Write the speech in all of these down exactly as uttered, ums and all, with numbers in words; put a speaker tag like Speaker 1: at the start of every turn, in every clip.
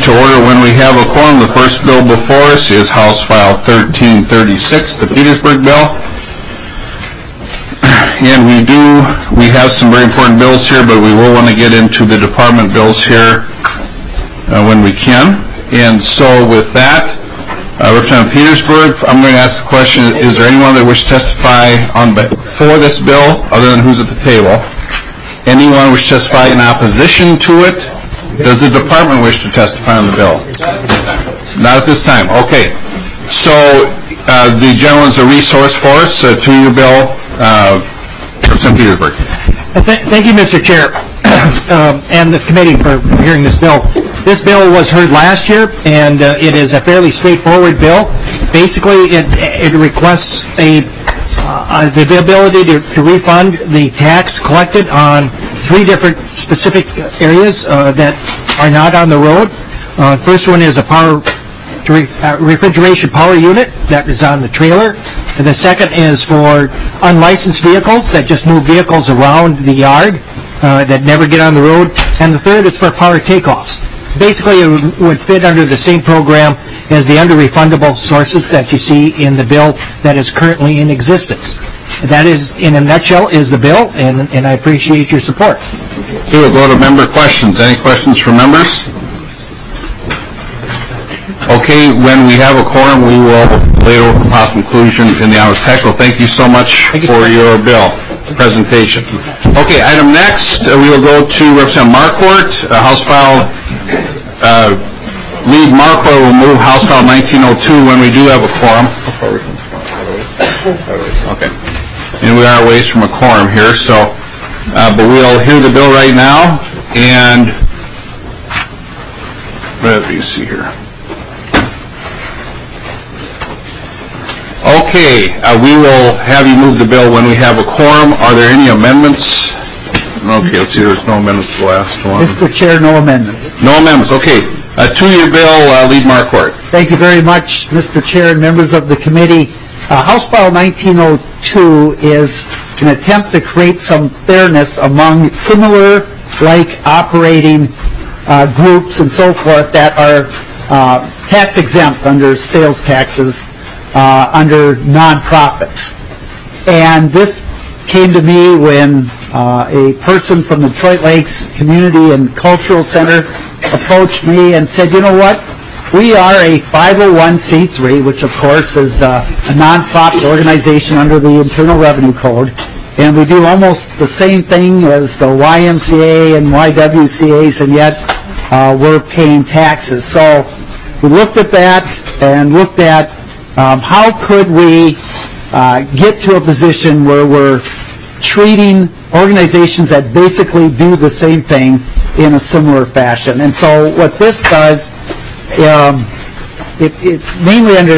Speaker 1: to order when we have a quorum. The first bill before us is House File thirteen thirty-six, the Petersburg bill. And we do, we have some very important bills here, but we will want to get into the department bills here uh, when we can. And so with that, uh, Representative Petersburg, I'm going to ask the question, is there anyone that wishes to testify on for this bill other than who's at the table? Anyone wish to testify in opposition to it? Does the department wish to testify on the bill? Not at this time. Okay. So uh, the gentleman's a resource for us, a two-year bill. Uh, Representative Petersburg.
Speaker 2: Th- thank you, Mister Chair, um, and the committee for hearing this bill. This bill was heard last year, and uh, it is a fairly straightforward bill. Basically, it, it requests a uh, the ability to, to refund the tax collected on three different specific areas uh, that are not on the road. Uh, first one is a power uh, refrigeration power unit that is on the trailer. And the second is for unlicensed vehicles that just move vehicles around the yard uh, that never get on the road. And the third is for power takeoffs. Basically, it would fit under the same program as the under-refundable sources that you see in the bill that is currently in existence. That is, in a nutshell, is the bill, and, and I appreciate your support.
Speaker 1: We will go to member questions. Any questions from members? Okay, when we have a quorum, we will later for possible inclusion in the honor's text. Well, thank you so much you, for your bill presentation. Okay, item next, uh, we will go to Representative Marquardt, uh, House File, uh, lead Marquardt will move House File nineteen oh two when we do have a quorum. Okay, and we are a ways from a quorum here, so, uh, but we'll hear the bill right now, and let me see here. Okay, uh, we will have you move the bill when we have a quorum. Are there any amendments? Okay, let's see, there's no amendments to the last one.
Speaker 3: Mister Chair, no amendments.
Speaker 1: No amendments, okay. A two-year bill, uh, lead Marquardt.
Speaker 3: Thank you very much, Mister Chair and members of the committee. Uh, House File nineteen oh two is an attempt to create some fairness among similar, like, operating uh, groups and so forth that are uh, tax exempt under sales taxes uh, under nonprofits. And this came to me when uh, a person from the Detroit Lakes Community and Cultural Center approached me and said, you know what, we are a five oh one c three, which of course is uh, a nonprofit organization under the Internal Revenue Code, and we do almost the same thing as the Y M C A and Y W C As, and yet uh, we're paying taxes. So we looked at that and looked at um, how could we uh, get to a position where we're treating organizations that basically do the same thing in a similar fashion. And so what this does, um, it, it mainly under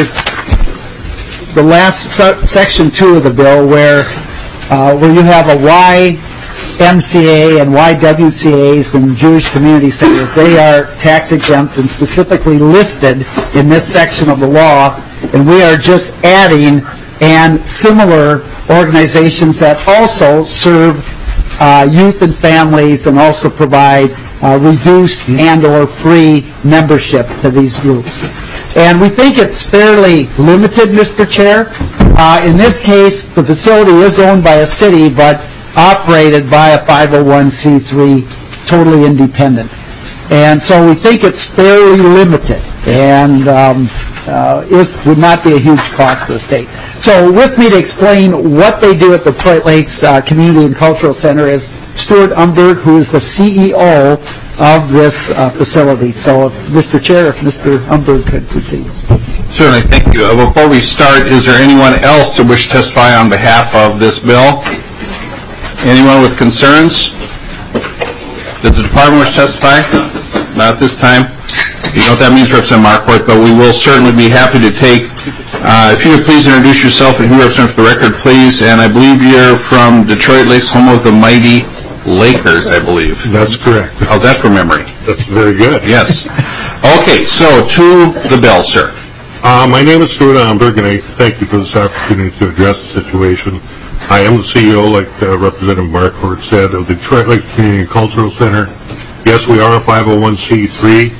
Speaker 3: the last su- section two of the bill, where uh, where you have a Y M C A and Y W C As and Jewish community centers, they are tax exempt and specifically listed in this section of the law, and we are just adding and similar organizations that also serve uh, youth and families and also provide uh, reduced and or free membership to these groups. And we think it's fairly limited, Mister Chair. Uh, in this case, the facility is owned by a city but operated by a five oh one c three, totally independent. And so we think it's fairly limited and um, uh, is, would not be a huge cost to the state. So with me to explain what they do at the Detroit Lakes uh, Community and Cultural Center is Stuart Umberg, who is the C E O of this uh, facility. So, if, Mister Chair, if Mister Umberg could proceed.
Speaker 1: Certainly, thank you. Uh, before we start, is there anyone else that wish to testify on behalf of this bill? Anyone with concerns? Does the department wish to testify? Not at this time. You know what that means, Representative Marquardt, but we will certainly be happy to take. Uh, if you would please introduce yourself and who you represent for the record, please. And I believe you're from Detroit Lakes, home of the mighty Lakers, I believe.
Speaker 4: That's correct.
Speaker 1: How's that for memory?
Speaker 4: That's very good.
Speaker 1: Yes. Okay, so to the bill, sir.
Speaker 4: Uh, my name is Stuart Umberg, and I thank you for this opportunity to address the situation. I am the C E O, like uh, Representative Marquardt said, of the Detroit Lakes Community and Cultural Center. Yes, we are a five oh one c three.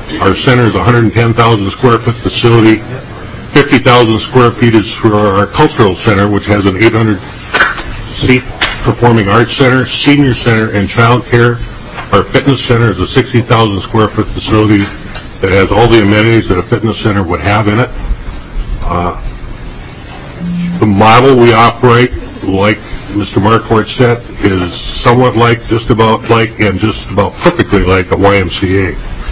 Speaker 4: Our center is a one hundred ten thousand square foot facility. fifty thousand square feet is for our cultural center, which has an eight hundred seat performing arts center, senior center, and child care. Our fitness center is a sixty thousand square foot facility that has all the amenities that a fitness center would have in it. Uh, the model we operate, like Mister Marquardt said, is somewhat like, just about like, and just about perfectly like a Y M C A.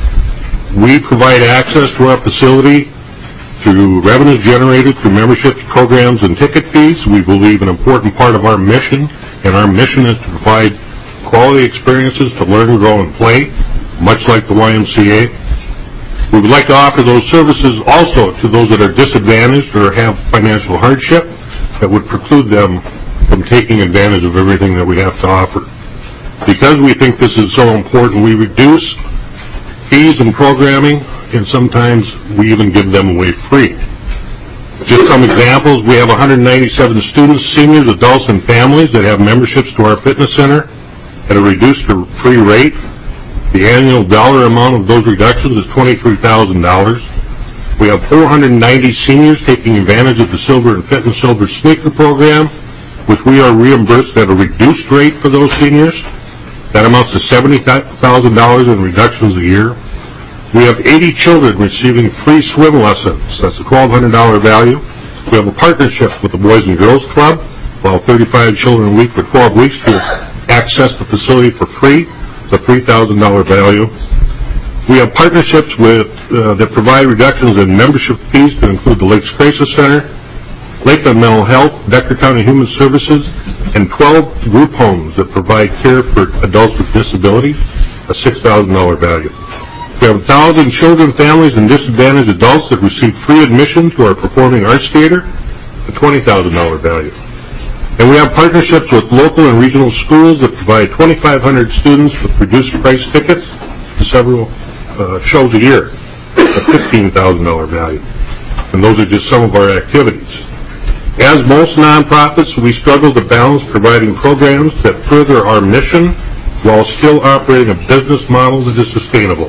Speaker 4: We provide access to our facility through revenues generated through memberships, programs, and ticket fees. We believe an important part of our mission, and our mission is to provide quality experiences to learn, grow, and play, much like the Y M C A. We would like to offer those services also to those that are disadvantaged or have financial hardship that would preclude them from taking advantage of everything that we have to offer. Because we think this is so important, we reduce fees and programming, and sometimes we even give them away free. Just some examples, we have one hundred ninety-seven students, seniors, adults, and families that have memberships to our fitness center at a reduced or free rate. The annual dollar amount of those reductions is twenty-three thousand dollars. We have four hundred ninety seniors taking advantage of the Silver and Fit and Silver Sneaker program, which we are reimbursed at a reduced rate for those seniors. That amounts to seventy thousand dollars in reductions a year. We have eighty children receiving free swim lessons. That's a twelve hundred dollars value. We have a partnership with the Boys and Girls Club, while thirty-five children a week for twelve weeks to access the facility for free. It's a three thousand dollars value. We have partnerships with uh, that provide reductions in membership fees to include the Lakes Crisis Center, Lakeland Mental Health, Decker County Human Services, and twelve group homes that provide care for adults with disabilities, a six thousand dollars value. We have one thousand children, families, and disadvantaged adults that receive free admission to our Performing Arts Theater, a twenty thousand dollars value. And we have partnerships with local and regional schools that provide twenty-five hundred students with reduced price tickets to several uh, shows a year, a fifteen thousand dollars value. And those are just some of our activities. As most nonprofits, we struggle to balance providing programs that further our mission while still operating a business model that is sustainable.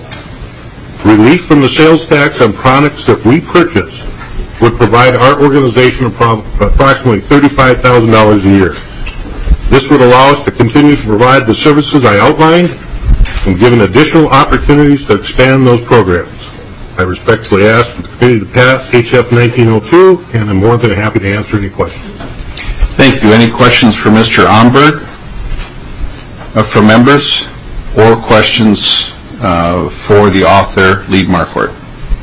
Speaker 4: Relief from the sales tax on products that we purchase would provide our organization approximately thirty-five thousand dollars a year. This would allow us to continue to provide the services I outlined and given additional opportunities to expand those programs. I respectfully ask for the committee to pass H F nineteen oh two, and I'm more than happy to answer any questions.
Speaker 1: Thank you. Any questions for Mister Omberg, uh, from members, or questions uh, for the author, Lee Marquardt?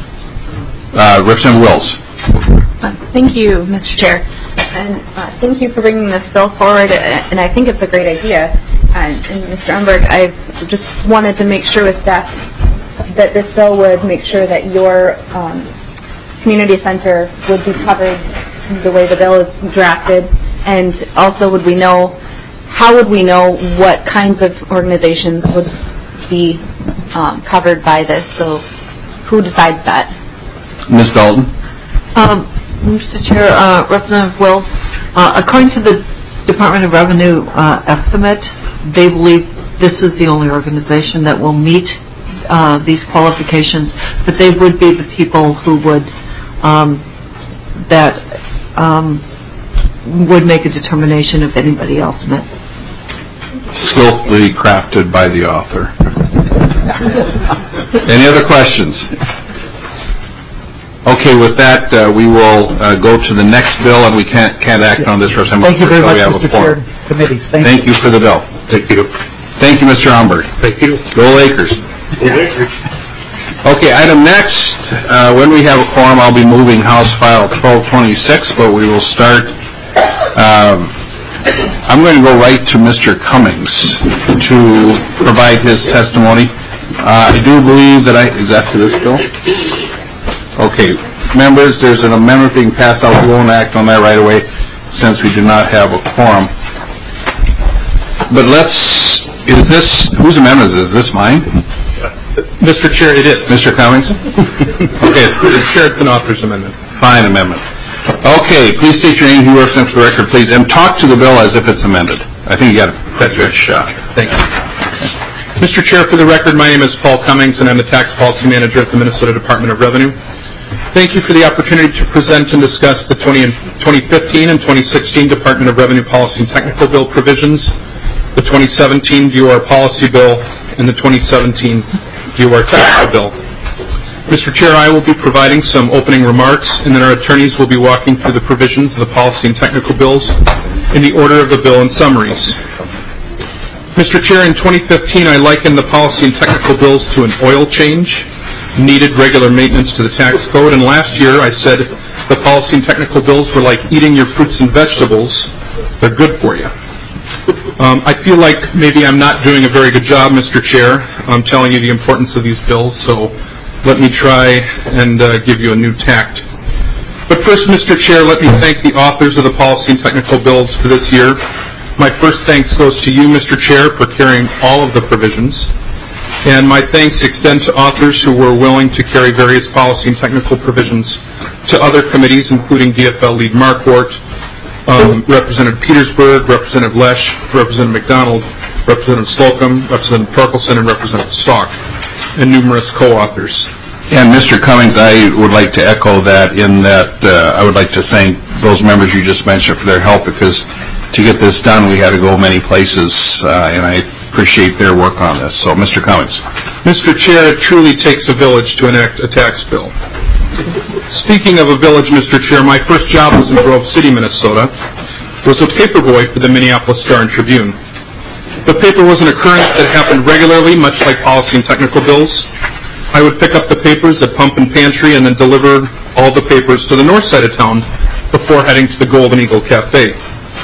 Speaker 1: Uh, Representative Wills.
Speaker 5: Uh, thank you, Mister Chair, and uh, thank you for bringing this bill forward, and I think it's a great idea. Uh, and Mister Umberg, I just wanted to make sure with staff that this bill would make sure that your um, community center would be covered the way the bill is drafted, and also would we know, how would we know what kinds of organizations would be um, covered by this? So who decides that?
Speaker 1: Miz Dalton.
Speaker 6: Um, Mister Chair, uh, Representative Wills, uh, according to the Department of Revenue uh, estimate, they believe this is the only organization that will meet uh, these qualifications, but they would be the people who would um, that um, would make a determination if anybody else met.
Speaker 1: Skillfully crafted by the author. Any other questions? Okay, with that, uh, we will uh, go to the next bill, and we can't can't act on this.
Speaker 3: Thank you very much, Mister Chair. Committees, thank,
Speaker 1: thank you. you for the bill.
Speaker 4: Thank you.
Speaker 1: Thank you, Mister Omberg.
Speaker 4: Thank you.
Speaker 1: Go Lakers.
Speaker 4: Go Lakers.
Speaker 1: Okay, item next. Uh, when we have a quorum, I'll be moving House File twelve twenty-six, but we will start. Um, I'm going to go right to Mister Cummings to provide his testimony. Uh, I do believe that I is that for this bill? Okay, members, there's an amendment being passed out. We won't act on that right away since we do not have a quorum. But let's, is this, whose amendment is this? Is this mine?
Speaker 7: Mister Chair, it is.
Speaker 1: Mister Cummings? Okay.
Speaker 7: It's Chair, it's an author's amendment.
Speaker 1: Fine amendment. Okay, please state your name, who you represent for the record, please, and talk to the bill as if it's amended. I think you got a better shot.
Speaker 7: Thank you. Mister Chair, for the record, my name is Paul Cummings, and I'm the Tax Policy Manager at the Minnesota Department of Revenue. Thank you for the opportunity to present and discuss the twenty fifteen and twenty sixteen Department of Revenue Policy and Technical Bill provisions, the twenty seventeen D O R Policy Bill, and the twenty seventeen D O R Technical Bill. Mister Chair, I will be providing some opening remarks, and then our attorneys will be walking through the provisions of the policy and technical bills in the order of the bill and summaries. Mister Chair, in twenty fifteen, I likened the policy and technical bills to an oil change, needed regular maintenance to the tax code, and last year I said the policy and technical bills were like eating your fruits and vegetables. They're good for you. Um, I feel like maybe I'm not doing a very good job, Mister Chair, um, telling you the importance of these bills, so let me try and uh, give you a new tact. But first, Mister Chair, let me thank the authors of the policy and technical bills for this year. My first thanks goes to you, Mister Chair, for carrying all of the provisions. And my thanks extend to authors who were willing to carry various policy and technical provisions to other committees, including D F L lead Mark Wart, um, Representative Petersburg, Representative Lesch, Representative McDonald, Representative Slocum, Representative Torkelson, and Representative Stalk, and numerous co-authors.
Speaker 1: And Mister Cummings, I would like to echo that in that uh, I would like to thank those members you just mentioned for their help, because to get this done we had to go many places, uh, and I appreciate their work on this. So, Mister Cummings.
Speaker 7: Mister Chair, it truly takes a village to enact a tax bill. Speaking of a village, Mister Chair, my first job was in Grove City, Minnesota. I was a paperboy for the Minneapolis Star and Tribune. The paper was an occurrence that happened regularly, much like policy and technical bills. I would pick up the papers at Pump and Pantry and then deliver all the papers to the north side of town before heading to the Golden Eagle Cafe.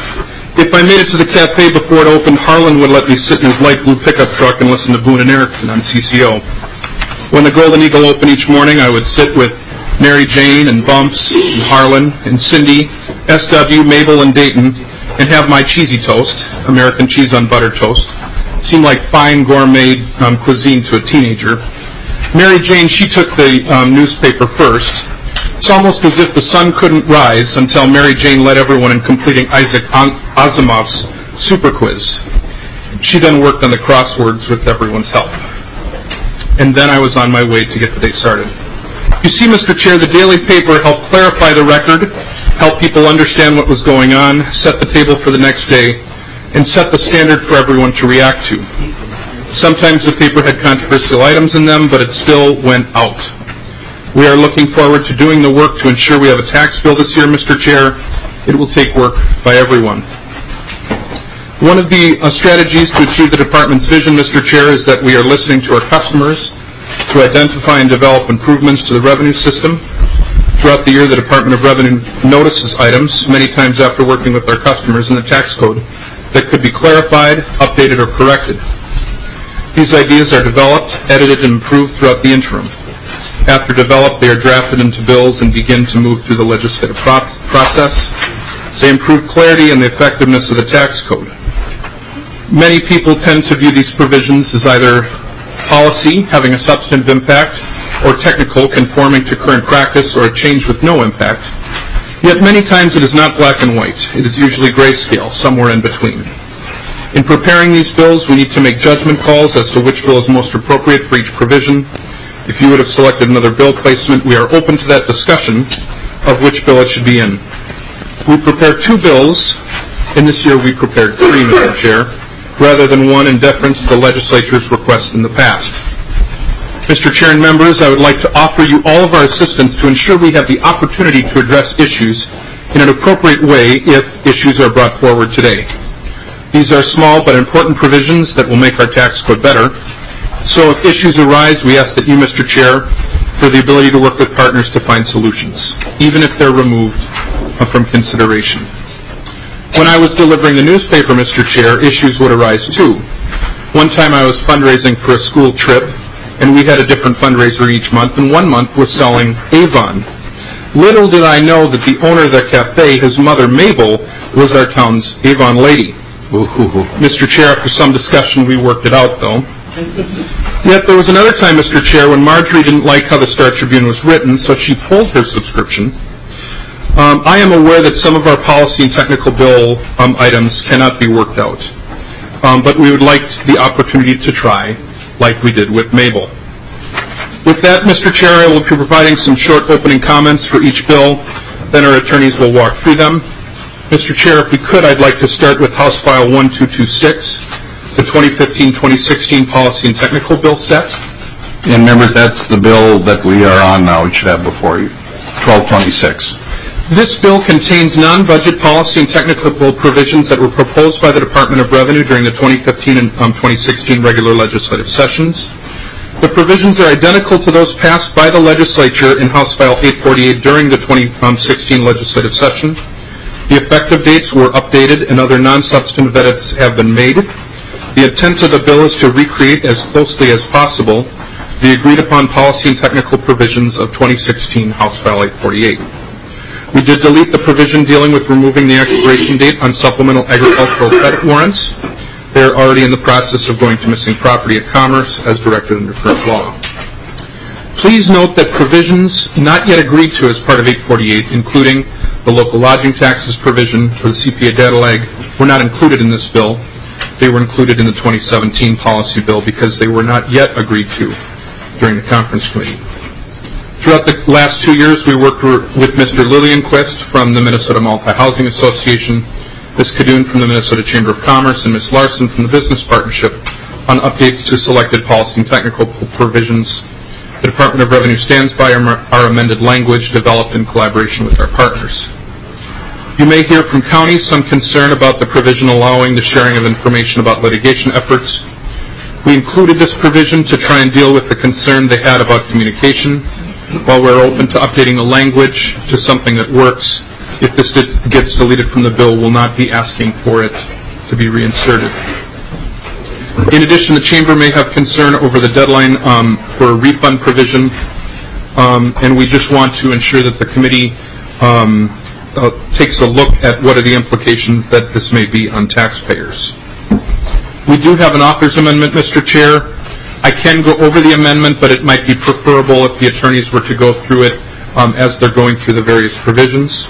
Speaker 7: If I made it to the cafe before it opened, Harlan would let me sit in his light blue pickup truck and listen to Boone and Erickson on C C O. When the Golden Eagle opened each morning, I would sit with Mary Jane and Bumps and Harlan and Cindy, S W, Mabel, and Dayton, and have my cheesy toast, American cheese on butter toast. It seemed like fine gourmet um, cuisine to a teenager. Mary Jane, she took the um, newspaper first. It's almost as if the sun couldn't rise until Mary Jane led everyone in completing Isaac Asimov's super quiz. She then worked on the crosswords with everyone's help. And then I was on my way to get the day started. You see, Mister Chair, the daily paper helped clarify the record, help people understand what was going on, set the table for the next day, and set the standard for everyone to react to. Sometimes the paper had controversial items in them, but it still went out. We are looking forward to doing the work to ensure we have a tax bill this year, Mister Chair. It will take work by everyone. One of the uh, strategies to achieve the department's vision, Mister Chair, is that we are listening to our customers to identify and develop improvements to the revenue system. Throughout the year, the Department of Revenue notices items, many times after working with our customers in the tax code, that could be clarified, updated, or corrected. These ideas are developed, edited, and improved throughout the interim. After developed, they are drafted into bills and begin to move through the legislative pro- process. They improve clarity and the effectiveness of the tax code. Many people tend to view these provisions as either policy, having a substantive impact, or technical, conforming to current practice, or a change with no impact. Yet many times it is not black and white. It is usually grayscale, somewhere in between. In preparing these bills, we need to make judgment calls as to which bill is most appropriate for each provision. If you would have selected another bill placement, we are open to that discussion of which bill it should be in. We prepared two bills, and this year we prepared three, Mister Chair, rather than one in deference to the legislature's request in the past. Mister Chair and members, I would like to offer you all of our assistance to ensure we have the opportunity to address issues in an appropriate way if issues are brought forward today. These are small but important provisions that will make our tax code better. So if issues arise, we ask that you, Mister Chair, for the ability to work with partners to find solutions, even if they're removed from consideration. When I was delivering the newspaper, Mister Chair, issues would arise too. One time I was fundraising for a school trip, and we had a different fundraiser each month, and one month was selling Avon. Little did I know that the owner of the cafe, his mother Mabel, was our town's Avon lady. Ooh. Mister Chair, after some discussion, we worked it out, though. Yet there was another time, Mister Chair, when Marjorie didn't like how the Star Tribune was written, so she pulled her subscription. Um, I am aware that some of our policy and technical bill um, items cannot be worked out. um, but we would like the opportunity to try, like we did with Mabel. With that, Mister Chair, I will be providing some short opening comments for each bill, then our attorneys will walk through them. Mister Chair, if we could, I'd like to start with House File one two two six, the twenty fifteen twenty sixteen Policy and Technical Bill set.
Speaker 1: And members, that's the bill that we are on now, we should have before you, twelve twenty-six.
Speaker 7: This bill contains non-budget policy and technical provisions that were proposed by the Department of Revenue during the twenty fifteen and um, twenty sixteen regular legislative sessions. The provisions are identical to those passed by the legislature in House File eight forty-eight during the twenty sixteen legislative session. The effective dates were updated and other non-substantive edits have been made. The intent of the bill is to recreate as closely as possible the agreed-upon policy and technical provisions of twenty sixteen House File eight forty-eight. We did delete the provision dealing with removing the expiration date on supplemental agricultural credit warrants. They are already in the process of going to missing property at Commerce as directed under current law. Please note that provisions not yet agreed to as part of eight forty-eight, including the local lodging taxes provision for the C P A data lag, were not included in this bill. They were included in the twenty seventeen policy bill because they were not yet agreed to during the conference committee. Throughout the last two years, we worked with Mister Lillianquist from the Minnesota Multi-Housing Association, Miz Cadoon from the Minnesota Chamber of Commerce, and Miz Larson from the Business Partnership on updates to selected policy and technical provisions. The Department of Revenue stands by our amended language developed in collaboration with our partners. You may hear from counties some concern about the provision allowing the sharing of information about litigation efforts. We included this provision to try and deal with the concern they had about communication. While we're open to updating the language to something that works, if this gets deleted from the bill, we'll not be asking for it to be reinserted. In addition, the Chamber may have concern over the deadline um, for a refund provision, um, and we just want to ensure that the committee um, uh, takes a look at what are the implications that this may be on taxpayers. We do have an author's amendment, Mister Chair. I can go over the amendment, but it might be preferable if the attorneys were to go through it um, as they're going through the various provisions.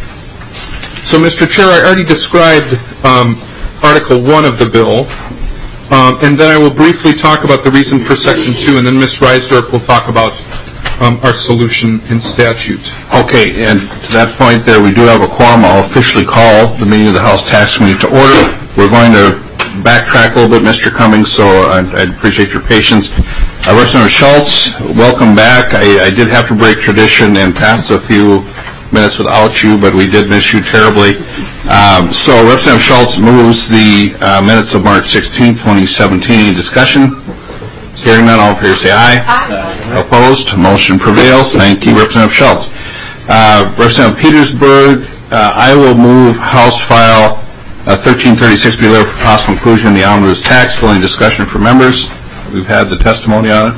Speaker 7: So, Mister Chair, I already described um, Article one of the bill, um, and then I will briefly talk about the reason for Section two, and then Miz Reisdorf will talk about um, our solution in statute.
Speaker 1: Okay, and to that point there, we do have a quorum. I'll officially call the meeting of the House Tax Committee to order. We're going to backtrack a little bit, Mister Cummings, so I, I appreciate your patience. Uh, Representative Schultz, welcome back. I, I did have to break tradition and pass a few minutes without you, but we did miss you terribly. Um, so Representative Schultz moves the uh, minutes of March sixteenth, twenty seventeen. Any discussion? Hearing none, all in favor say aye. Aye. Opposed? Motion prevails. Thank you, Representative Schultz. Uh, Representative Petersburg, uh, I will move House File Uh, thirteen thirty-six be laid for possible inclusion in the omnibus tax bill. Any discussion for members? We've had the testimony on it.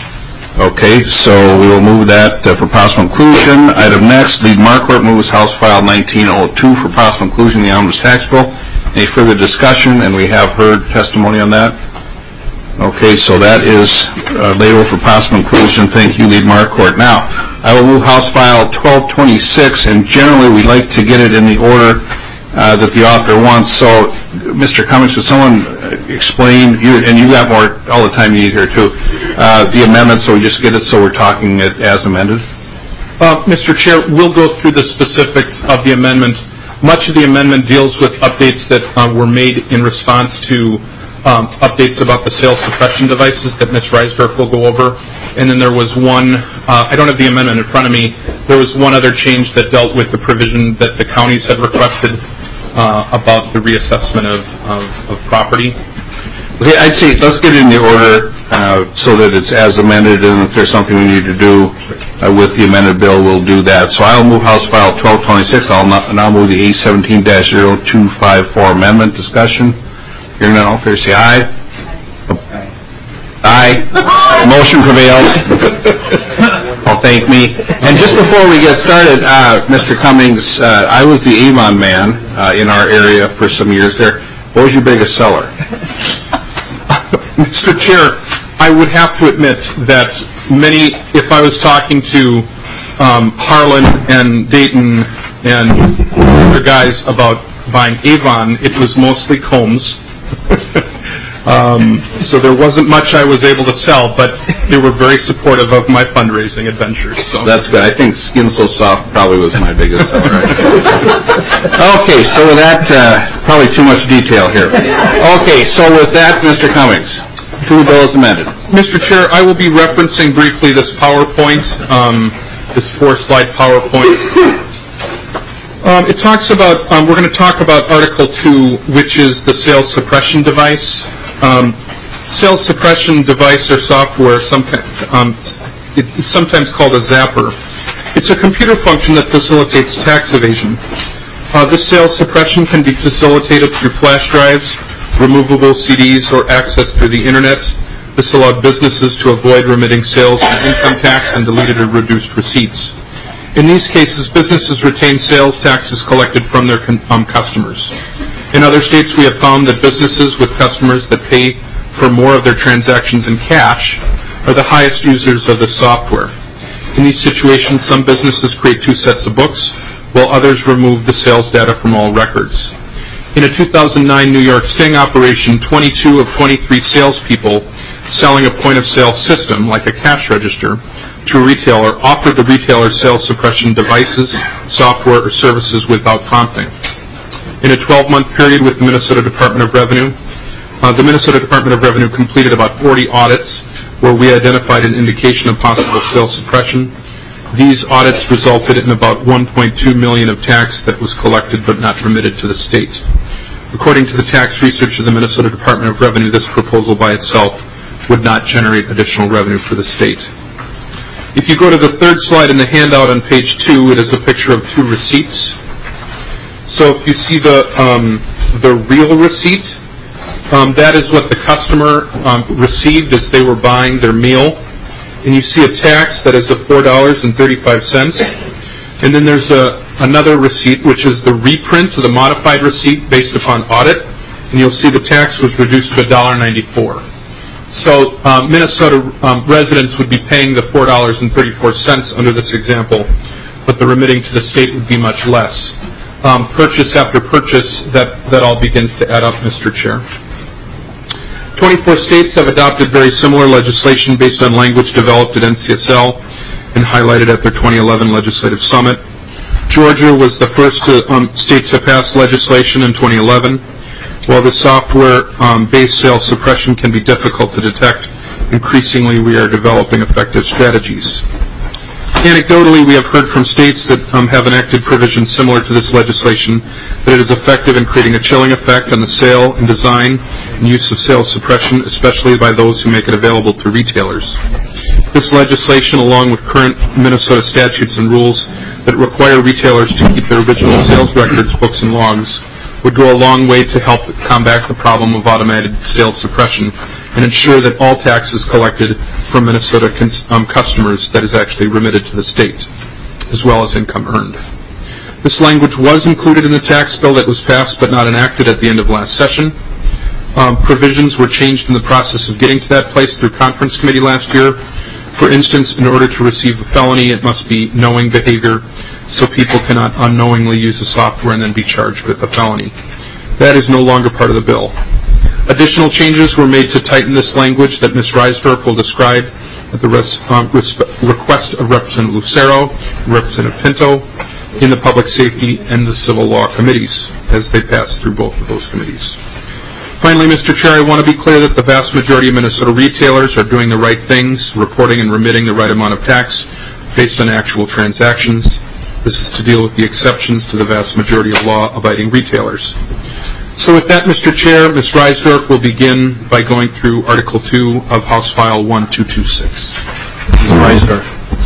Speaker 1: Okay, so we will move that uh, for possible inclusion. Item next, Lead Marquardt moves House File nineteen oh two for possible inclusion in the omnibus tax bill. Any further discussion? And we have heard testimony on that. Okay, so that is uh, laid over for possible inclusion. Thank you, Lead Marquardt. Now, I will move House File twelve twenty-six, and generally we like to get it in the order Uh, that the author wants. So, Mister Cummings, could someone explain, you, and you got more all the time you need here too, uh, the amendment, so we just get it so we're talking it as amended?
Speaker 7: Uh, Mister Chair, we'll go through the specifics of the amendment. Much of the amendment deals with updates that uh, were made in response to um, updates about the sales suppression devices that Miz Reisdorf will go over. And then there was one, uh, I don't have the amendment in front of me, there was one other change that dealt with the provision that the counties had requested uh, about the reassessment of, of, of property.
Speaker 1: Okay, I'd say let's get it in the order uh, so that it's as amended, and if there's something we need to do uh, with the amended bill, we'll do that. So I'll move House File twelve twenty-six. I'll now move the A seventeen dash zero two five four amendment discussion. Hearing none, all fair say aye. Aye. Motion prevails. Oh, thank me. And just before we get started, uh, Mister Cummings, uh, I was the Avon man uh, in our area for some years there. What was your biggest seller?
Speaker 7: Mister Chair, I would have to admit that many, if I was talking to um, Harlan and Dayton and other guys about buying Avon, it was mostly combs Um, so there wasn't much I was able to sell, but they were very supportive of my fundraising adventures. So
Speaker 1: That's good. I think Skin So Soft probably was my biggest seller. Okay, so with that, uh, probably too much detail here. Okay, so with that, Mister Cummings, the bill is amended.
Speaker 7: Mister Chair, I will be referencing briefly this PowerPoint, um, this four-slide PowerPoint. Um, it talks about, um, we're going to talk about Article two, which is the sales suppression device. Um, sales suppression device or software, some, um, it's sometimes called a zapper. It's a computer function that facilitates tax evasion. Uh, this sales suppression can be facilitated through flash drives, removable C Ds, or access through the Internet. This allowed businesses to avoid remitting sales and income tax and deleted or reduced receipts. In these cases, businesses retain sales taxes collected from their con- um, customers. In other states, we have found that businesses with customers that pay for more of their transactions in cash are the highest users of the software. In these situations, some businesses create two sets of books, while others remove the sales data from all records. In a two thousand nine New York sting operation, twenty-two of twenty-three salespeople selling a point-of-sale system, like a cash register, to a retailer offered the retailer sales suppression devices, software, or services without prompting. In a twelve-month period with the Minnesota Department of Revenue, uh, the Minnesota Department of Revenue completed about forty audits where we identified an indication of possible sales suppression. These audits resulted in about one point two million dollars of tax that was collected but not remitted to the state. According to the tax research of the Minnesota Department of Revenue, this proposal by itself would not generate additional revenue for the state. If you go to the third slide in the handout on page two, it is a picture of two receipts. So if you see the um, the real receipt, um, that is what the customer um, received as they were buying their meal. And you see a tax that is of four dollars and thirty-five cents. And then there's a, another receipt, which is the reprint, the modified receipt based upon audit. And you'll see the tax was reduced to one dollar and ninety-four cents. So uh, Minnesota um, residents would be paying the four dollars and thirty-four cents under this example, but the remitting to the state would be much less. Um, purchase after purchase, that, that all begins to add up, Mister Chair. twenty-four states have adopted very similar legislation based on language developed at N C S L and highlighted at their twenty eleven legislative summit. Georgia was the first to, um, state to pass legislation in twenty eleven. While the software-based um, sales suppression can be difficult to detect, increasingly we are developing effective strategies. Anecdotally, we have heard from states that um, have enacted provisions similar to this legislation that it is effective in creating a chilling effect on the sale and design and use of sales suppression, especially by those who make it available to retailers. This legislation, along with current Minnesota statutes and rules that require retailers to keep their original sales records, books, and logs, would go a long way to help combat the problem of automated sales suppression and ensure that all taxes collected from Minnesota cons- um, customers that is actually remitted to the state, as well as income earned. This language was included in the tax bill that was passed but not enacted at the end of last session. Um, provisions were changed in the process of getting to that place through conference committee last year. For instance, in order to receive a felony, it must be knowing behavior, so people cannot unknowingly use the software and then be charged with a felony. That is no longer part of the bill. Additional changes were made to tighten this language that Miz Reisdorf will describe at the res- um, resp- request of Representative Lucero and Representative Pinto in the Public Safety and the Civil Law Committees as they pass through both of those committees. Finally, Mister Chair, I want to be clear that the vast majority of Minnesota retailers are doing the right things, reporting and remitting the right amount of tax based on actual transactions. This is to deal with the exceptions to the vast majority of law-abiding retailers. So with that, Mister Chair, Miz Reisdorf will begin by going through Article two of House File one two two six. Miz Reisdorf.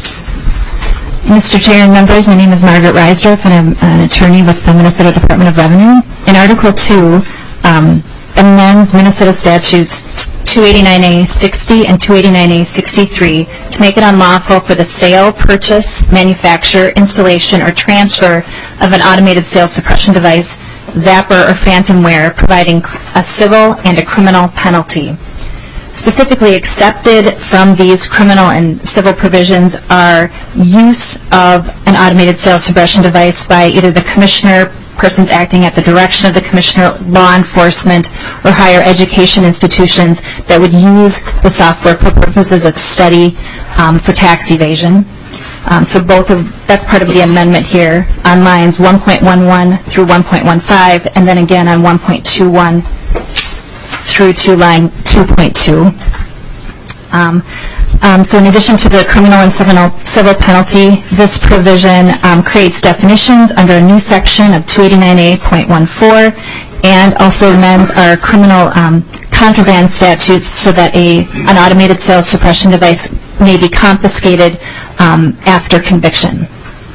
Speaker 8: Mister Chair and members, my name is Margaret Reisdorf, and I'm an attorney with the Minnesota Department of Revenue. In Article two, um, amends Minnesota Statutes two eighty-nine A sixty and two eighty-nine A sixty-three to make it unlawful for the sale, purchase, manufacture, installation, or transfer of an automated sales suppression device, zapper, or phantomware, providing a civil and a criminal penalty. Specifically accepted from these criminal and civil provisions are use of an automated sales suppression device by either the commissioner, persons acting at the direction of the Commissioner, law enforcement, or higher education institutions that would use the software for purposes of study um, for tax evasion. Um, so both of, that's part of the amendment here on lines one point one one through one point one five, and then again on one point two one through to line two point two. Um, um, so in addition to the criminal and civil, civil penalty, this provision um, creates definitions under a new section of two eighty-nine A point one four, and also amends our criminal um, contraband statutes so that a, an automated sales suppression device may be confiscated um, after conviction.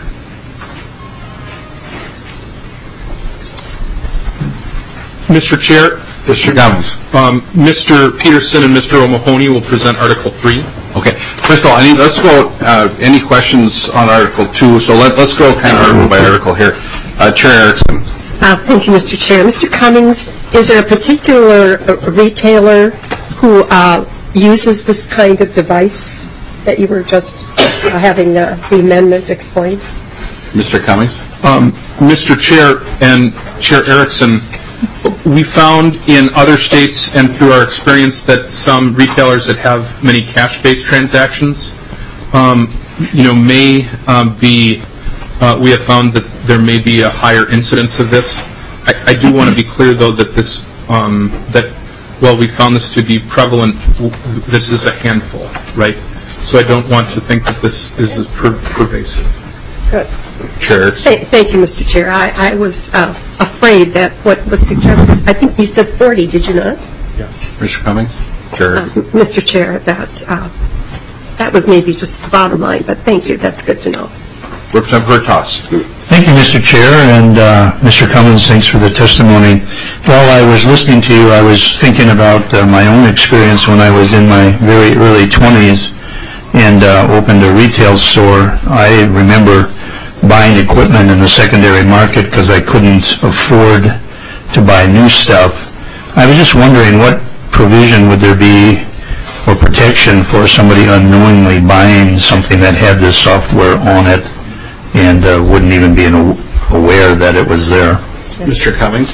Speaker 7: Mister Chair,
Speaker 1: Mister Cummings.
Speaker 7: um, Mister Peterson and Mister O'Mahony will present Article three.
Speaker 1: Okay. First of all, I need, let's go, uh, any questions on Article two? So let, let's go kind of article by article here. Uh, Chair Erickson.
Speaker 9: Uh, thank you, Mister Chair. Mister Cummings, is there a particular uh, retailer who uh, uses this kind of device that you were just uh, having uh, the amendment explained?
Speaker 1: Mister Cummings.
Speaker 7: Um, Mister Chair and Chair Erickson, we found in other states and through our experience that some retailers that have many cash-based transactions, um, you know, may um, be, uh, we have found that there may be a higher incidence of this. I, I do want to be clear, though, that this, um, that while we found this to be prevalent, w this is a handful, right? So I don't want to think that this is as per pervasive.
Speaker 9: Good.
Speaker 1: Chair.
Speaker 9: Th thank you, Mister Chair. I, I was uh, afraid that what was suggested, I think you said forty, did you not?
Speaker 7: Yeah.
Speaker 1: Mister Cummings. Chair.
Speaker 9: Uh, Mister Chair, that uh, that was maybe just the bottom line, but thank you. That's good to know.
Speaker 1: Representative Hertaus.
Speaker 10: Thank you, Mister Chair, and uh, Mister Cummings, thanks for the testimony. While I was listening to you, I was thinking about uh, my own experience when I was in my very early twenties and uh, opened a retail store. I remember buying equipment in the secondary market because I couldn't afford to buy new stuff. I was just wondering what provision would there be or protection for somebody unknowingly buying something that had this software on it and uh, wouldn't even be aware that it was there.
Speaker 1: Mister Cummings.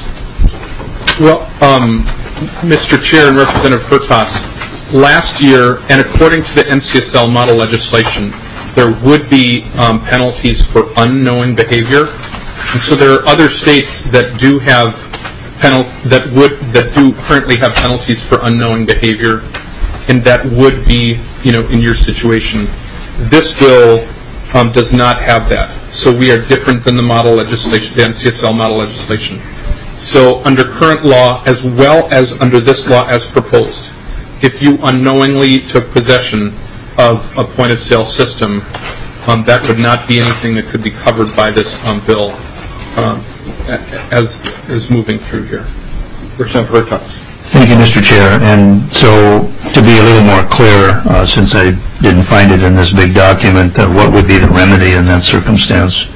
Speaker 7: Well, um, Mister Chair and Representative Hertaus, last year, and according to the N C S L model legislation, there would be um, penalties for unknowing behavior, and so there are other states that do have penal that would that do currently have penalties for unknowing behavior, and that would be, you know, in your situation. This bill um, does not have that, so we are different than the model legislation, the N C S L model legislation. So under current law, as well as under this law as proposed, if you unknowingly took possession of a point-of-sale system, um, that would not be anything that could be covered by this um, bill um, as is moving through here.
Speaker 1: Representative Hertaus.
Speaker 10: Thank you, Mister Chair. And so, to be a little more clear, uh, since I didn't find it in this big document, uh, what would be the remedy in that circumstance?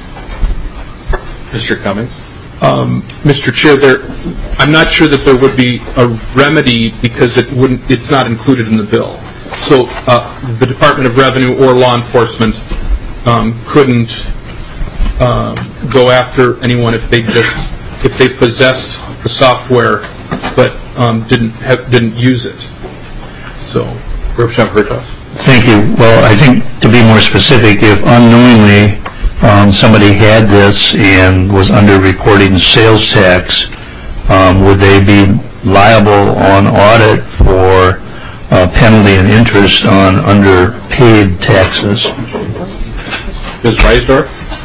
Speaker 1: Mister Cummings.
Speaker 7: Um, Mister Chair, there, I'm not sure that there would be a remedy because it wouldn't. It's not included in the bill. So uh, the Department of Revenue or law enforcement um, couldn't um, go after anyone if they just if they possessed the software but um, didn't have, didn't use it. So,
Speaker 1: Representative Hertaus.
Speaker 10: Thank you. Well, I think to be more specific, if unknowingly um, somebody had this and was under-reporting sales tax, um, would they be liable on audit for Uh, penalty and interest on underpaid taxes?
Speaker 1: Miz Reisdorf.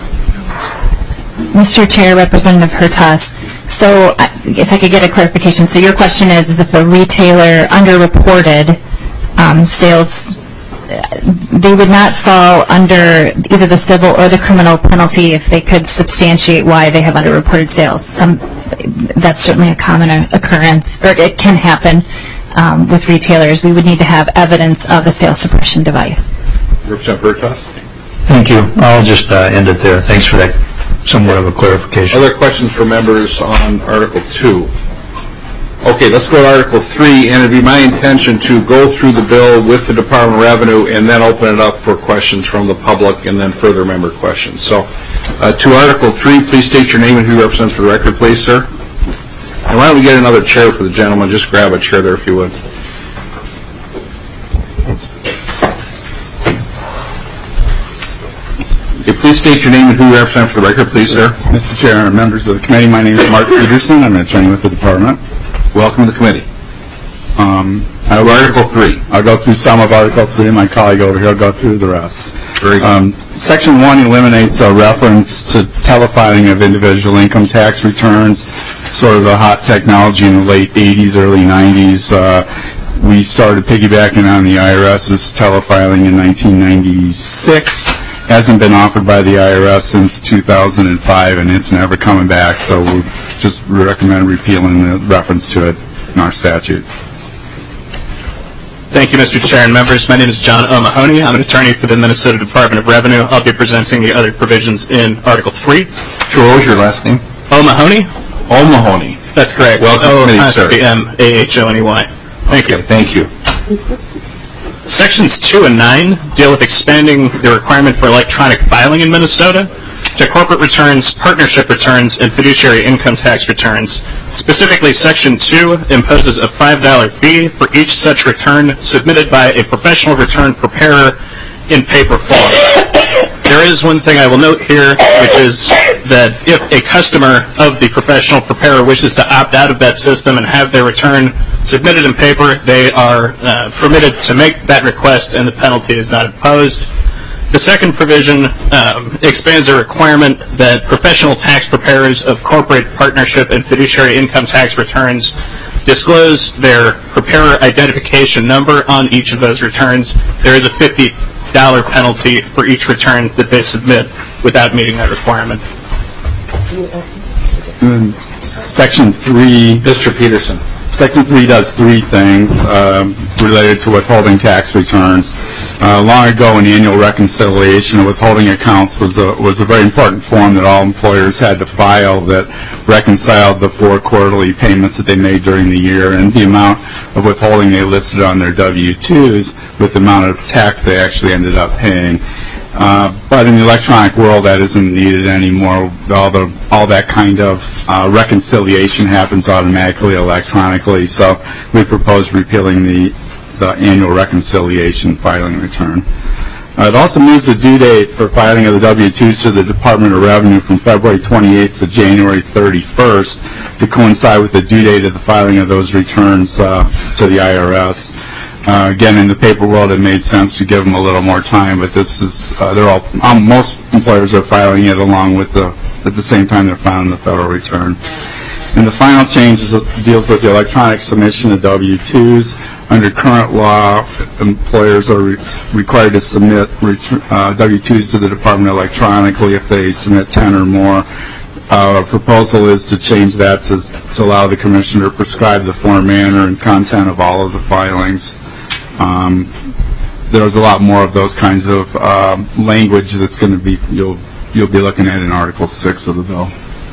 Speaker 8: Mister Chair, Representative Hertaus, so uh, if I could get a clarification, so your question is, is if a retailer underreported um, sales, they would not fall under either the civil or the criminal penalty if they could substantiate why they have underreported sales. Some, that's certainly a common occurrence, or it can happen. Um, with retailers, we would need to have evidence of a sales suppression device.
Speaker 1: Representative Hertaus.
Speaker 10: Thank you. I'll just uh, end it there. Thanks for that somewhat of a clarification.
Speaker 1: Other questions for members on Article two? Okay, let's go to Article three, and it'd be my intention to go through the bill with the Department of Revenue and then open it up for questions from the public and then further member questions. So, uh, to Article three, please state your name and who you represent for the record, please, sir. And why don't we get another chair for the gentleman? Just grab a chair there if you would. Okay, please state your name and who you represent for the record, please, sir.
Speaker 11: Mister Chair and members of the committee, my name is Mark Peterson. I'm an attorney with the department.
Speaker 1: Welcome to the committee.
Speaker 11: Um,
Speaker 1: I will Article three.
Speaker 11: I'll go through some of Article three, and my colleague over here will go through the rest.
Speaker 1: Very good.
Speaker 11: Um, Section one eliminates a reference to telefiling of individual income tax returns, sort of a hot technology in the late eighties, early nineties. Uh, we started piggybacking on the IRS's telefiling in nineteen ninety-six. Hasn't been offered by the I R S since two thousand five, and it's never coming back, so we just recommend repealing the reference to it in our statute.
Speaker 12: Thank you, Mister Chair and members. My name is John O'Mahony. I'm an attorney for the Minnesota Department of Revenue. I'll be presenting the other provisions in Article three.
Speaker 1: Sure, what was your last name?
Speaker 12: O'Mahony?
Speaker 1: O'Mahony.
Speaker 12: That's correct.
Speaker 1: Welcome to the committee, sir.
Speaker 12: O M A H O N E Y. Thank
Speaker 1: you. Thank you.
Speaker 12: Sections two and nine deal with expanding the requirement for electronic filing in Minnesota to corporate returns, partnership returns, and fiduciary income tax returns. Specifically, Section two imposes a five dollar fee for each such return submitted by a professional return preparer in paper form. There is one thing I will note here, which is that if a customer of the professional preparer wishes to opt out of that system and have their return submitted in paper, they are uh, permitted to make that request and the penalty is not imposed. The second provision um, expands a requirement that professional tax preparers of corporate, partnership, and fiduciary income tax returns disclose their preparer identification number on each of those returns. There is a fifty dollar penalty for each return that they submit without meeting that requirement.
Speaker 11: And Section three,
Speaker 1: Mister Peterson.
Speaker 11: Section three does three things um, related to withholding tax returns. Uh, long ago, an annual reconciliation of withholding accounts was a, was a very important form that all employers had to file that reconciled the four quarterly payments that they made during the year and the amount of withholding they listed on their W two's with the amount of tax they actually ended up paying. Uh, but in the electronic world, that isn't needed anymore. All the all that kind of uh, reconciliation happens automatically electronically. So we propose repealing the the annual reconciliation filing return. Uh, it also moves the due date for filing of the W two's to the Department of Revenue from February twenty-eighth to January thirty-first to coincide with the due date of the filing of those returns uh, to the I R S. Uh, again, in the paper world, it made sense to give them a little more time, but this is, uh, they're all, um, most employers are filing it along with the, at the same time they're filing the federal return. And the final change is, deals with the electronic submission of W two's. Under current law, employers are re- required to submit ret- uh, W two's to the department electronically if they submit ten or more. Our proposal is to change that to, to allow the commissioner to prescribe the form, manner, and content of all of the filings. Um, there's a lot more of those kinds of um, language that's going to be you'll you'll be looking at in Article six of the bill.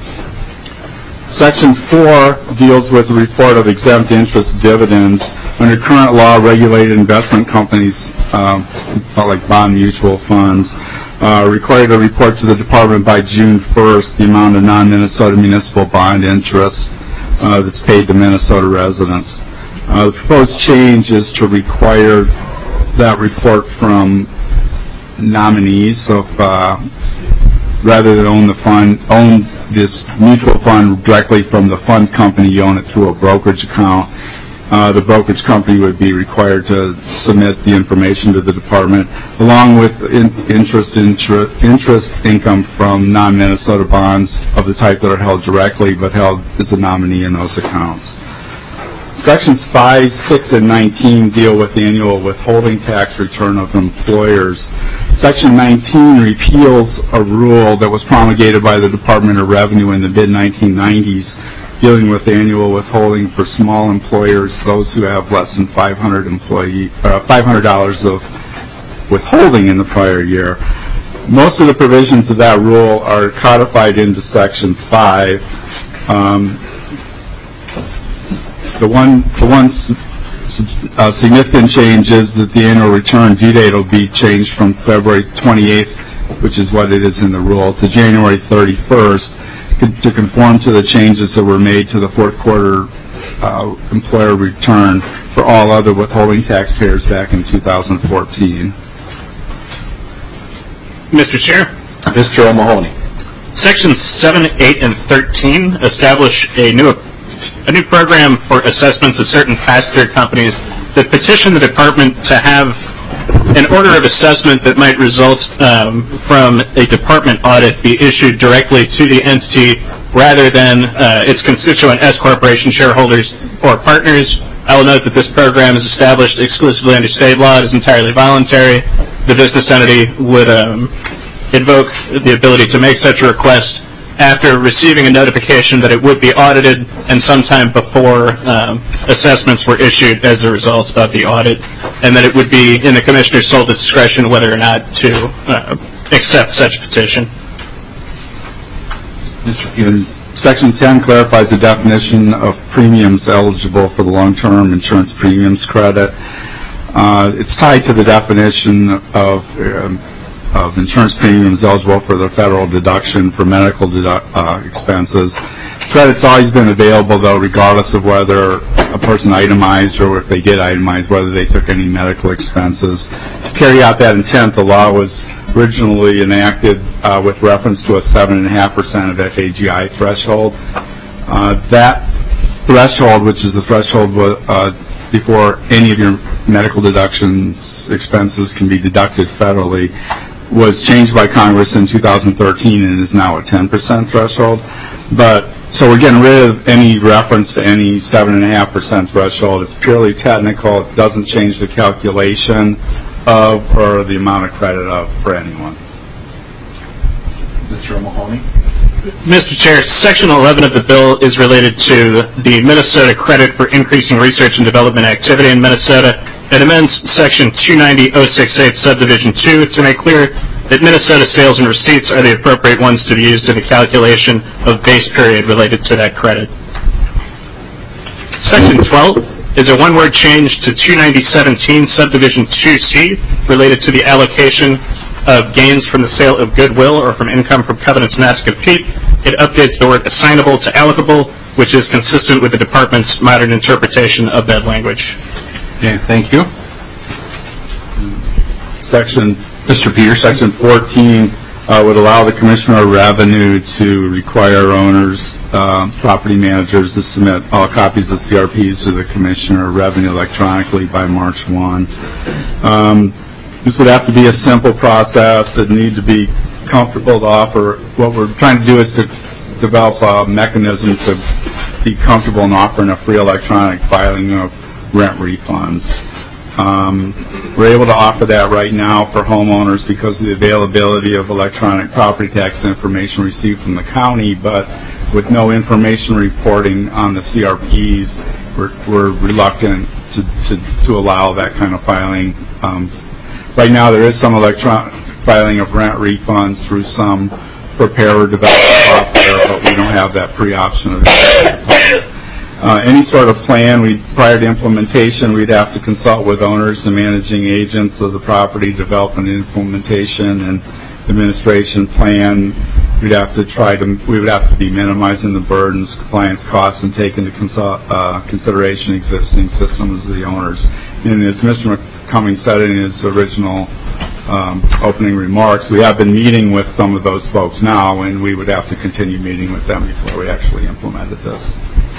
Speaker 11: Section four deals with the report of exempt interest dividends. Under current law, regulated investment companies, um, felt like bond mutual funds, uh, required to report to the department by June first the amount of non-Minnesota municipal bond interest uh, that's paid to Minnesota residents. Uh, the proposed change is to require that report from nominees. So if, uh, rather than own the fund, own this mutual fund directly from the fund company, you own it through a brokerage account. Uh, the brokerage company would be required to submit the information to the department, along with in, interest, intra, interest income from non-Minnesota bonds of the type that are held directly but held as a nominee in those accounts. Sections five, six, and nineteen deal with the annual withholding tax return of employers. Section nineteen repeals a rule that was promulgated by the Department of Revenue in the mid nineteen nineties dealing with annual withholding for small employers, those who have less than five hundred employee, uh, five hundred dollars of withholding in the prior year. Most of the provisions of that rule are codified into Section five. Um, the one, the one s- uh, significant change is that the annual return due date will be changed from February twenty-eighth, which is what it is in the rule, to January thirty-first, to conform to the changes that were made to the fourth quarter uh, employer return for all other withholding taxpayers back in two thousand fourteen.
Speaker 12: Mister Chair.
Speaker 13: Mister O'Mahony.
Speaker 12: Sections seven, eight, and thirteen establish a new a new program for assessments of certain pass-through companies that petition the department to have an order of assessment that might result um, from a department audit be issued directly to the entity rather than uh, its constituent S corporation shareholders or partners. I will note that this program is established exclusively under state law. It is entirely voluntary. The business entity would um, invoke the ability to make such a request after receiving a notification that it would be audited and sometime before um, assessments were issued as a result of the audit, and that it would be in the commissioner's sole discretion whether or not to uh, accept such petition.
Speaker 11: Mister Peters, Section ten clarifies the definition of premiums eligible for the long-term insurance premiums credit. Uh, it's tied to the definition of um, of insurance premiums eligible for the federal deduction for medical dedu- uh, expenses. Credit's always been available, though, regardless of whether a person itemized or if they did itemize, whether they took any medical expenses. To carry out that intent, the law was originally enacted uh, with reference to a seven point five percent of F A G I threshold. Uh, that threshold, which is the threshold uh, before any of your medical deductions expenses can be deducted federally, was changed by Congress in two thousand thirteen and is now a ten percent threshold. But so we're getting rid of any reference to any seven point five percent threshold. It's purely technical. It doesn't change the calculation of or the amount of credit of for anyone.
Speaker 13: Mister O'Mahony.
Speaker 12: Mister Chair, Section eleven of the bill is related to the Minnesota Credit for Increasing Research and Development Activity in Minnesota. It amends Section two ninety oh sixty-eight Subdivision two to make clear that Minnesota sales and receipts are the appropriate ones to be used in the calculation of base period related to that credit. Section twelve is a one-word change to two ninety seventeen Subdivision two C related to the allocation of gains from the sale of goodwill or from income from covenants not to compete. It updates the word assignable to allocable, which is consistent with the department's modern interpretation of that language.
Speaker 1: Okay, thank you.
Speaker 11: Section, Mister Peters, Section fourteen uh, would allow the Commissioner of Revenue to require owners, uh, property managers to submit all copies of C R Ps to the Commissioner of Revenue electronically by March first. Um, this would have to be a simple process. It need to be comfortable to offer. What we're trying to do is to develop a mechanism to be comfortable in offering a free electronic filing of rent refunds. Um, we're able to offer that right now for homeowners because of the availability of electronic property tax information received from the county, but with no information reporting on the C R Ps, we're, we're reluctant to, to, to allow that kind of filing. Um, right now there is some electronic filing of rent refunds through some preparer developed software, but we don't have that free option of Uh, any sort of plan, we, prior to implementation, we'd have to consult with owners and managing agents of the property, develop an implementation and administration plan. We'd have to try to, we would have to be minimizing the burdens, compliance costs, and take into consult, uh, consideration existing systems of the owners. And as Mister McCumming said in his original um, opening remarks, we have been meeting with some of those folks now, and we would have to continue meeting with them before we actually implemented this.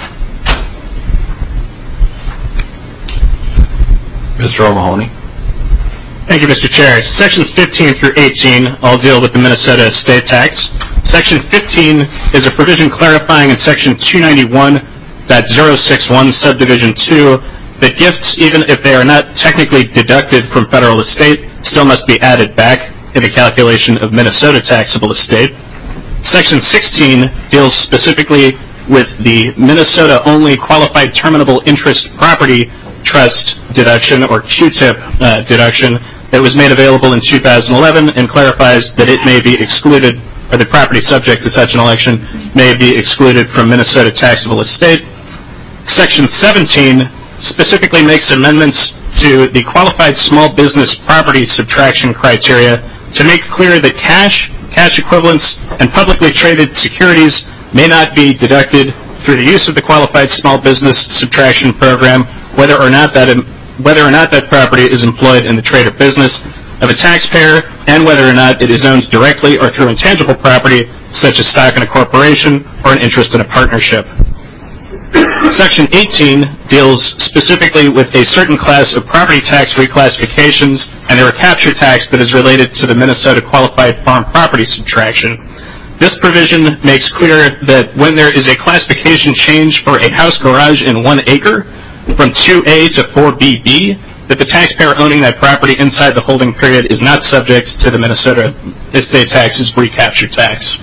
Speaker 13: Mister O'Mahony.
Speaker 12: Thank you, Mister Chair. Sections fifteen through eighteen all deal with the Minnesota estate tax. Section fifteen is a provision clarifying in Section two ninety-one point oh sixty-one Subdivision two that gifts, even if they are not technically deducted from federal estate, still must be added back in the calculation of Minnesota taxable estate. Section sixteen deals specifically with the Minnesota-only qualified terminable interest property trust deduction, or Q TIP uh, deduction, that was made available in two thousand eleven and clarifies that it may be excluded, or the property subject to such an election may be excluded from Minnesota taxable estate. Section seventeen specifically makes amendments to the qualified small business property subtraction criteria to make clear that cash, cash equivalents, and publicly traded securities may not be deducted through the use of the qualified small business subtraction program, whether or not that whether or not that property is employed in the trade or business of a taxpayer, and whether or not it is owned directly or through intangible property, such as stock in a corporation or an interest in a partnership. Section eighteen deals specifically with a certain class of property tax reclassifications and a recapture tax that is related to the Minnesota Qualified Farm Property Subtraction. This provision makes clear that when there is a classification change for a house garage in one acre from two A to four B B, that the taxpayer owning that property inside the holding period is not subject to the Minnesota estate tax's recapture tax.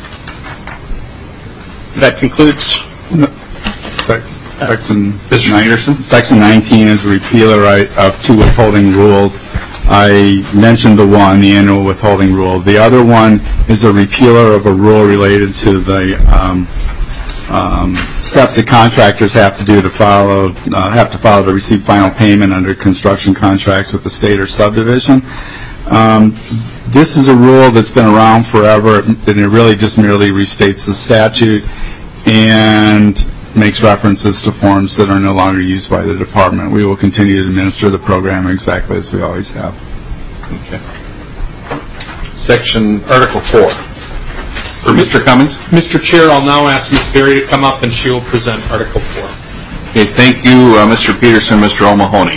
Speaker 12: That concludes.
Speaker 11: Section, Mister Anderson? Section nineteen is a repealer of two withholding rules. I mentioned the one, the annual withholding rule. The other one is a repealer of a rule related to the um, um, steps that contractors have to do to follow, uh, have to follow to receive final payment under construction contracts with the state or subdivision. Um, this is a rule that's been around forever, and it really just merely restates the statute and makes references to forms that are no longer used by the department. We will continue to administer the program exactly as we always have.
Speaker 1: Okay. Section Article four. For Mister Cummings?
Speaker 7: Mister Chair, I'll now ask Miz Berry to come up and she will present Article four.
Speaker 1: Okay, thank you, uh, Mister Peterson, Mister O'Mahony.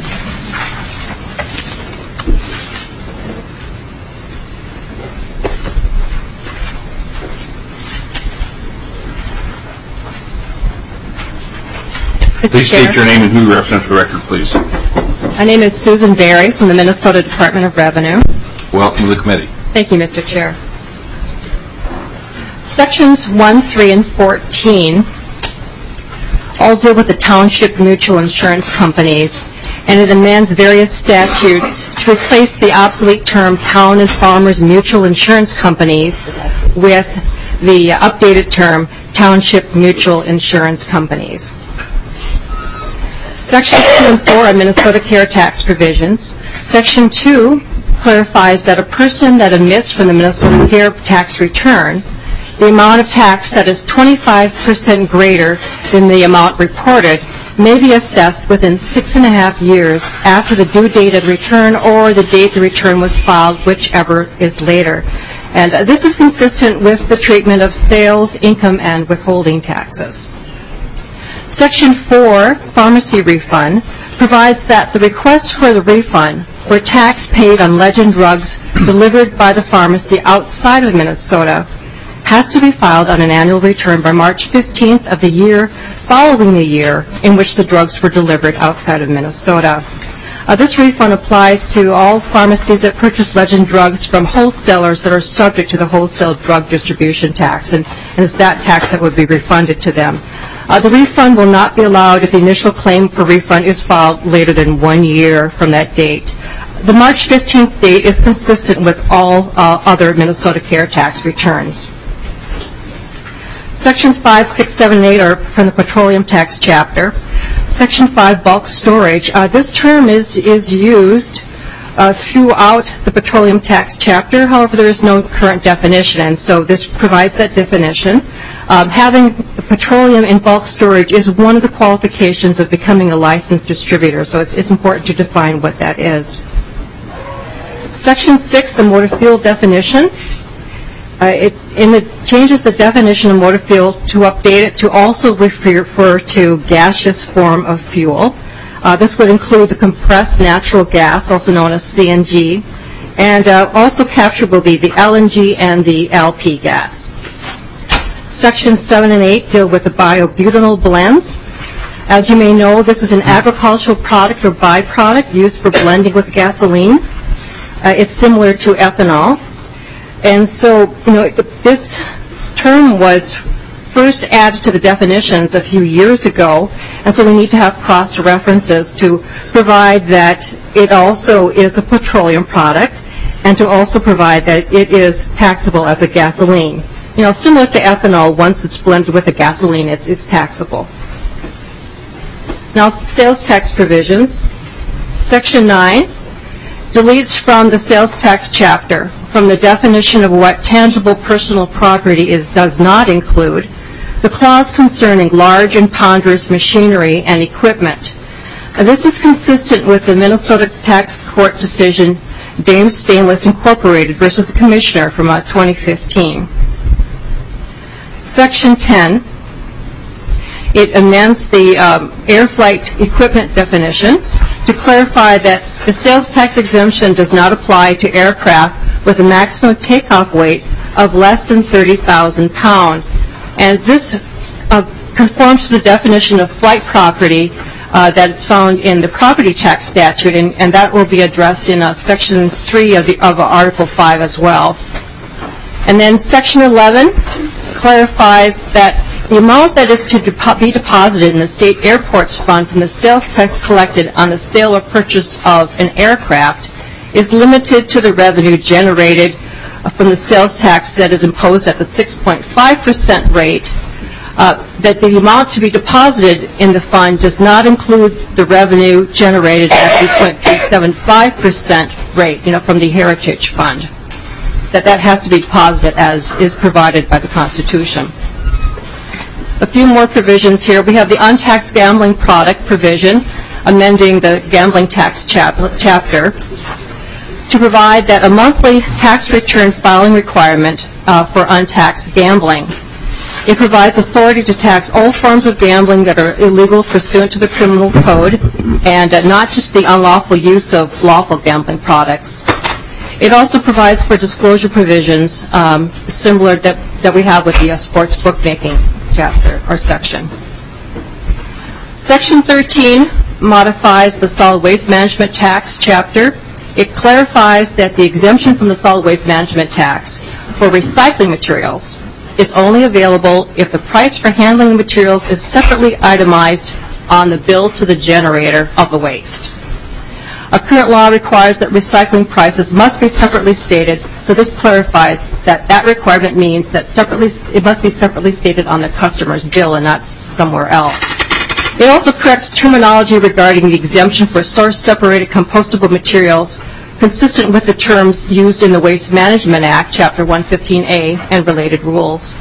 Speaker 1: Please state your name and who you represent for the record, please.
Speaker 14: My name is Susan Berry from the Minnesota Department of Revenue.
Speaker 1: Welcome to the committee.
Speaker 14: Thank you, Mister Chair. Sections one, three, and fourteen all deal with the township mutual insurance companies, and it amends various statutes to replace the obsolete term town and farmers mutual insurance companies with the updated term township mutual insurance companies. Sections two and four are Minnesota Care Tax provisions. Section two clarifies that a person that emits from the Minnesota Care Tax return the amount of tax that is twenty-five percent greater than the amount reported may be assessed within six and a half years after the due date of the return or the date the return was filed, whichever is later. And uh, this is consistent with the treatment of sales, income, and withholding taxes. Section four, Pharmacy Refund, provides that the request for the refund for tax paid on Legend drugs delivered by the pharmacy outside of Minnesota has to be filed on an annual return by March fifteenth of the year following the year in which the drugs were delivered outside of Minnesota. Uh, this refund applies to all pharmacies that purchase Legend drugs from wholesalers that are subject to the wholesale drug distribution tax, and, and it's that tax that would be refunded to them. Uh, the refund will not be allowed if the initial claim for refund is filed later than one year from that date. The March fifteenth date is consistent with all uh, other Minnesota Care Tax returns. Sections five, six, seven, and eight are from the Petroleum Tax Chapter. Section five, Bulk Storage. Uh, this term is, is used uh, throughout the Petroleum Tax Chapter. However, there is no current definition, and so this provides that definition. Um, having petroleum in bulk storage is one of the qualifications of becoming a licensed distributor, so it's, it's important to define what that is. Section six, the motor fuel definition. Uh, it, and it changes the definition of motor fuel to update it to also refer to gaseous form of fuel. Uh, this would include the compressed natural gas, also known as C N G, and uh, also captured will be the L N G and the L P gas. Sections seven and eight deal with the biobutanol blends. As you may know, this is an agricultural product or byproduct used for blending with gasoline. Uh, it's similar to ethanol. And so, you know, this term was first added to the definitions a few years ago, and so we need to have cross-references to provide that it also is a petroleum product and to also provide that it is taxable as a gasoline. You know, similar to ethanol, once it's blended with a gasoline, it's, it's taxable. Now, sales tax provisions. Section nine deletes from the sales tax chapter, from the definition of what tangible personal property is does not include, the clause concerning large and ponderous machinery and equipment. Now, this is consistent with the Minnesota Tax Court decision, Dames Stainless Incorporated versus the Commissioner from uh, twenty fifteen. Section ten, it amends the um, air flight equipment definition to clarify that the sales tax exemption does not apply to aircraft with a maximum takeoff weight of less than thirty thousand pounds. And this uh, conforms to the definition of flight property uh, that is found in the property tax statute, and, and that will be addressed in uh, Section three of, the, of Article five as well. And then Section eleven clarifies that the amount that is to depo- be deposited in the state airports fund from the sales tax collected on the sale or purchase of an aircraft is limited to the revenue generated from the sales tax that is imposed at the six point five percent rate. Uh, that the amount to be deposited in the fund does not include the revenue generated at the three point three seven five percent rate, you know, from the Heritage Fund. That that has to be deposited as is provided by the Constitution. A few more provisions here. We have the untaxed gambling product provision, amending the gambling tax chap- chapter to provide that a monthly tax return filing requirement uh, for untaxed gambling. It provides authority to tax all forms of gambling that are illegal pursuant to the criminal code, and uh, not just the unlawful use of lawful gambling products. It also provides for disclosure provisions um, similar that, that we have with the uh, sports bookmaking chapter or section. Section thirteen modifies the solid waste management tax chapter. It clarifies that the exemption from the solid waste management tax for recycling materials is only available if the price for handling the materials is separately itemized on the bill to the generator of the waste. A current law requires that recycling prices must be separately stated, so this clarifies that that requirement means that separately, it must be separately stated on the customer's bill and not somewhere else. It also corrects terminology regarding the exemption for source-separated compostable materials consistent with the terms used in the Waste Management Act, Chapter one fifteen A, and related rules.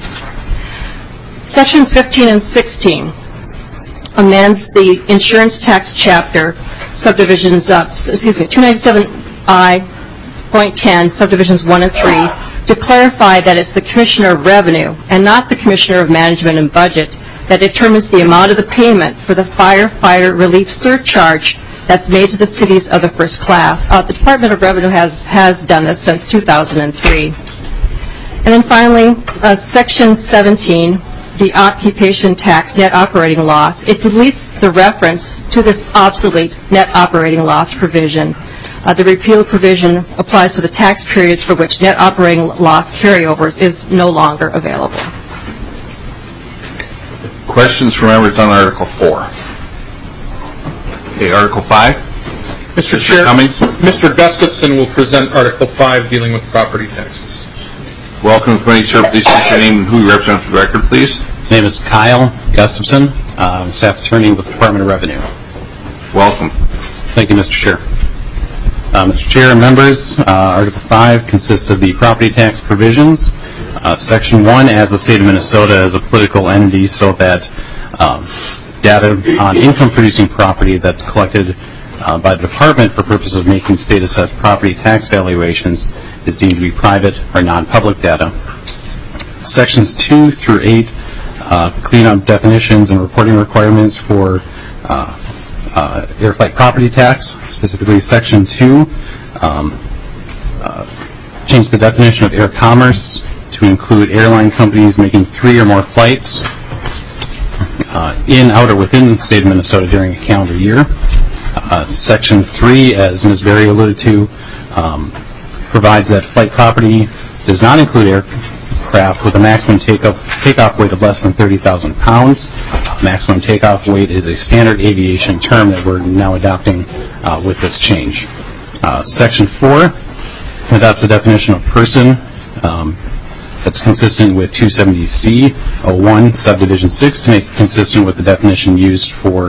Speaker 14: Sections fifteen and sixteen amends the insurance tax chapter, subdivisions, uh, excuse me, two ninety-seven I point ten, subdivisions one and three, to clarify that it's the Commissioner of Revenue and not the Commissioner of Management and Budget that determines the amount of the payment for the firefighter relief surcharge that's made to the cities of the first class. Uh, the Department of Revenue has, has done this since two thousand three. And then finally, uh, Section seventeen, the occupation tax net operating loss. It deletes the reference to this obsolete net operating loss provision. Uh, the repeal provision applies to the tax periods for which net operating loss carryovers is no longer available.
Speaker 1: Questions from members on Article four? Okay, Article five.
Speaker 7: Mister Chair, Mister Gustafson will present Article five dealing with property taxes.
Speaker 1: Welcome to the committee, sir. Please state your name and who you represent for the record, please.
Speaker 15: My name is Kyle Gustafson. Uh, I'm staff attorney with the Department of Revenue.
Speaker 1: Welcome.
Speaker 15: Thank you, Mister Chair. Uh, Mister Chair and members, uh, Article five consists of the property tax provisions. Uh, Section one, as the state of Minnesota is a political entity, so that um, data on income-producing property that's collected uh, by the department for purposes of making state-assessed property tax valuations is deemed to be private or non-public data. Sections two through eight uh, clean up definitions and reporting requirements for uh, uh, air flight property tax. Specifically, Section two um, uh, changed the definition of air commerce to include airline companies making three or more flights uh, in, out, or within the state of Minnesota during a calendar year. Uh, Section three, as Miz Berry alluded to, um, provides that flight property does not include aircraft with a maximum takeoff, takeoff weight of less than thirty thousand pounds. Uh, maximum takeoff weight is a standard aviation term that we're now adopting uh, with this change. Uh, Section four adopts the definition of person um, that's consistent with two seventy C oh one subdivision six to make it consistent with the definition used for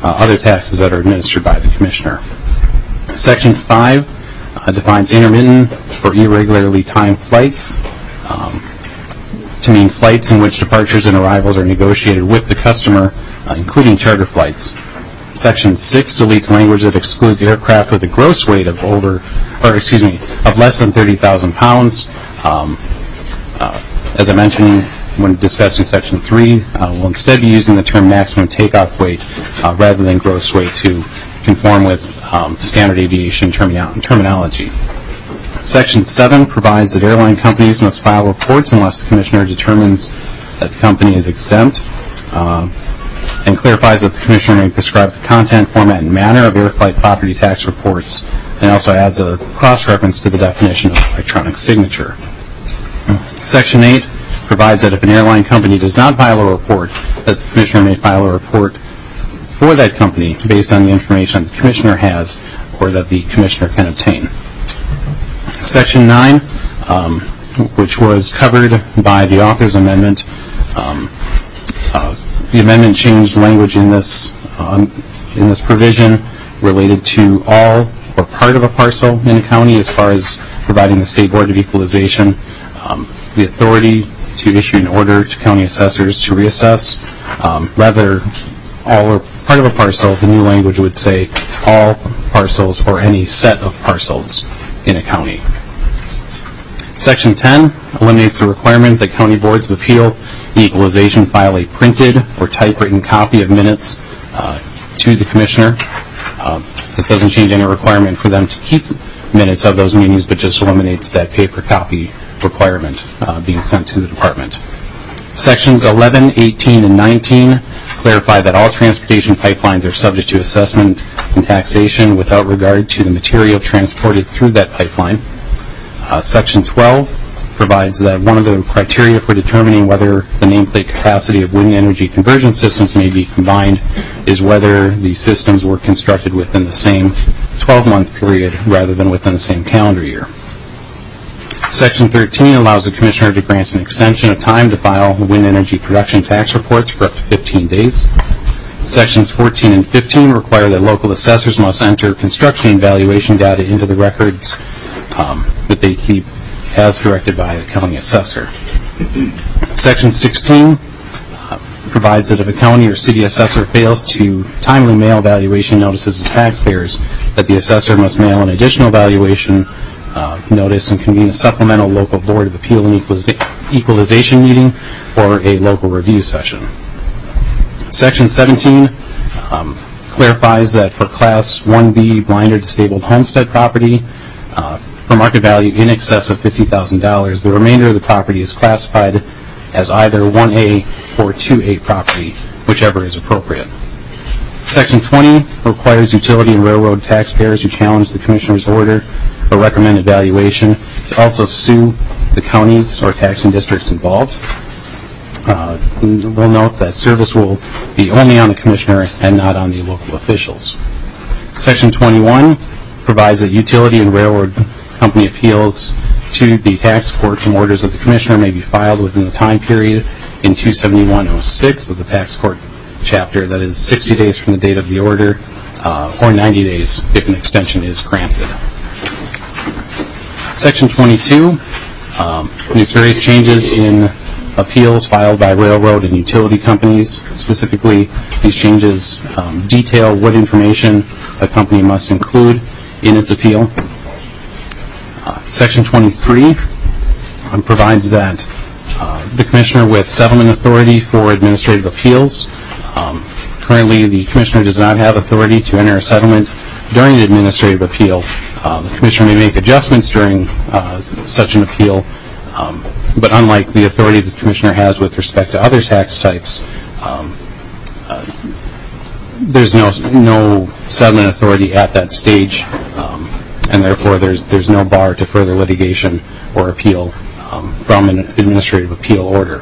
Speaker 15: uh, other taxes that are administered by the Commissioner. Section five uh, defines intermittent or irregularly timed flights um, to mean flights in which departures and arrivals are negotiated with the customer, uh, including charter flights. Section six deletes language that excludes aircraft with a gross weight of over, or excuse me, of less than thirty thousand pounds. Um, uh, as I mentioned when discussing Section three, uh, we'll instead be using the term maximum takeoff weight uh, rather than gross weight to conform with um, standard aviation termino- terminology. Section seven provides that airline companies must file reports unless the Commissioner determines that the company is exempt, uh, and clarifies that the Commissioner may prescribe the content, format, and manner of air flight property tax reports, and also adds a cross-reference to the definition of electronic signature. Section eight provides that if an airline company does not file a report, that the Commissioner may file a report for that company based on the information the Commissioner has or that the Commissioner can obtain. Section nine, um, which was covered by the author's amendment, um, uh, the amendment changed language in this um, in this provision related to all or part of a parcel in a county as far as providing the State Board of Equalization um, the authority to issue an order to county assessors to reassess. Um, rather, all or part of a parcel, the new language would say all parcels or any set of parcels in a county. Section ten eliminates the requirement that county boards of appeal equalization file a printed or typewritten copy of minutes uh, to the Commissioner. Uh, this doesn't change any requirement for them to keep minutes of those meetings, but just eliminates that paper copy requirement uh, being sent to the department. Sections eleven, eighteen, and nineteen clarify that all transportation pipelines are subject to assessment and taxation without regard to the material transported through that pipeline. Uh, Section twelve provides that one of the criteria for determining whether the nameplate capacity of wind energy conversion systems may be combined is whether the systems were constructed within the same twelve-month period rather than within the same calendar year. Section thirteen allows the Commissioner to grant an extension of time to file wind energy production tax reports for up to fifteen days. Sections fourteen and fifteen require that local assessors must enter construction and valuation data into the records um, that they keep as directed by the county assessor. Section sixteen uh, provides that if a county or city assessor fails to timely mail valuation notices to taxpayers, that the assessor must mail an additional valuation uh, notice and convene a supplemental local board of appeal and equaliza- equalization meeting or a local review session. Section seventeen um, clarifies that for Class one B blind or disabled homestead property, uh, for market value in excess of fifty thousand dollars, the remainder of the property is classified as either one A or two A property, whichever is appropriate. Section twenty requires utility and railroad taxpayers who challenge the Commissioner's order or recommended valuation to also sue the counties or taxing districts involved. Uh, we'll note that service will be only on the Commissioner and not on the local officials. Section twenty-one provides that utility and railroad company appeals to the tax court from orders of the Commissioner may be filed within the time period in two seventy-one oh six of the tax court chapter, that is sixty days from the date of the order, uh, or ninety days if an extension is granted. Section twenty-two um, makes various changes in appeals filed by railroad and utility companies. Specifically, these changes um, detail what information a company must include in its appeal. Uh, Section twenty-three um, provides that uh, the Commissioner with settlement authority for administrative appeals. Um, currently, the Commissioner does not have authority to enter a settlement during the administrative appeal. Uh, the Commissioner may make adjustments during uh, such an appeal, um, but unlike the authority the Commissioner has with respect to other tax types, um, uh, there's no no settlement authority at that stage, um, and therefore there's there's no bar to further litigation or appeal um, from an administrative appeal order.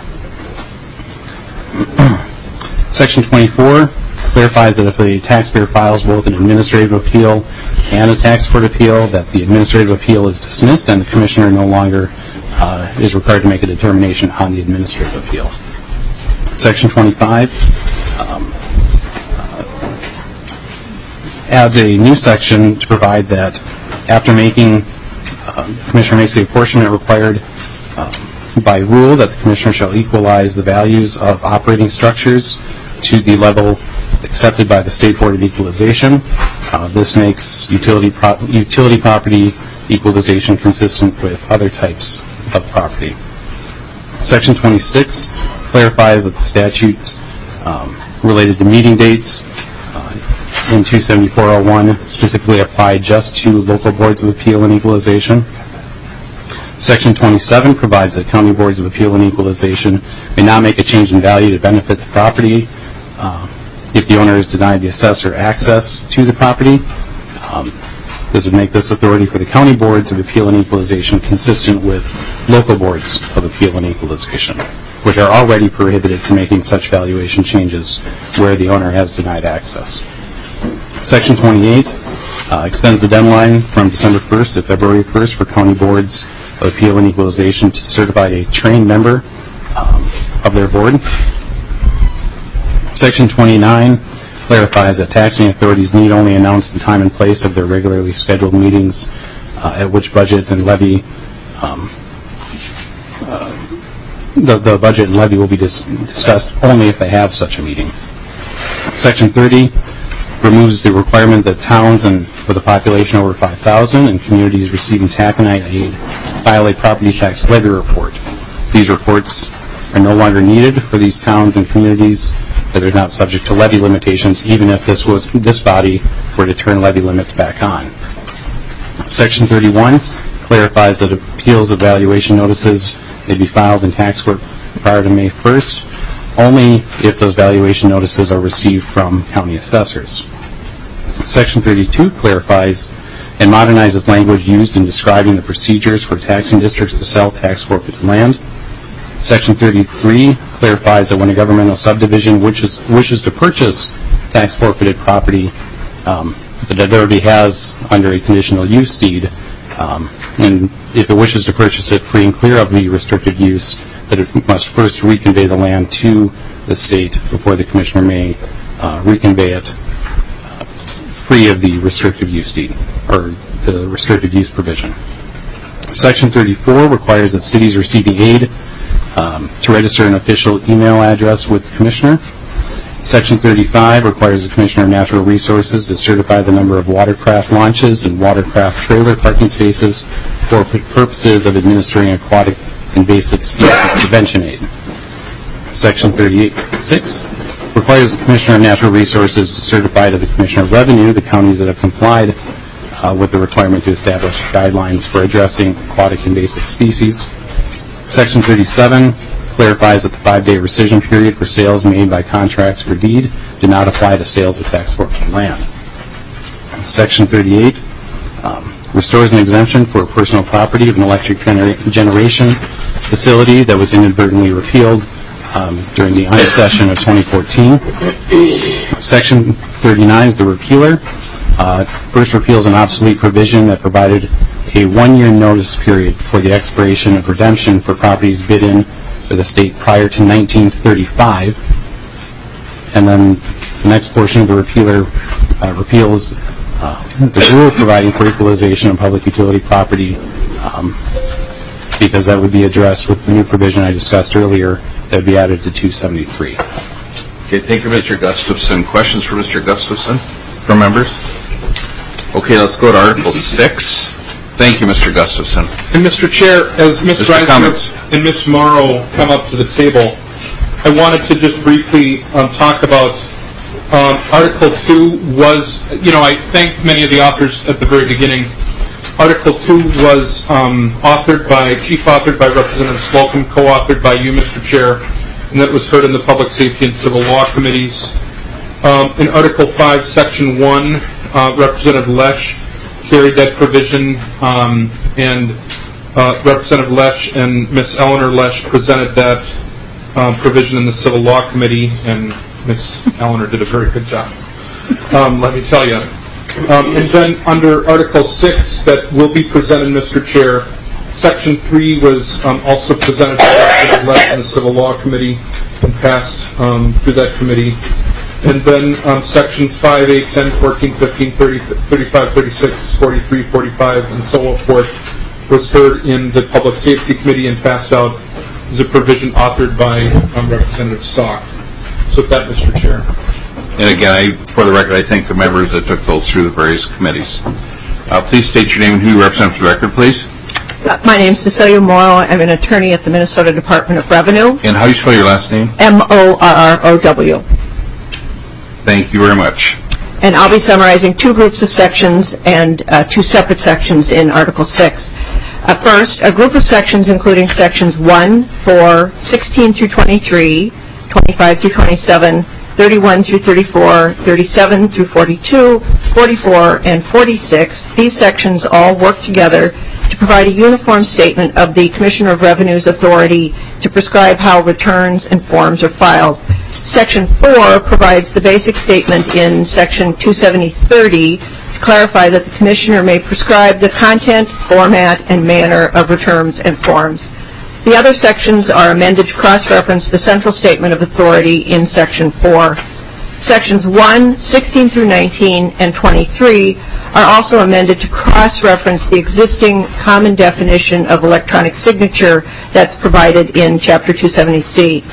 Speaker 15: Section twenty-four clarifies that if a taxpayer files both an administrative appeal and a tax court appeal, that the administrative appeal is dismissed and the Commissioner no longer uh, is required to make a determination on the administrative appeal. Section twenty-five um, uh, adds a new section to provide that after making, uh, the Commissioner makes the apportionment required uh, by rule that the Commissioner shall equalize the values of operating structures to the level accepted by the State Board of Equalization. Uh, this makes utility, pro utility property equalization consistent with other types of property. Section twenty-six clarifies that the statutes um, related to meeting dates uh, in two seventy-four oh one specifically apply just to local boards of appeal and equalization. Section twenty-seven provides that county boards of appeal and equalization may not make a change in value to benefit the property uh, if the owner is denied the assessor access to the property. Um, this would make this authority for the county boards of appeal and equalization consistent with local boards of appeal and equalization, which are already prohibited from making such valuation changes where the owner has denied access. Section twenty-eight uh, extends the deadline from December first to February first for county boards of appeal and equalization to certify a trained member um, of their board. Section twenty-nine clarifies that taxing authorities need only announce the time and place of their regularly scheduled meetings uh, at which budget and levy um, uh, the, the budget and levy will be dis discussed only if they have such a meeting. Section thirty removes the requirement that towns and with a population over five thousand and communities receiving taconite aid file a property tax levy report. These reports are no longer needed for these towns and communities that they're not subject to levy limitations, even if this was this body were to turn levy limits back on. Section thirty-one clarifies that appeals of valuation notices may be filed in tax court prior to May first, only if those valuation notices are received from county assessors. Section thirty-two clarifies and modernizes language used in describing the procedures for taxing districts to sell tax forfeited land. Section thirty-three clarifies that when a governmental subdivision wishes, wishes to purchase tax forfeited property um, that it already has under a conditional use deed, um, and if it wishes to purchase it free and clear of the restricted use, that it must first reconvey the land to the state before the Commissioner may uh, reconvey it uh, free of the restricted use deed, or the restricted use provision. Section thirty-four requires that cities receiving aid Um, to register an official email address with the Commissioner. Section thirty-five requires the Commissioner of Natural Resources to certify the number of watercraft launches and watercraft trailer parking spaces for purposes of administering aquatic invasive species prevention aid. Section thirty-eight point six requires the Commissioner of Natural Resources to certify to the Commissioner of Revenue the counties that have complied uh, with the requirement to establish guidelines for addressing aquatic invasive species. Section thirty-seven clarifies that the five-day rescission period for sales made by contracts for deed do not apply to sales of tax forfeited land. Section thirty-eight um, restores an exemption for personal property of an electric gener generation facility that was inadvertently repealed um, during the unsession of twenty fourteen. Section thirty-nine is the repealer. Uh, first repeals an obsolete provision that provided a one-year notice period for the expiration of redemption for properties bid in for the state prior to nineteen thirty-five. And then the next portion of the repealer uh, repeals uh, the rule providing for equalization of public utility property um, because that would be addressed with the new provision I discussed earlier that would be added to two seventy-three.
Speaker 1: Okay, thank you, Mister Gustafson. Questions for Mister Gustafson from members? Okay, let's go to Article six. Thank you, Mister Gustafson.
Speaker 7: And Mister Chair, as Miz Reisner and Miz Morrow come up to the table, I wanted to just briefly um, talk about um, Article two was, you know, I thank many of the authors at the very beginning. Article two was um, authored by, chief authored by Representative Slocum, co-authored by you, Mister Chair, and that was heard in the Public Safety and Civil Law Committees. Um, in Article five, Section one, uh, Representative Lesch carried that provision, um, and uh, Representative Lesch and Miz Eleanor Lesch presented that uh, provision in the Civil Law Committee, and Miz Eleanor did a very good job, um, let me tell you. Um, and then under Article six that will be presented, Mister Chair, Section three was um, also presented by Representative Lesch in the Civil Law Committee and passed um, through that committee. And then um, sections five, eight, ten, fourteen, fifteen, thirty, thirty-five, thirty-six, forty-three, forty-five, and so forth was heard in the Public Safety Committee and passed out as a provision authored by um, Representative Salk. So with that, Mister Chair.
Speaker 1: And again, I, for the record, I thank the members that took those through the various committees. Uh, please state your name and who you represent for the record, please.
Speaker 16: Uh, my name is Cecilia Morrow. I'm an attorney at the Minnesota Department of Revenue.
Speaker 1: And how do you spell your last name?
Speaker 16: M O R R O W.
Speaker 1: Thank you very much.
Speaker 16: And I'll be summarizing two groups of sections and uh, two separate sections in Article six. Uh, first, a group of sections including sections one, four, sixteen through twenty-three, twenty-five through twenty-seven, thirty-one through thirty-four, thirty-seven through forty-two, forty-four, and forty-six. These sections all work together to provide a uniform statement of the Commissioner of Revenue's authority to prescribe how returns and forms are filed. Section four provides the basic statement in Section two seventy thirty to clarify that the Commissioner may prescribe the content, format, and manner of returns and forms. The other sections are amended to cross-reference the central statement of authority in Section four. Sections one, sixteen through nineteen, and twenty-three are also amended to cross-reference the existing common definition of electronic signature that's provided in Chapter two seventy C.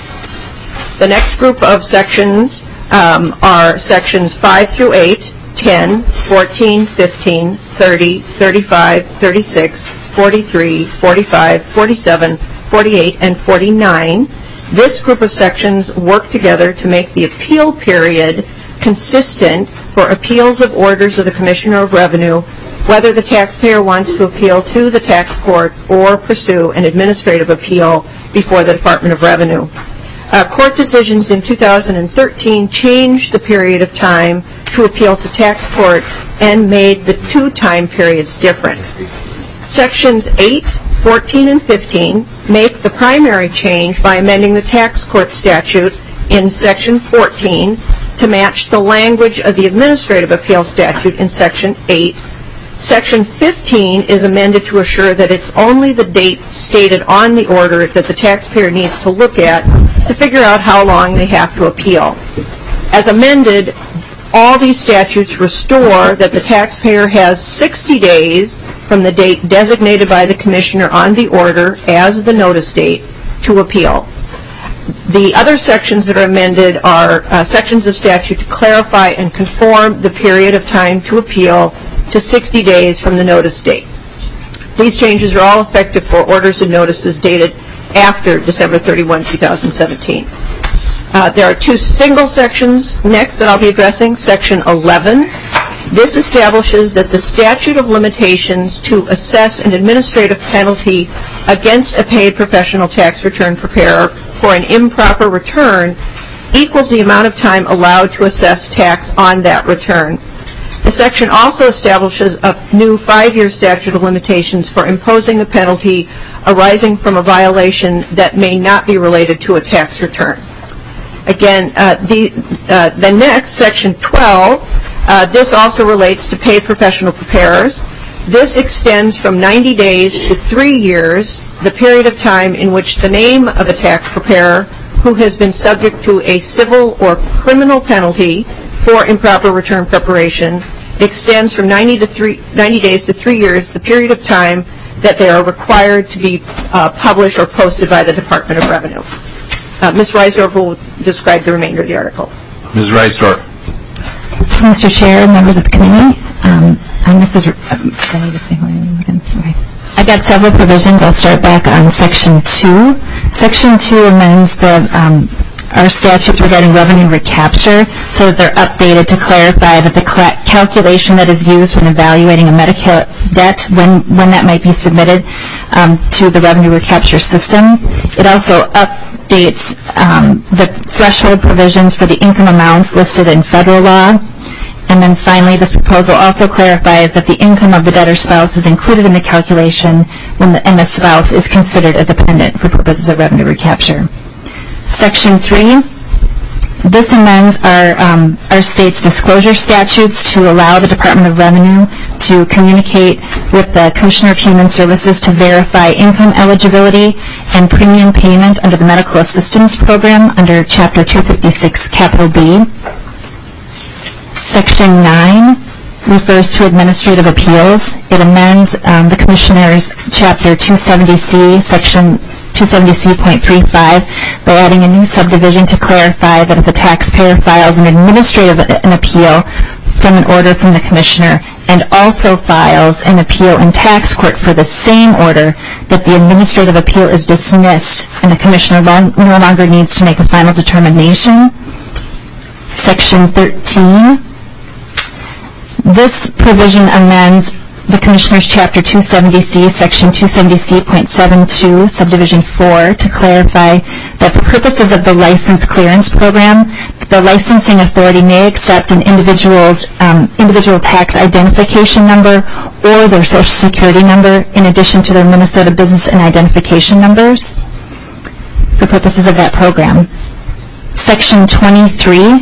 Speaker 16: The next group of sections um, are sections five through eight, ten, fourteen, fifteen, thirty, thirty-five, thirty-six, forty-three, forty-five, forty-seven, forty-eight, and forty-nine. This group of sections work together to make the appeal period consistent for appeals of orders of the Commissioner of Revenue, whether the taxpayer wants to appeal to the tax court or pursue an administrative appeal before the Department of Revenue. Uh, court decisions in two thousand thirteen changed the period of time to appeal to tax court and made the two time periods different. Sections eight, fourteen, and fifteen make the primary change by amending the tax court statute in Section fourteen to match the language of the administrative appeal statute in Section eight. Section fifteen is amended to assure that it's only the date stated on the order that the taxpayer needs to look at to figure out how long they have to appeal. As amended, all these statutes restore that the taxpayer has sixty days from the date designated by the Commissioner on the order as the notice date to appeal. The other sections that are amended are uh, sections of statute to clarify and conform the period of time to appeal to sixty days from the notice date. These changes are all effective for orders and notices dated after December thirty-first, two thousand seventeen. Uh, there are two single sections next that I'll be addressing. Section eleven. This establishes that the statute of limitations to assess an administrative penalty against a paid professional tax return preparer for an improper return equals the amount of time allowed to assess tax on that return. The section also establishes a new five-year statute of limitations for imposing a penalty arising from a violation that may not be related to a tax return. Again, uh, the, uh, the next, Section twelve, uh, this also relates to paid professional preparers. This extends from ninety days to three years, the period of time in which the name of a tax preparer who has been subject to a civil or criminal penalty for improper return preparation extends from ninety days to three years, the period of time that they are required to be uh, published or posted by the Department of Revenue. Uh, Miz Reisdorf will describe the remainder of the article.
Speaker 1: Miz Reisdorf.
Speaker 8: Mister Chair, members of the committee, um, I'm Missus R- uh, can I just say my name again? Okay. I got several provisions. I'll start back on Section two. Section two amends the um, our statutes regarding revenue recapture so that they're updated to clarify that the cl- calculation that is used when evaluating a Medicare debt, when, when that might be submitted um, to the revenue recapture system. It also updates um, the threshold provisions for the income amounts listed in federal law. And then finally, this proposal also clarifies that the income of the debtor's spouse is included in the calculation when the, and the spouse is considered a dependent for purposes of revenue recapture. Section three, this amends our, um, our state's disclosure statutes to allow the Department of Revenue to communicate with the Commissioner of Human Services to verify income eligibility and premium payment under the Medical Assistance Program under Chapter two fifty-six, Capital B. Section nine refers to administrative appeals. It amends um, the Commissioners Chapter two seventy C, Section two seventy C point three five by adding a new subdivision to clarify that if a taxpayer files an administrative an appeal from an order from the Commissioner and also files an appeal in tax court for the same order, that the administrative appeal is dismissed and the Commissioner long, no longer needs to make a final determination. Section thirteen. This provision amends the Commissioners Chapter two seventy C, Section two seventy C point seven two, Subdivision four, to clarify that for purposes of the license clearance program, the licensing authority may accept an individual's um, individual tax identification number or their Social Security number in addition to their Minnesota business and identification numbers for purposes of that program. Section twenty-three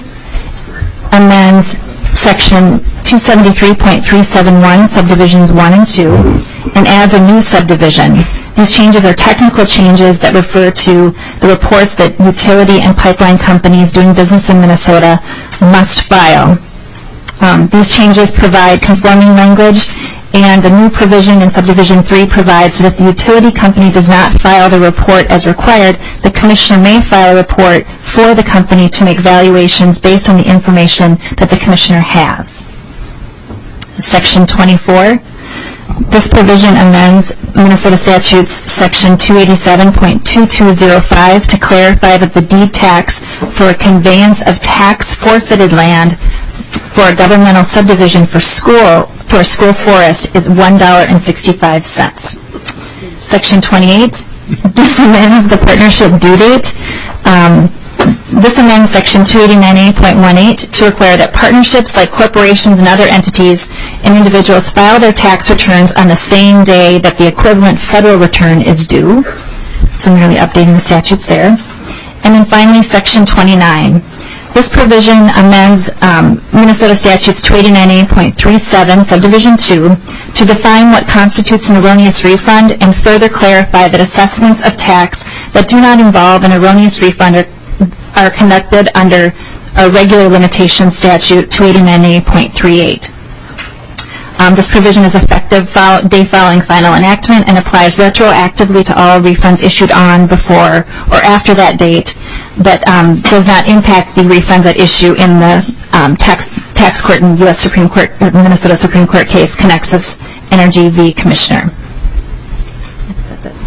Speaker 8: amends Section two seventy-three point three seven one, Subdivisions one and two, and adds a new subdivision. These changes are technical changes that refer to the reports that utility and pipeline companies doing business in Minnesota must file. Um, these changes provide conforming language, and the new provision in Subdivision three provides that if the utility company does not file the report as required, the Commissioner may file a report for the company to make valuations based on the information that the Commissioner has. Section twenty-four. This provision amends Minnesota Statutes Section two eighty-seven point two two zero five to clarify that the deed tax for a conveyance of tax forfeited land for a governmental subdivision for school for a school forest is one dollar and sixty-five cents. Section twenty-eight. This amends the partnership due date. Um, This amends Section two eighty-nine A point eighteen to require that partnerships like corporations and other entities and individuals file their tax returns on the same day that the equivalent federal return is due. So merely updating the statutes there. And then finally, Section twenty-nine. This provision amends um, Minnesota Statutes two eighty-nine A point thirty-seven, Subdivision two, to define what constitutes an erroneous refund and further clarify that assessments of tax that do not involve an erroneous refund are are conducted under a regular limitation statute two eighty-nine A point thirty-eight. Um, this provision is effective file, day following final enactment and applies retroactively to all refunds issued on, before, or after that date, but um, does not impact the refunds at issue in the um, tax tax court and U S Supreme Court, or Minnesota Supreme Court case, Connexus Energy v. Commissioner. That's it.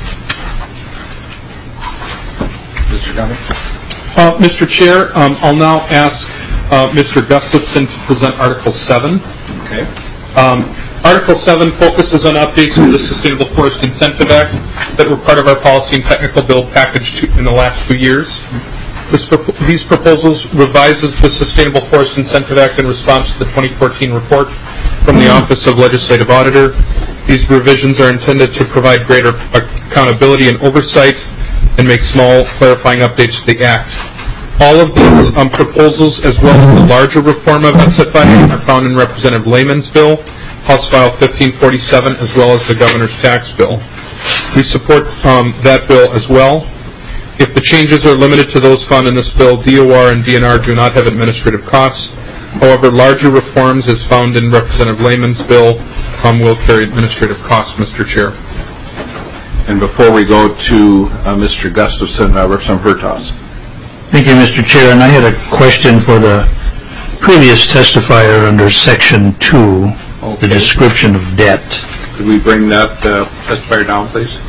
Speaker 7: Mister Cummings? Uh, Mister Chair, um, I'll now ask uh, Mister Gustafson to present Article seven. Okay. Um, Article seven focuses on updates to the Sustainable Forest Incentive Act that were part of our policy and technical bill package in the last two years. This, these proposals revises the Sustainable Forest Incentive Act in response to the twenty fourteen report from the Office of Legislative Auditor. These revisions are intended to provide greater accountability and oversight and make small clarifying updates to the Act. All of these um, proposals, as well as the larger reform of S F I, are found in Representative Lehman's bill, House File fifteen forty-seven, as well as the Governor's tax bill. We support um, that bill as well. If the changes are limited to those found in this bill, D O R and D N R do not have administrative costs. However, larger reforms, as found in Representative Lehman's bill, um, will carry administrative costs, Mister Chair.
Speaker 1: And before we go to uh, Mister Gustafson, uh, Representative Hertaus.
Speaker 10: Thank you, Mister Chair. And I had a question for the previous testifier under Section two, okay. The description of debt.
Speaker 1: Could we bring that uh, testifier down, please?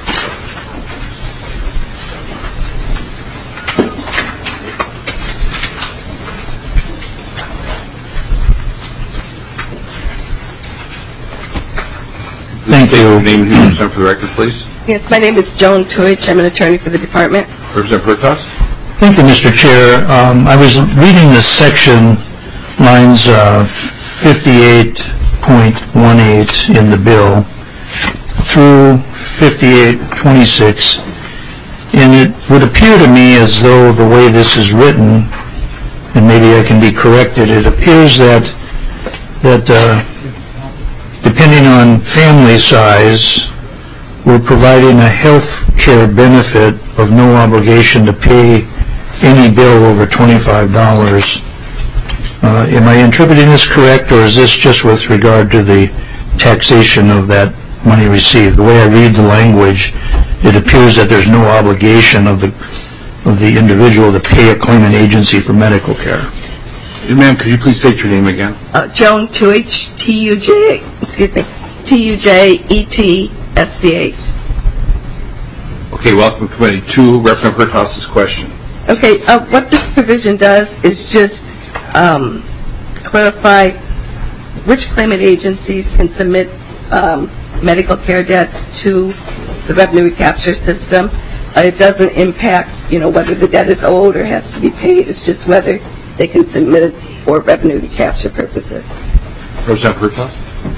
Speaker 10: Thank you.
Speaker 1: Name and represent for the record, please.
Speaker 9: Yes, my name is Joan Tuich. I'm an attorney for the department.
Speaker 1: Representative Hertaus.
Speaker 10: Thank you, Mister Chair. Um, I was reading this section, lines uh, fifty-eight point eighteen in the bill through fifty-eight twenty-six, and it would appear to me as though the way this is written, and maybe I can be corrected, it appears that that uh, depending on family size, we're providing a health care benefit of no obligation to pay any bill over twenty-five dollars Uh, am I interpreting this correct, or is this just with regard to the taxation of that money received? The way I read the language, it appears that there's no obligation of the of the individual to pay a claimant agency for medical care.
Speaker 1: Ma'am, could you please state your name again?
Speaker 17: Uh, Joan Tuich, T U J, excuse me, T U J E T S C H.
Speaker 1: Okay, welcome to Committee two. Representative Hurtaugh's question.
Speaker 17: Okay, uh, what this provision does is just um, clarify which claimant agencies can submit um, medical care debts to the revenue recapture system. Uh, it doesn't impact, you know, whether the debt is owed or has to be paid. It's just whether they can submit it for revenue recapture purposes.
Speaker 1: Representative Hurtaugh?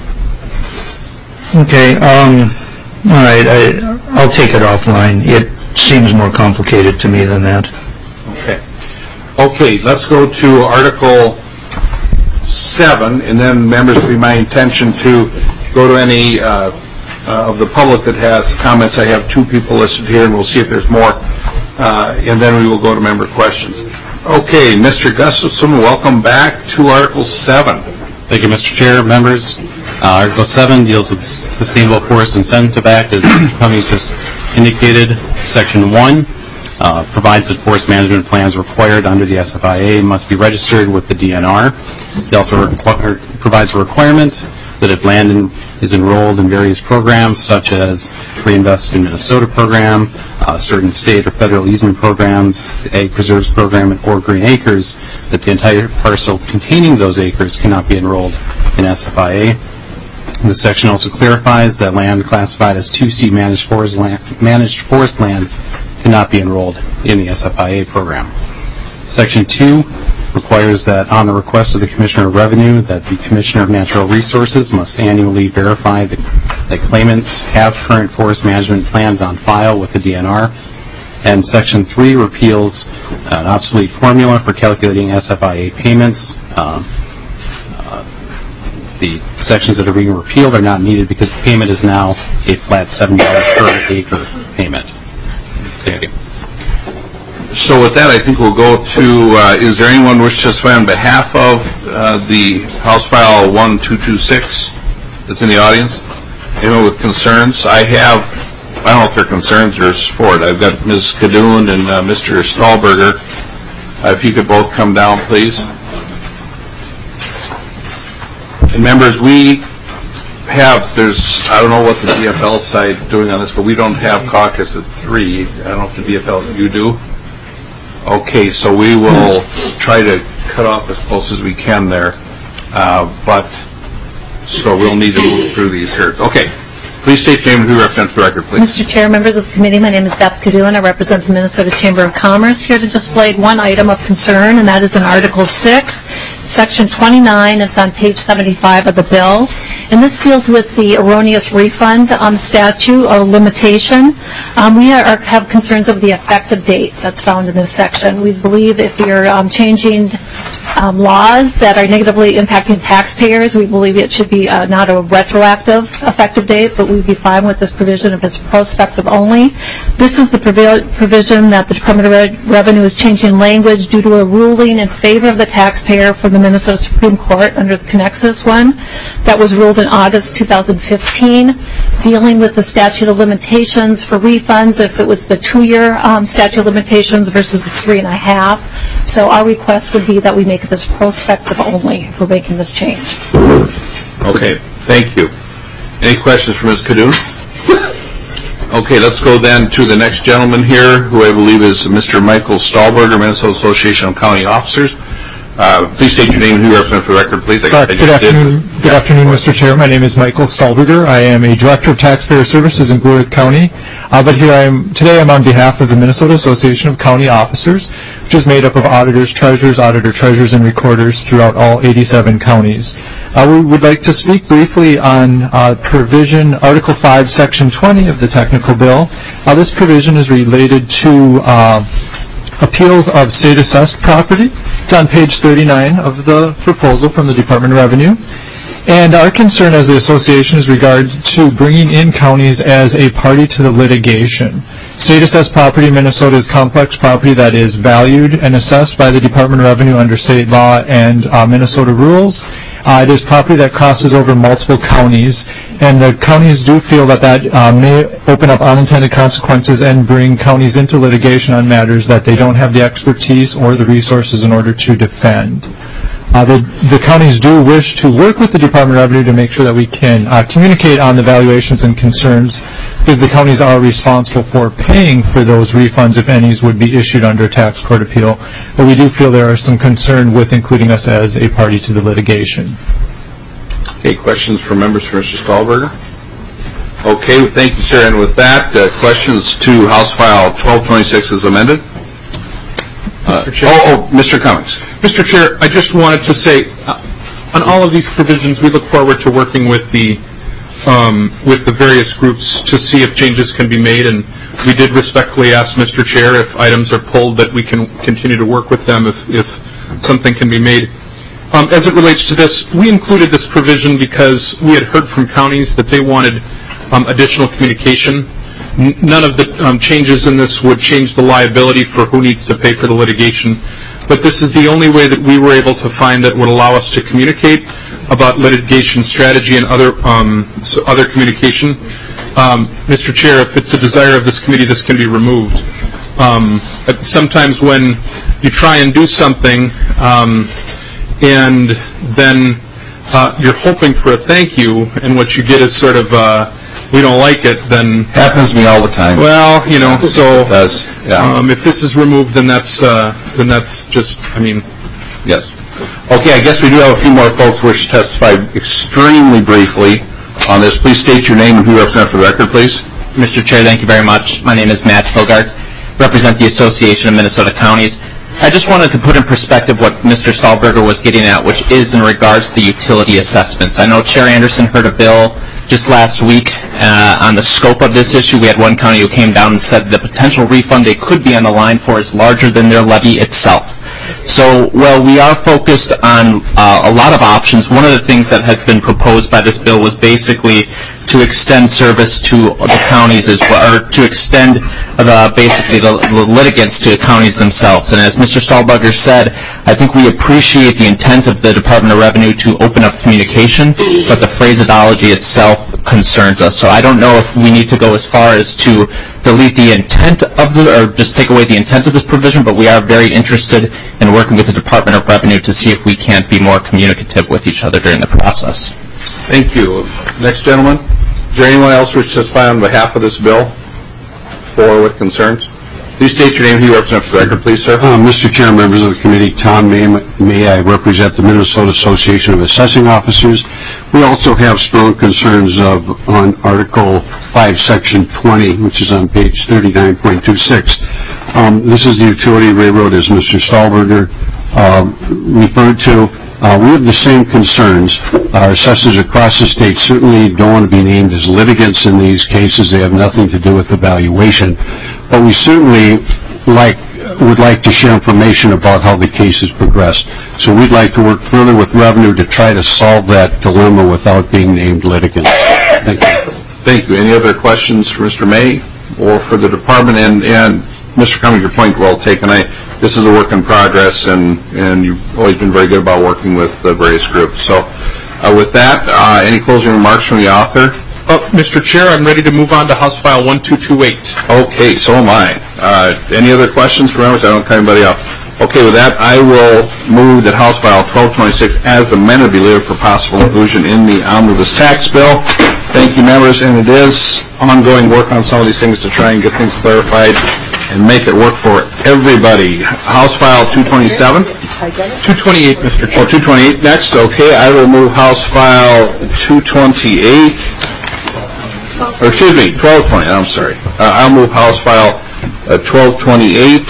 Speaker 10: Okay, um, all right, I, I'll take it offline. It seems more complicated to me than that.
Speaker 1: Okay. Okay, let's go to Article seven, and then, members, it'll be my intention to go to any uh, uh, of the public that has comments. I have two people listed here, and we'll see if there's more, uh, and then we will go to member questions. Okay, Mister Gustafson, welcome back to Article seven.
Speaker 15: Thank you, Mister Chair, members. Uh, Article seven deals with Sustainable Forest Incentive Act, as Mister Cummings just indicated. Section one uh, provides that forest management plans required under the S F I A must be registered with the D N R. It also requ- provides a requirement that if land in, is enrolled in various programs, such as Reinvest in Minnesota program, uh, certain state or federal easement programs, the Ag Preserves program, or Green Acres, that the entire parcel containing those acres cannot be enrolled in S F I A. This section also clarifies that land classified as two C managed forest land, managed forest land cannot be enrolled in the S F I A program. Section two requires that on the request of the Commissioner of Revenue that the Commissioner of Natural Resources must annually verify that, that claimants have current forest management plans on file with the D N R. And Section three repeals an obsolete formula for calculating S F I A payments. Um, uh, the sections that are being repealed are not needed because the payment is now a flat seven dollars per acre payment. Thank you.
Speaker 1: So with that, I think we'll go to, uh, is there anyone wish to testify on behalf of uh, the House File one two two six that's in the audience? Anyone with concerns? I have, I don't know if they're concerns or support. I've got Miz Kadoon and uh, Mister Stahlberger. Uh, if you could both come down, please. And members, we have, there's, I don't know what the D F L side is doing on this, but we don't have caucus at three. I don't know if the D F L, you do? Okay, so we will try to cut off as close as we can there, uh, but so we'll need to move through these here. Okay, please state your name and who represents the record, please.
Speaker 18: Mister Chair, members of the committee, my name is Beth Kadoon. I represent the Minnesota Chamber of Commerce, here to display one item of concern, and that is in Article six, Section twenty-nine. It's on page seventy-five of the bill. And this deals with the erroneous refund um, statute or limitation. Um, we are, have concerns of the effective date that's found in this section. We believe if you're um, changing um, laws that are negatively impacting taxpayers, we believe it should be uh, not a retroactive effective date, but we'd be fine with this provision if it's prospective only. This is the provi- provision that the Department of Re- Revenue is changing language due to a ruling in favor of the taxpayer from the Minnesota Supreme Court under the Connexus one that was ruled in August two thousand fifteen, dealing with the statute of limitations for refunds if it was the two-year um, statute of limitations versus the three and a half. So our request would be that we make this prospective only if we're making this change.
Speaker 1: Okay, thank you. Any questions for Miz Kadoon? Okay, let's go then to the next gentleman here, who I believe is Mister Michael Stahlberger, Minnesota Association of County Officers. Uh, please state your name and who you represent for the record, please. I
Speaker 19: Uh, good afternoon, good yeah. afternoon, Mister Chair. My name is Michael Stahlberger. I am a Director of Taxpayer Services in Blue Earth County. Uh, but here I am today. I'm on behalf of the Minnesota Association of County Officers, which is made up of auditors, treasurers, auditor treasurers, and recorders throughout all eighty-seven counties. Uh, we would like to speak briefly on uh, provision Article five, Section twenty of the technical bill. Uh, this provision is related to uh, appeals of state-assessed property. It's on page thirty-nine of the proposal from the Department of Revenue. And our concern as the association is regard to bringing in counties as a party to the litigation. State assessed property in Minnesota is complex property that is valued and assessed by the Department of Revenue under state law and uh, Minnesota rules. Uh, it is property that crosses over multiple counties, and the counties do feel that that uh, may open up unintended consequences and bring counties into litigation on matters that they don't have the expertise or the resources in order to defend. Uh, the, the counties do wish to work with the Department of Revenue to make sure that we can uh, communicate on the valuations and concerns, because the counties are responsible for paying for those refunds if any would be issued under a tax court appeal. But we do feel there are some concern with including us as a party to the litigation.
Speaker 1: Okay, questions from members for Mister Stahlberger? Okay, thank you, sir. And with that, uh, questions to House File twelve twenty-six is amended. Uh,
Speaker 7: Mister Chair.
Speaker 1: Oh, oh, Mister Cummings.
Speaker 7: Mister Chair, I just wanted to say, uh, on all of these provisions, we look forward to working with the um, with the various groups to see if changes can be made, and we did respectfully ask Mister Chair if items are pulled that we can continue to work with them if, if something can be made. Um, as it relates to this, we included this provision because we had heard from counties that they wanted um, additional communication. N- none of the um, changes in this would change the liability for who needs to pay for the litigation, but this is the only way that we were able to find that would allow us to communicate about litigation strategy and other um, so other communication. Um, Mister Chair, if it's a desire of this committee, this can be removed. Um, sometimes when you try and do something um, and then uh, you're hoping for a thank you, and what you get is sort of uh, we don't like it, then
Speaker 1: happens to me all the time.
Speaker 7: Well, you know, so
Speaker 1: it does. Yeah.
Speaker 7: Um, if this is removed, then that's uh, then that's just. I mean,
Speaker 1: yes. Okay, I guess we do have a few more folks who wish to testify extremely briefly on this. Please state your name and who you represent for the record, please.
Speaker 20: Mister Chair, thank you very much. My name is Matt Bogart. Represent the Association of Minnesota Counties. I just wanted to put in perspective what Mister Stahlberger was getting at, which is in regards to the utility assessments. I know Chair Anderson heard a bill just last week uh, on the scope of this issue. We had one county who came down and said the potential refund they could be on the line for is larger than their levy itself. So, well, we are focused on uh, a lot of options. One of the things that has been proposed by this bill was basically to extend service to the counties as well, or to extend the, basically the, the litigants to the counties themselves. And as Mister Stahlberger said, I think we appreciate the intent of the Department of Revenue to open up communication, but the phraseology itself concerns us. So I don't know if we need to go as far as to delete the intent of the, or just take away the intent of this provision, but we are very interested in working with the Department of Revenue to see if we can't be more communicative with each other during the process.
Speaker 1: Thank you. Next gentleman. Is there anyone else who wishes to testify on behalf of this bill? For or with concerns? Please state your name and who you represent for the record, please, sir.
Speaker 21: Uh, Mister Chair, members of the committee, Tom May, May, I represent the Minnesota Association of Assessing Officers. We also have strong concerns of on Article five, Section twenty, which is on page thirty-nine point two six. Um, this is the utility railroad, as Mister Stahlberger uh, referred to. Uh, we have the same concerns. Our assessors across the state certainly don't want to be named as litigants in these cases. They have nothing to do with the valuation. But we certainly like, would like to share information about how the case has progressed. So we'd like to work further with Revenue to try to solve that dilemma without being named litigants. Thank you.
Speaker 1: Thank you. Any other questions for Mister May or for the department? And, and Mister Cummings, your point well taken. I, this is a work in progress, and, and you've always been very good about working with the various groups. So uh, with that, uh, any closing remarks from the author?
Speaker 7: Uh, Mister Chair, I'm ready to move on to House File one two two eight.
Speaker 1: Okay, so am I. Uh, any other questions for members? I don't cut anybody off. Okay, with that, I will move that House File twelve twenty-six as amended be laid for possible inclusion in the omnibus tax bill. Thank you, members, and it is ongoing work on some of these things to try and get things clarified and make it work for everybody. House File two twenty-seven.
Speaker 7: two twenty-eight, Mister Chair.
Speaker 1: Oh, two twenty-eight next. Okay, I will move House File two twenty-eight. Or excuse me, twelve twenty. I'm sorry. Uh, I'll move House File uh, twelve twenty-eight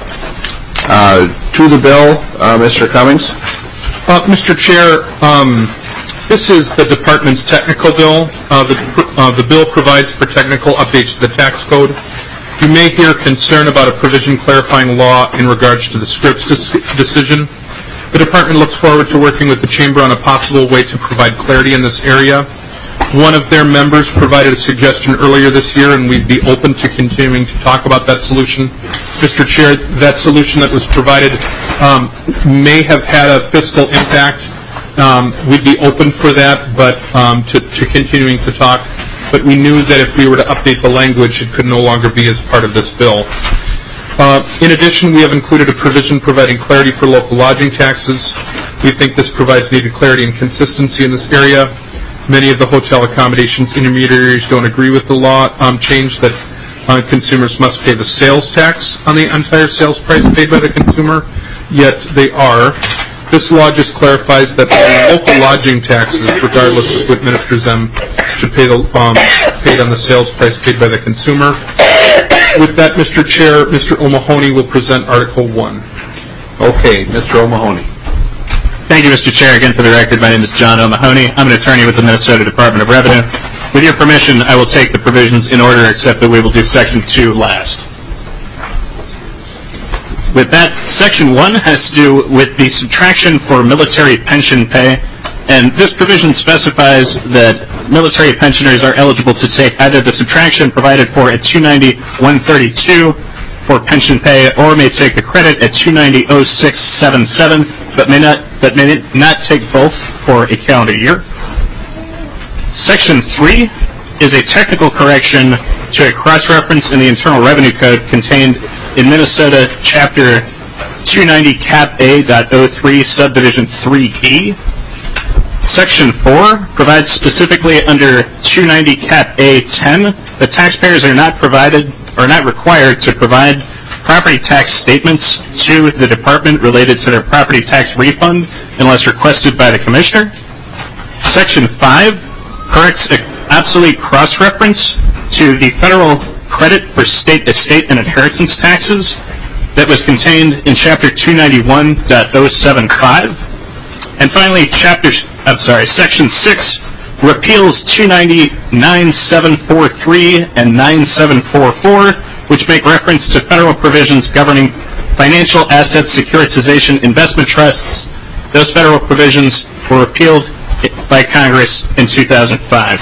Speaker 1: uh, to the bill. Uh, Mister Cummings.
Speaker 7: Uh, Mister Chair, um, this is the department's technical bill. Uh, the, uh, the bill provides for technical updates to the tax code. You may hear concern about a provision clarifying law in regards to the Scripps decision. The department looks forward to working with the Chamber on a possible way to provide clarity in this area. One of their members provided a suggestion earlier this year, and we'd be open to continuing to talk about that solution. Mister Chair, that solution that was provided um, may have had a fiscal impact. Um, we'd be open for that, but um, to, to continuing to talk. But we knew that if we were to update the language, it could no longer be as part of this bill. Uh, in addition, we have included a provision providing clarity for local lodging taxes. We think this provides needed clarity and consistency in this area. Many of the hotel accommodations intermediaries don't agree with the law um, change that uh, consumers must pay the sales tax on the entire sales price paid by the consumer, yet they are. This law just clarifies that local lodging taxes, regardless of who administers them, should pay the, um, paid on the sales price paid by the consumer. With that, Mister Chair, Mister O'Mahony will present Article one.
Speaker 13: Okay, Mister O'Mahony.
Speaker 12: Thank you, Mister Chair. Again, for the record, my name is John O'Mahony. I'm an attorney with the Minnesota Department of Revenue. With your permission, I will take the provisions in order, except that we will do Section two last. With that, Section one has to do with the subtraction for military pension pay, and this provision specifies that military pensioners are eligible to take either the subtraction provided for at two ninety one thirty-two for pension pay, or may take the credit at two ninety oh six seventy-seven, but may not but may not take both for a calendar year. Section three is a technical correction to a cross-reference in the Internal Revenue Code contained in Minnesota Chapter two ninety Cap A dot oh three Subdivision three E. Section four provides specifically under two ninety Cap A ten that taxpayers are not provided or not required to provide property tax statements to the department related to their property tax refund unless requested by the commissioner. Section five corrects an obsolete cross-reference to the federal credit for state estate and inheritance taxes that was contained in Chapter two ninety-one point oh seven five. And finally, Chapter, I'm sorry, Section six repeals two ninety nine seven forty-three and nine seven forty-four, which make reference to federal provisions governing financial asset securitization investment trusts. Those federal provisions were repealed by Congress in two thousand five.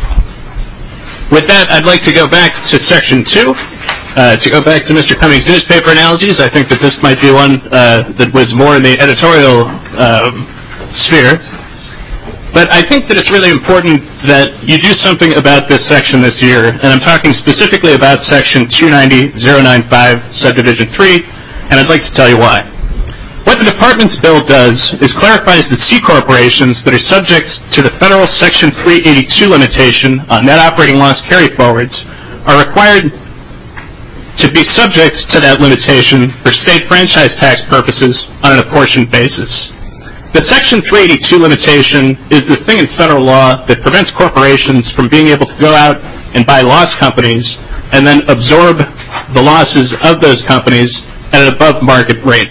Speaker 12: With that, I'd like to go back to Section two. Uh, to go back to Mister Cummings' newspaper analogies, I think that this might be one uh, that was more in the editorial uh, sphere. But I think that it's really important that you do something about this section this year, and I'm talking specifically about Section two ninety oh ninety-five, Subdivision three, and I'd like to tell you why. What the Department's bill does is clarifies that C corporations that are subject to the federal Section three eighty-two limitation on net operating loss carryforwards are required to be subject to that limitation for state franchise tax purposes on an apportioned basis. The Section three eighty-two limitation is the thing in federal law that prevents corporations from being able to go out and buy loss companies and then absorb the losses of those companies at an above-market rate.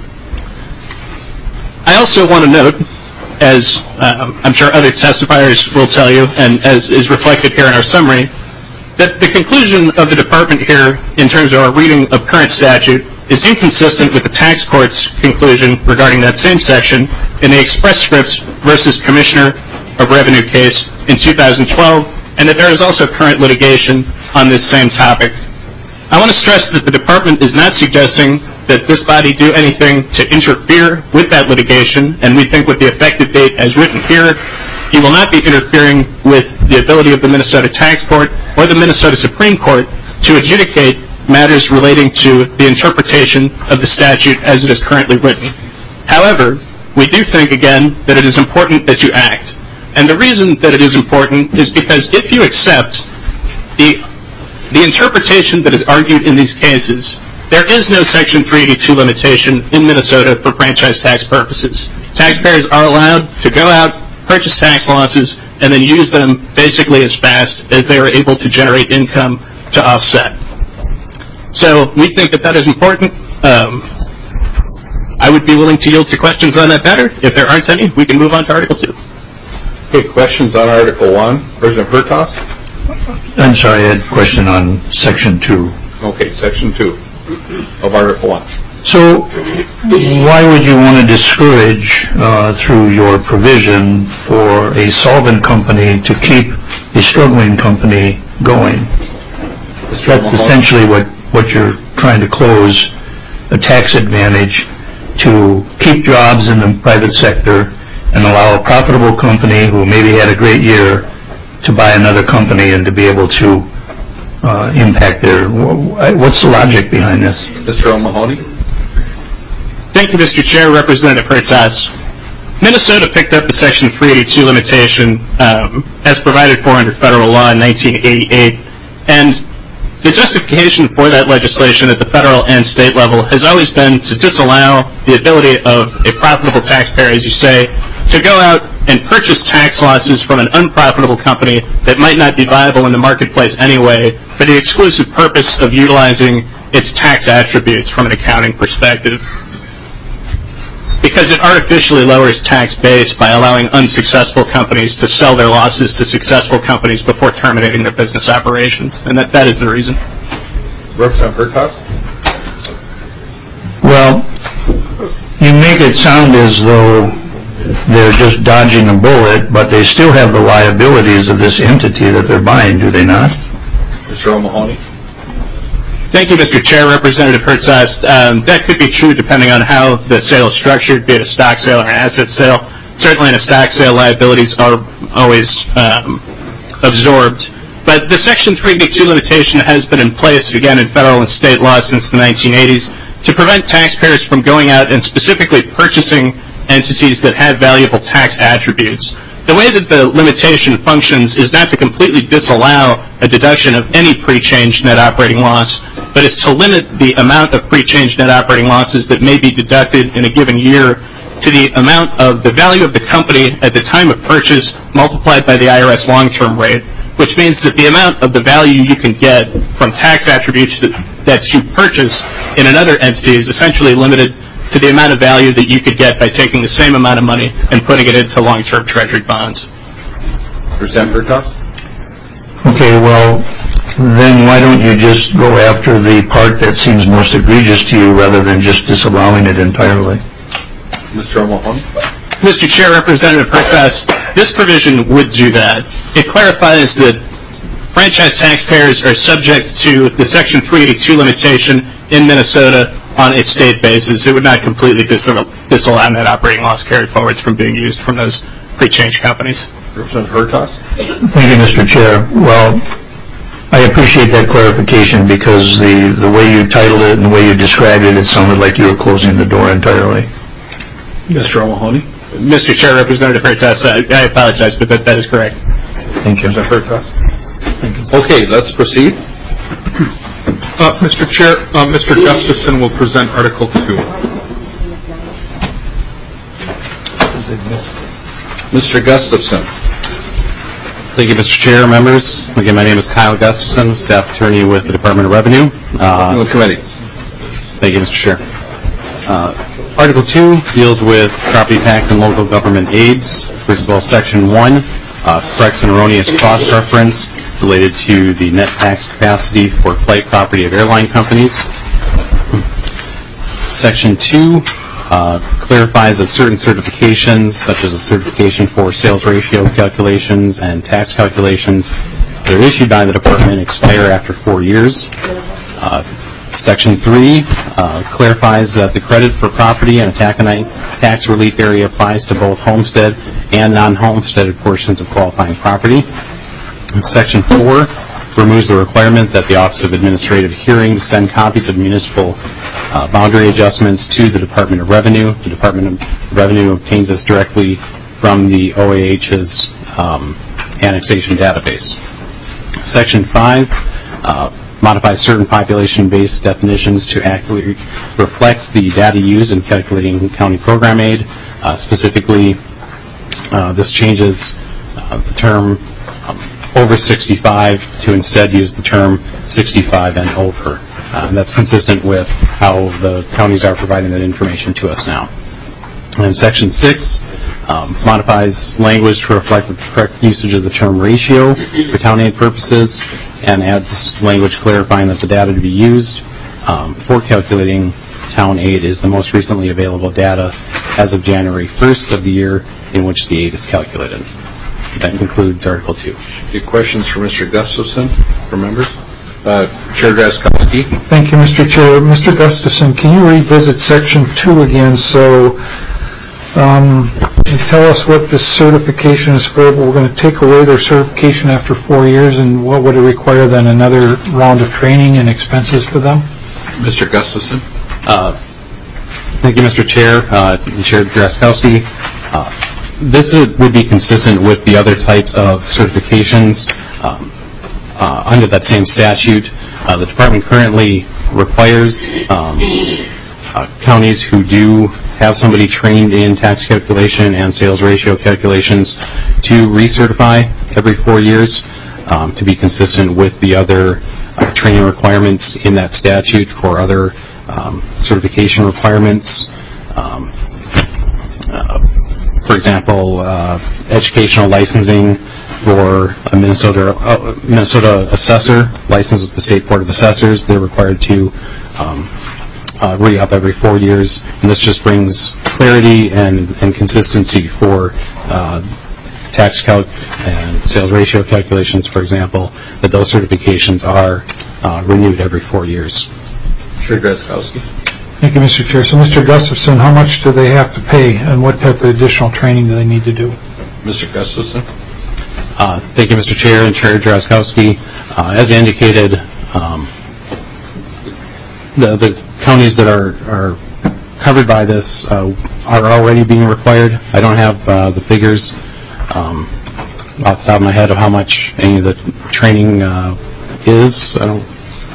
Speaker 12: I also want to note, as um, I'm sure other testifiers will tell you, and as is reflected here in our summary, that the conclusion of the Department here in terms of our reading of current statute is inconsistent with the tax court's conclusion regarding that same section in the Express Scripts versus Commissioner of Revenue case in two thousand twelve, and that there is also current litigation on this same topic. I want to stress that the Department is not suggesting that this body do anything to interfere with that litigation, and we think with the effective date as written here, he will not be interfering with the ability of the Minnesota Tax Court or the Minnesota Supreme Court to adjudicate matters relating to the interpretation of the statute as it is currently written. However, we do think, again, that it is important that you act. And the reason that it is important is because if you accept the, the interpretation that is argued in these cases, there is no Section three eighty-two limitation in Minnesota for franchise tax purposes. Taxpayers are allowed to go out, purchase tax losses, and then use them basically as fast as they are able to generate income to offset. So we think that that is important. Um, I would be willing to yield to questions on that matter. If there aren't any, we can move on to Article two.
Speaker 13: Okay, questions on Article one. President Hertas?
Speaker 10: I'm sorry, I had a question on Section two.
Speaker 13: Okay, Section two of Article one.
Speaker 10: So why would you want to discourage, uh, through your provision, for a solvent company to keep a struggling company going? That's essentially what, what you're trying to close, a tax advantage to keep jobs in the private sector and allow a profitable company who maybe had a great year to buy another company and to be able to uh, impact their... What's the logic behind this?
Speaker 13: Mister O'Mahony?
Speaker 12: Thank you, Mister Chair. Representative Hertzas. Minnesota picked up the Section three eighty-two limitation um, as provided for under federal law in nineteen eighty-eight, and the justification for that legislation at the federal and state level has always been to disallow the ability of a profitable taxpayer, as you say, to go out and purchase tax losses from an unprofitable company that might not be viable in the marketplace anyway for the exclusive purpose of utilizing its tax attributes from an accounting perspective. Because it artificially lowers tax base by allowing unsuccessful companies to sell their losses to successful companies before terminating their business operations. And that, that is the reason.
Speaker 13: Representative Hertaus?
Speaker 10: Well, you make it sound as though they're just dodging a bullet, but they still have the liabilities of this entity that they're buying, do they not?
Speaker 13: Mister O'Mahony?
Speaker 12: Thank you, Mister Chair. Representative Hertzas. Um, that could be true depending on how the sale is structured, be it a stock sale or an asset sale. Certainly in a stock sale, liabilities are always um, absorbed. But the Section three eighty-two limitation has been in place, again, in federal and state law since the nineteen eighties to prevent taxpayers from going out and specifically purchasing entities that have valuable tax attributes. The way that the limitation functions is not to completely disallow a deduction of any pre-change net operating loss, but is to limit the amount of pre-change net operating losses that may be deducted in a given year to the amount of the value of the company at the time of purchase multiplied by the I R S long-term rate, which means that the amount of the value you can get from tax attributes that, that you purchase in another entity is essentially limited to the amount of value that you could get by taking the same amount of money and putting it into long-term treasury bonds.
Speaker 13: Representative Hertaus?
Speaker 10: Okay, well, then why don't you just go after the part that seems most egregious to you rather than just disallowing it entirely?
Speaker 13: Mister O'Mahony?
Speaker 12: Mister Chair, Representative Hertaus, this provision would do that. It clarifies that franchise taxpayers are subject to the Section three eighty-two limitation in Minnesota on a state basis. It would not completely disallow, disallow net operating loss carry forwards from being used from those pre-change companies.
Speaker 13: Representative Hertaus?
Speaker 10: Thank you, Mister Chair. Well, I appreciate that clarification because the, the way you titled it and the way you described it, it sounded like you were closing the door entirely.
Speaker 13: Mister O'Mahony?
Speaker 12: Mister Chair, Representative Hertaus, I, I apologize, but that, that is correct.
Speaker 10: Thank you.
Speaker 13: Representative Hertaus? Okay, let's proceed.
Speaker 7: Uh, Mister Chair, uh, Mister Gustafson will present Article two.
Speaker 13: Mister Gustafson.
Speaker 15: Thank you, Mister Chair, members. Again, my name is Kyle Gustafson, staff attorney with the Department of Revenue.
Speaker 13: Uh, committee.
Speaker 15: Thank you, Mister Chair. Uh, Article two deals with property tax and local government aids. First of all, Section one uh, corrects an erroneous cost reference related to the net tax capacity for flight property of airline companies. Section two uh, clarifies that certain certifications, such as a certification for sales ratio calculations and tax calculations that are issued by the department, expire after four years. Uh, Section three uh, clarifies that the credit for property and a tax relief area applies to both homestead and non-homesteaded portions of qualifying property. And Section four removes the requirement that the Office of Administrative Hearings send copies of municipal uh, boundary adjustments to the Department of Revenue. The Department of Revenue obtains this directly from the O A H's um, annexation database. Section five uh, modifies certain population-based definitions to accurately reflect the data used in calculating county program aid. Uh, specifically, uh, this changes uh, the term um, over sixty-five to instead use the term sixty-five and over. Uh, and that's consistent with how the counties are providing that information to us now. And Section six um, modifies language to reflect the correct usage of the term ratio for county aid purposes and adds language clarifying that the data to be used um, for calculating town aid is the most recently available data as of January first of the year in which the aid is calculated. That concludes Article two.
Speaker 1: Any questions for Mister Gustafson from members? Uh, Chair Drazkowski.
Speaker 19: Thank you, Mister Chair. Mister Gustafson, can you revisit Section two again? So um, and tell us what this certification is for. We're going to take away their certification after four years, and what would it require then? Another round of training and expenses for them?
Speaker 1: Mister Gustafson.
Speaker 15: Uh, thank you, Mister Chair. Uh, Chair Drazkowski. Uh, this would be consistent with the other types of certifications um, uh, under that same statute. Uh, the department currently requires um, uh, counties who do have somebody trained in tax calculation and sales ratio calculations to recertify every four years um, to be consistent with the other uh, training requirements in that statute for other um, certification requirements. Um, uh, for example, uh, educational licensing for a Minnesota uh, Minnesota assessor licensed with the State Board of Assessors. They're required to um, uh, re-up every four years, and this just brings clarity and, and consistency for uh, tax calc and sales ratio calculations, for example, that those certifications are uh, renewed every four years.
Speaker 1: Chair Drazkowski.
Speaker 19: Thank you, Mister Chair. So, Mister Gustafson, how much do they have to pay, and what type of additional training do they need to do?
Speaker 1: Mister Gustafson.
Speaker 15: Uh, thank you, Mister Chair and Chair Drazkowski. Uh, as indicated, um, the, the counties that are, are covered by this uh, are already being required. I don't have uh, the figures um, off the top of my head of how much any of the training uh, is. I don't.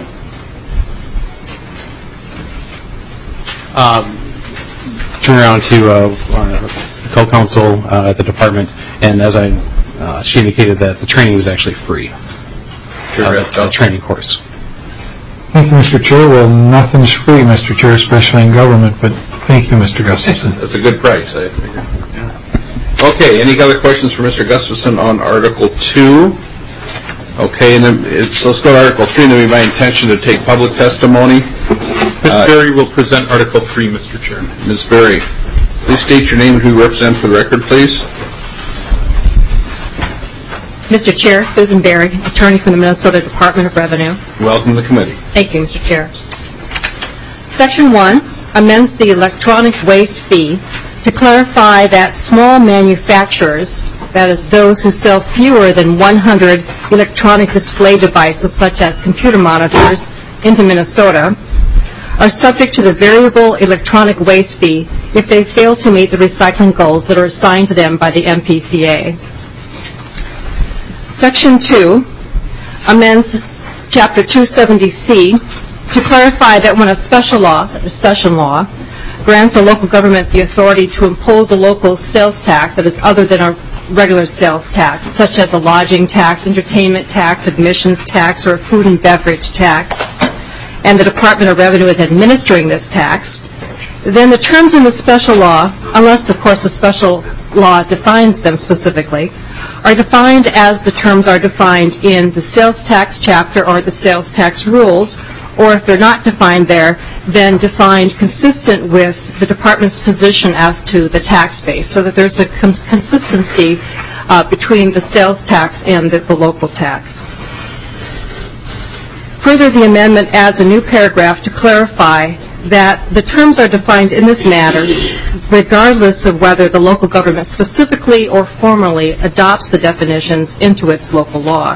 Speaker 15: Um, turn around to uh, uh, co-counsel uh, at the department, and as I, uh, she indicated that the training is actually free.
Speaker 1: Sure,
Speaker 15: uh, the, the training course.
Speaker 19: Thank you, Mister Chair. Well, nothing's free, Mister Chair, especially in government, but thank you, Mister Gustafson.
Speaker 1: That's a good price, I figure. Yeah. Okay, any other questions for Mister Gustafson on Article two? Okay, and then it's, let's go to Article three, and then we have my intention to take public testimony.
Speaker 7: Miz Uh, Berry will present Article three, Mister Chair.
Speaker 1: Miz Berry, please state your name and who you represent for the record, please.
Speaker 14: Mister Chair, Susan Berry, attorney from the Minnesota Department of Revenue.
Speaker 1: Welcome to the committee.
Speaker 14: Thank you, Mister Chair. Section one amends the electronic waste fee to clarify that small manufacturers, that is those who sell fewer than one hundred electronic display devices such as computer monitors into Minnesota, are subject to the variable electronic waste fee if they fail to meet the recycling goals that are assigned to them by the M P C A. Section two amends Chapter two seventy C to clarify that when a special law, a session law, grants a local government the authority to impose a local sales tax that is other than a regular sales tax, such as a lodging tax, entertainment tax, admissions tax, or a food and beverage tax, and the Department of Revenue is administering this tax, then the terms in the special law, unless, of course, the special law defines them specifically, are defined as the terms are defined in the sales tax chapter or the sales tax rules, or if they're not defined there, then defined consistent with the department's position as to the tax base, so that there's a con- consistency uh, between the sales tax and the, the local tax. Further, the amendment adds a new paragraph to clarify that the terms are defined in this matter regardless of whether the local government specifically or formally adopts the definitions into its local law.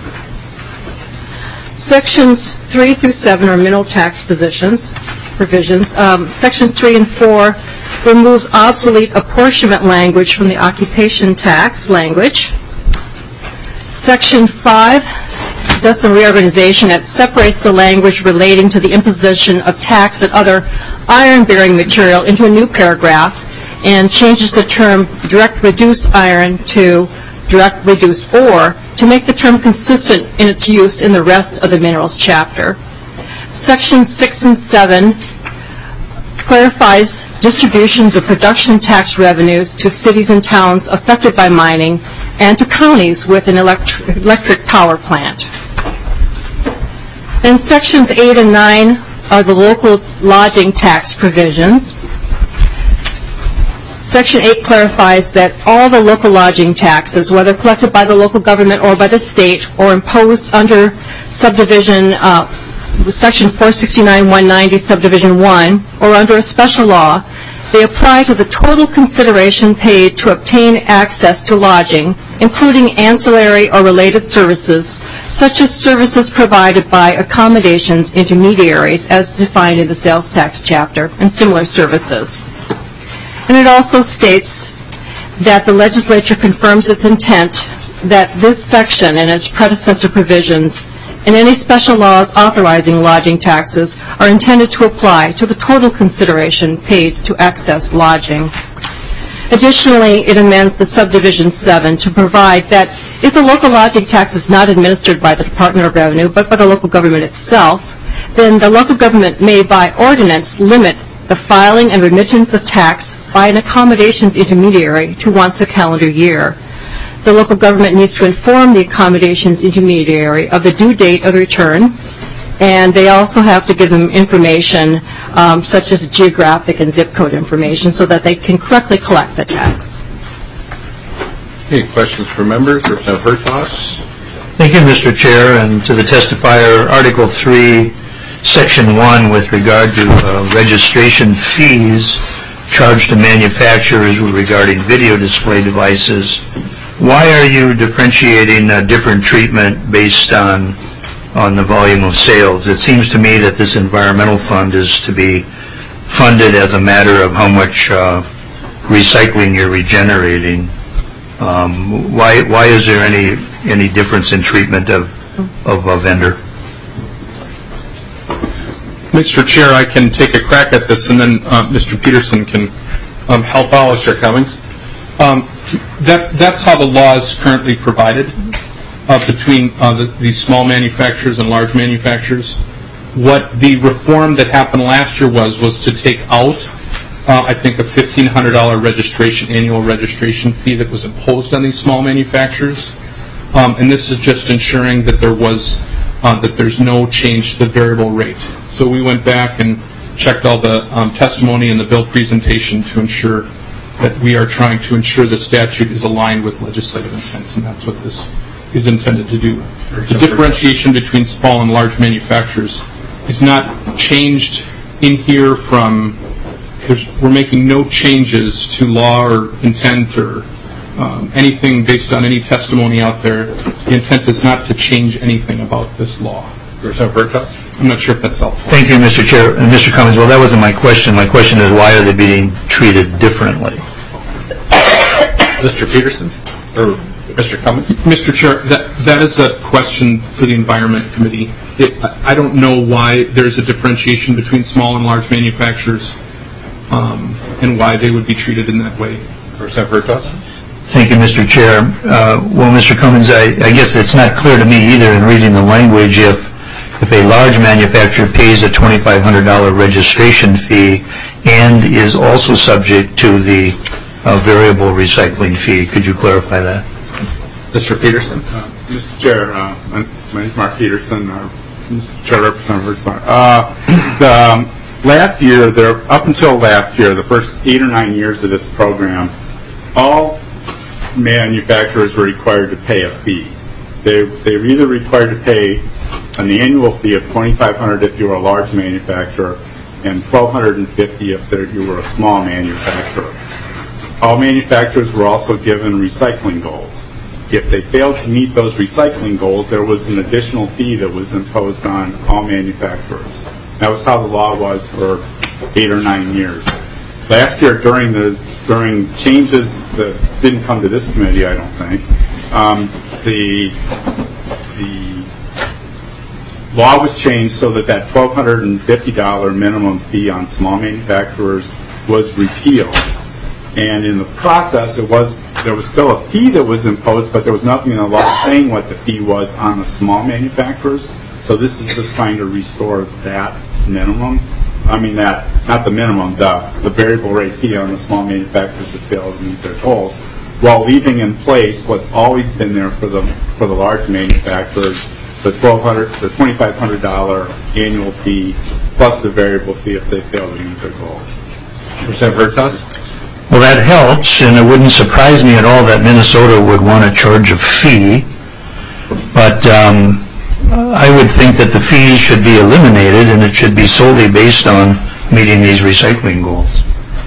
Speaker 14: Sections three through seven are mineral tax positions, provisions. Um, sections three and four removes obsolete apportionment language from the occupation tax language. Section five does some reorganization that separates the language relating to the imposition of tax and other iron-bearing material into a new paragraph and changes the term direct reduced iron to direct reduced ore to make the term consistent in its use in the rest of the minerals chapter. Sections six and seven clarifies distributions of production tax revenues to cities and towns affected by mining and to counties with an electric, electric power plant. Then sections eight and nine are the local lodging tax provisions. Section eight clarifies that all the local lodging taxes, whether collected by the local government or by the state or imposed under subdivision uh, Section four sixty-nine one ninety subdivision one or under a special law, they apply to the total consideration paid to obtain access to lodging, including ancillary or related services, such as services provided by accommodations intermediaries as defined in the sales tax chapter, and similar services. And it also states that the legislature confirms its intent that this section and its predecessor provisions and any special laws authorizing lodging taxes are intended to apply to the total consideration paid to access lodging. Additionally, it amends the subdivision seven to provide that if the local lodging tax is not administered by the Department of Revenue but by the local government itself, then the local government may by ordinance limit the filing and remittance of tax by an accommodations intermediary to once a calendar year. The local government needs to inform the accommodations intermediary of the due date of the return, and they also have to give them information um, such as geographic and zip code information so that they can correctly collect the tax.
Speaker 13: Any questions for members? Representative Hertaus?
Speaker 10: Thank you, Mister Chair, and to the testifier, Article three, Section one, with regard to uh, registration fees charged to manufacturers regarding video display devices. Why are you differentiating a different treatment based on on the volume of sales? It seems to me that this environmental fund is to be funded as a matter of how much uh, recycling you're regenerating. Um, why why is there any any difference in treatment of of a vendor?
Speaker 7: Mister Chair, I can take a crack at this, and then uh, Mister Peterson can um, help out.
Speaker 13: Mister Cummings?
Speaker 7: Um, that's that's how the law is currently provided uh, between uh, the, these small manufacturers and large manufacturers. What the reform that happened last year was was to take out, uh, I think, a fifteen hundred dollars registration annual registration fee that was imposed on these small manufacturers, um, and this is just ensuring that there was uh, that there's no change to the variable rate. So we went back and checked all the um, testimony and the bill presentation to ensure that we are trying to ensure the statute is aligned with legislative intent, and that's what this is intended to do. The differentiation between small and large manufacturers is not changed in here from, we're making no changes to law or intent or um, anything based on any testimony out there. The intent is not to change anything about this law. I'm not sure if that's helpful.
Speaker 10: Thank you, Mister Chair. And Mister Cummings, well, that wasn't my question. My question is, why are they being treated differently?
Speaker 13: Mister Peterson? Or Mister Cummings?
Speaker 7: Mister Chair, that, that is a question for the Environment Committee. It, I don't know why there's a differentiation between small and large manufacturers um, and why they would be treated in that way.
Speaker 13: Representative Hertaus?
Speaker 10: Thank you, Mister Chair. Uh, well, Mister Cummings, I, I guess it's not clear to me either in reading the language if if a large manufacturer pays a twenty-five hundred dollars registration fee and is also subject to the uh, variable recycling fee. Could you clarify that?
Speaker 13: Mister Peterson?
Speaker 11: Uh, Mister Chair, uh, my, my name is Mark Peterson. Uh, Mister Chair, Representative Hertaus. Uh, the, um, last year, there, up until last year, the first eight or nine years of this program, all manufacturers were required to pay a fee. They, they were either required to pay an annual fee of twenty-five hundred dollars if you were a large manufacturer and twelve hundred fifty dollars if you were a small manufacturer. All manufacturers were also given recycling goals. If they failed to meet those recycling goals, there was an additional fee that was imposed on all manufacturers. That was how the law was for eight or nine years. Last year, during the during changes that didn't come to this committee, I don't think, um, the the law was changed so that that twelve hundred fifty dollars minimum fee on small manufacturers was repealed. And in the process, it was there was still a fee that was imposed, but there was nothing in the law saying what the fee was on the small manufacturers. So this is just trying to restore that minimum. I mean, that not the minimum, the, the variable rate fee on the small manufacturers that fail to meet their goals, while leaving in place what's always been there for the for the large manufacturers, the twelve hundred, the twenty-five hundred dollar annual fee plus the variable fee if they fail to meet their goals.
Speaker 13: Representative Hertaus?
Speaker 10: Well, that helps, and it wouldn't surprise me at all that Minnesota would want to charge a fee. But um, I would think that the fees should be eliminated, and it should be solely based on meeting these recycling goals.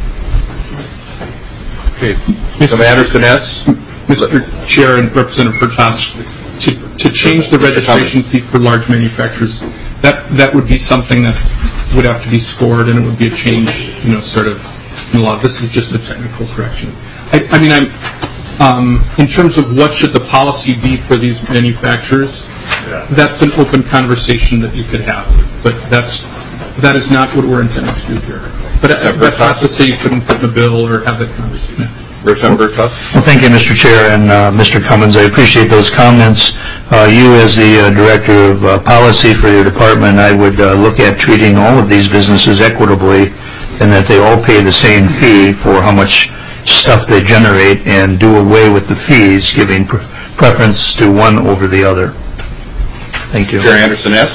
Speaker 13: Okay. Mister Anderson S.
Speaker 7: Mister Chair and Representative Hertaus, to, to change the registration fee for large manufacturers, that that would be something that would have to be scored, and it would be a change, you know, sort of in the law. This is just a technical correction. I, I mean, I'm um, in terms of what should the policy be for these manufacturers. Yeah. That's an open conversation that you could have, but that's that is not what we're intending to do here. But uh, that's not to say you couldn't put in a bill or have that conversation.
Speaker 13: Representative Hertaus?
Speaker 10: Well, thank you, Mister Chair, and uh, Mister Cummins. I appreciate those comments. Uh, you, as the uh, Director of uh, Policy for your department, I would uh, look at treating all of these businesses equitably, and that they all pay the same fee for how much stuff they generate, and do away with the fees, giving pre- preference to one over the other. Thank you.
Speaker 13: Chair Anderson S.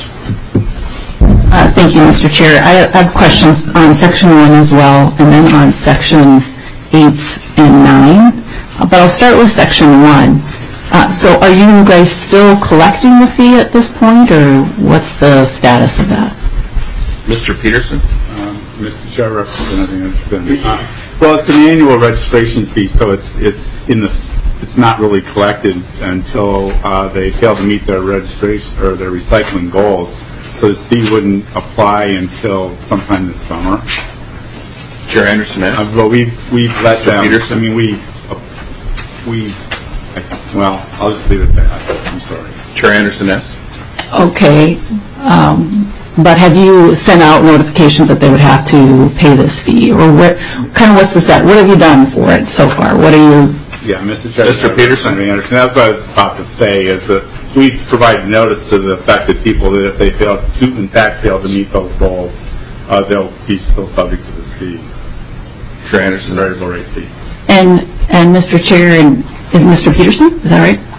Speaker 8: Uh, thank you, Mister Chair. I have questions on Section one as well, and then on Section eight and nine. Uh, but I'll start with Section one. Uh, so are you guys still collecting the fee at this point, or what's the status of that?
Speaker 13: Mister Peterson?
Speaker 11: Um, Mister Chair, Representative Anderson. Uh, well, it's an annual registration fee, so it's it's in the it's not really collected until uh, they fail to meet their registration or their recycling goals. So this fee wouldn't apply until sometime this summer.
Speaker 13: Chair Anderson,
Speaker 11: uh, but we've we've let
Speaker 13: Mister
Speaker 11: them.
Speaker 13: Peterson?
Speaker 11: I mean, we uh, we. I, well, I'll just leave it there. I'm sorry.
Speaker 13: Chair Anderson S.
Speaker 8: Okay, um, but have you sent out notifications that they would have to pay this fee, or what? Kind of what's the stat? What have you done for it so far? What are you?
Speaker 11: Yeah, Mister Chair.
Speaker 13: Mister Peterson.
Speaker 11: Anderson. That's what I was about to say. Is that we provide notice to the affected people that if they fail to, in fact, fail to meet those goals, uh, they'll be still subject to this fee.
Speaker 13: Chair Anderson,
Speaker 11: variable rate fee.
Speaker 8: And and Mister Chair and is Mister Peterson, is that right?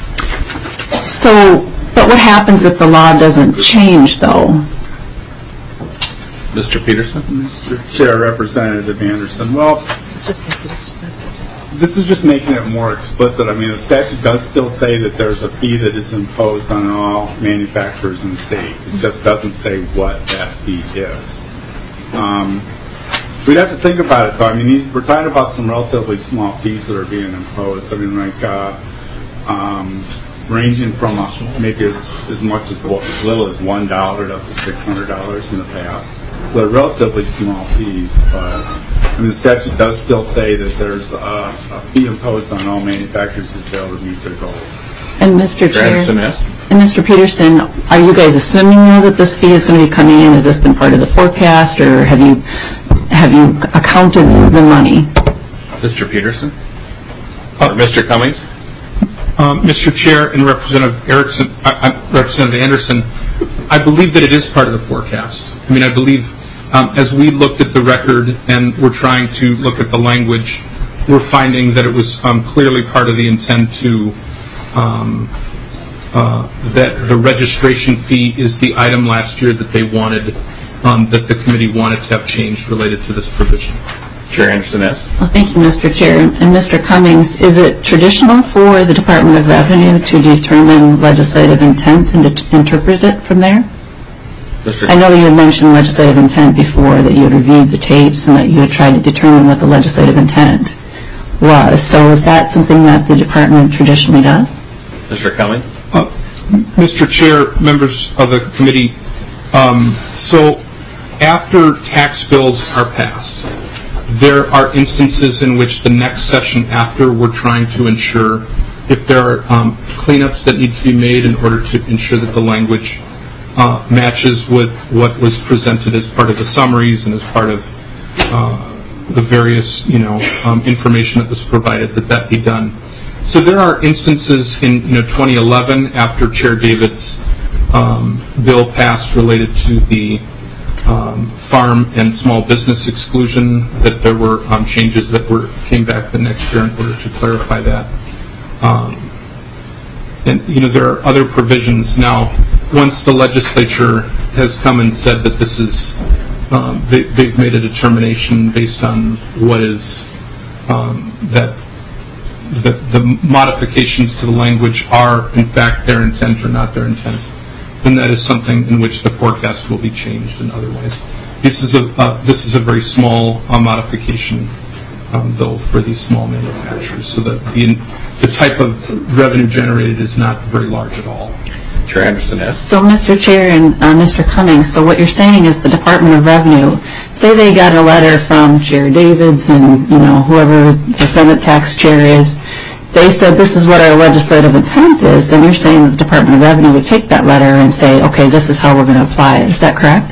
Speaker 8: So, but what happens if the law doesn't change, though?
Speaker 13: Mister Peterson?
Speaker 11: Mister Chair, Representative Anderson. Well,
Speaker 18: It's just making it explicit.
Speaker 11: this is just making it more explicit. I mean, the statute does still say that there's a fee that is imposed on all manufacturers in the state. It just doesn't say what that fee is. Um, we'd have to think about it, though. I mean, we're talking about some relatively small fees that are being imposed. I mean, like uh, um, ranging from uh, maybe as, as much as, well, as little as one dollar to up to six hundred dollars in the past. So they're relatively small fees, but I mean, the statute does still say that there's a, a fee imposed on all manufacturers that fail to meet their goals.
Speaker 8: And Mister Chair,
Speaker 13: Anderson, yes?
Speaker 8: and Mister Peterson, are you guys assuming now that this fee is going to be coming in? Has this been part of the forecast, or have you have you accounted for the money?
Speaker 13: Mister Peterson? Or Mister Cummings?
Speaker 7: Um, Mister Chair and Representative Erickson, uh, uh, Representative Anderson, I believe that it is part of the forecast. I mean, I believe um, as we looked at the record and we're trying to look at the language, we're finding that it was um, clearly part of the intent to um, uh, that the registration fee is the item last year that they wanted, um, that the committee wanted to have changed related to this provision.
Speaker 13: Chair Anderson, yes?
Speaker 8: Well, thank you, Mister Chair. And Mister Cummings, is it traditional for the Department of Revenue to determine legislative intent and to interpret it from there?
Speaker 13: Mister
Speaker 8: I know you had mentioned legislative intent before, that you had reviewed the tapes and that you had tried to determine what the legislative intent was. So is that something that the department traditionally does?
Speaker 13: Mister Cummings?
Speaker 7: Uh, Mister Chair, members of the committee, um, so after tax bills are passed, there are instances in which the next session after we're trying to ensure if there are um, cleanups that need to be made in order to ensure that the language uh, matches with what was presented as part of the summaries and as part of uh, the various, you know, um, information that was provided, that that be done. So there are instances in, you know, twenty eleven after Chair David's um, bill passed related to the Um, farm and small business exclusion, that there were um, changes that were came back the next year in order to clarify that. Um, and, you know, there are other provisions now. Once the legislature has come and said that this is, um, they, they've made a determination based on what is, um, that the, the modifications to the language are, in fact, their intent or not their intent. And that is something in which the forecast will be changed in other ways. This is a, uh, this is a very small uh, modification, um, though, for these small manufacturers. So that the, the type of revenue generated is not very large at all.
Speaker 13: Chair Anderson, yes.
Speaker 8: So, Mister Chair and uh, Mister Cummings, so what you're saying is the Department of Revenue, say they got a letter from Chair Davids and, you know, whoever the Senate tax chair is, they said this is what our legislative intent is, then you're saying that the Department of Revenue would take that letter and say, okay, this is how we're going to apply it. Is that correct?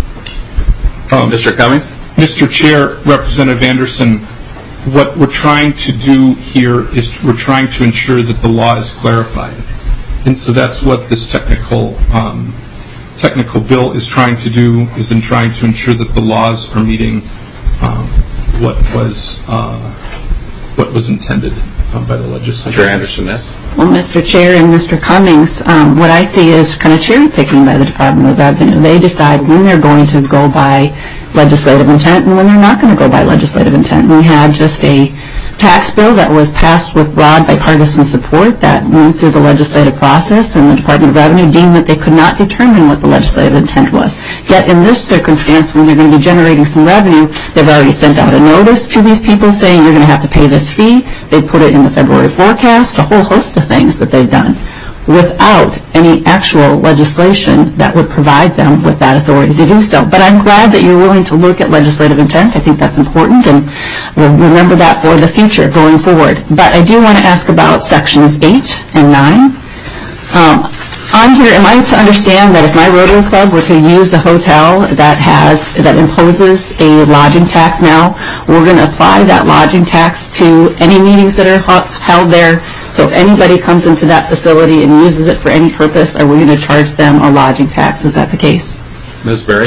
Speaker 7: Um,
Speaker 13: Mister Cummings?
Speaker 7: Mister Chair, Representative Anderson, what we're trying to do here is we're trying to ensure that the law is clarified. And so that's what this technical um, technical bill is trying to do, is in trying to ensure that the laws are meeting um, what was uh, what was intended um, by the legislature.
Speaker 13: Chair Anderson, yes.
Speaker 8: Well, Mister Chair and Mister Cummings, um, what I see is kind of cherry picking by the Department of Revenue. They decide when they're going to go by legislative intent and when they're not going to go by legislative intent. We had just a tax bill that was passed with broad bipartisan support that went through the legislative process, and the Department of Revenue deemed that they could not determine what the legislative intent was. Yet in this circumstance, when they're going to be generating some revenue, they've already sent out a notice to these people saying you're going to have to pay this fee. They put it in the February forecast, a whole host of things that they've done without any actual legislation that would provide them with that authority to do so. But I'm glad that you're willing to look at legislative intent. I think that's important, and we'll remember that for the future going forward. But I do want to ask about sections eight and nine. Um, on here, am I to understand that if my Rotary Club were to use a hotel that has, that imposes a lodging tax now, we're going to apply that lodging tax to any meetings that are held there? So if anybody comes into that facility and uses it for any purpose, are we going to charge them a lodging tax? Is that the case?
Speaker 13: Miz Berry?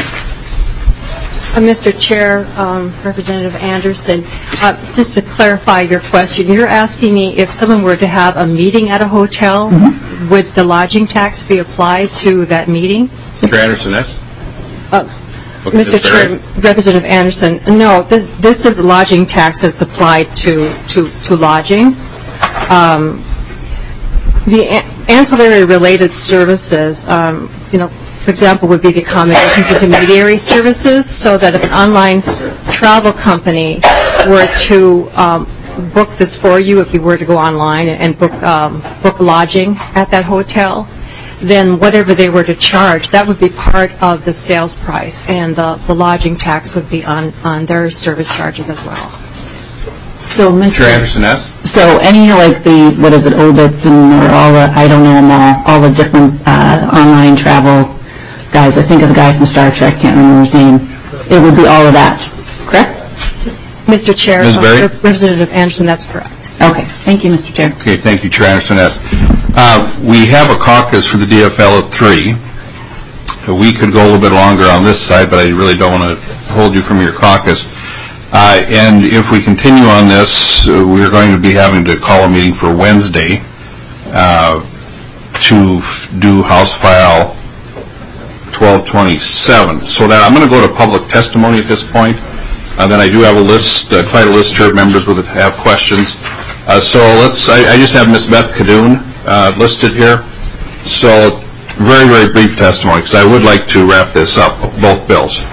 Speaker 14: Uh, Mister Chair, um, Representative Anderson, uh, just to clarify your question, you're asking me if someone were to have a meeting at a hotel, mm-hmm. would the lodging tax be applied to that meeting?
Speaker 13: Chair Anderson, yes.
Speaker 14: Uh, okay, Mister Chair, Representative Anderson, no, this this is a lodging tax that's applied to to, to lodging. Um, the a- ancillary related services, um, you know, for example, would be the accommodations of intermediary services, so that if an online travel company were to um, book this for you, if you were to go online and book um, book lodging at that hotel, then whatever they were to charge, that would be part of the sales price, and the, the lodging tax would be on, on their service charges as well.
Speaker 8: So, Mister
Speaker 13: Chair Anderson, yes.
Speaker 8: So any like the, what is it, Obits and or all the, I don't know them all, all the different uh, online travel guys. I think of the guy from Star Trek, can't remember his name. It would be all of that, correct?
Speaker 14: Mister Chair,
Speaker 1: Miz Berry?
Speaker 14: uh, Representative Anderson, that's correct.
Speaker 8: Okay, thank you, Mister Chair.
Speaker 1: Okay, thank you, Chair Anderson. Yes. Uh, we have a caucus for the D F L at three. We could go a little bit longer on this side, but I really don't want to hold you from your caucus. Uh, and if we continue on this, uh, we're going to be having to call a meeting for Wednesday uh, to f- do House File twelve twenty-seven. So that I'm going to go to public testimony at this point. Uh, then I do have a list, uh, quite a list here of members who have questions. Uh, so let's, I, I just have Miz Beth Cadoon uh, listed here. So very, very brief testimony, because I would like to wrap this up, both bills.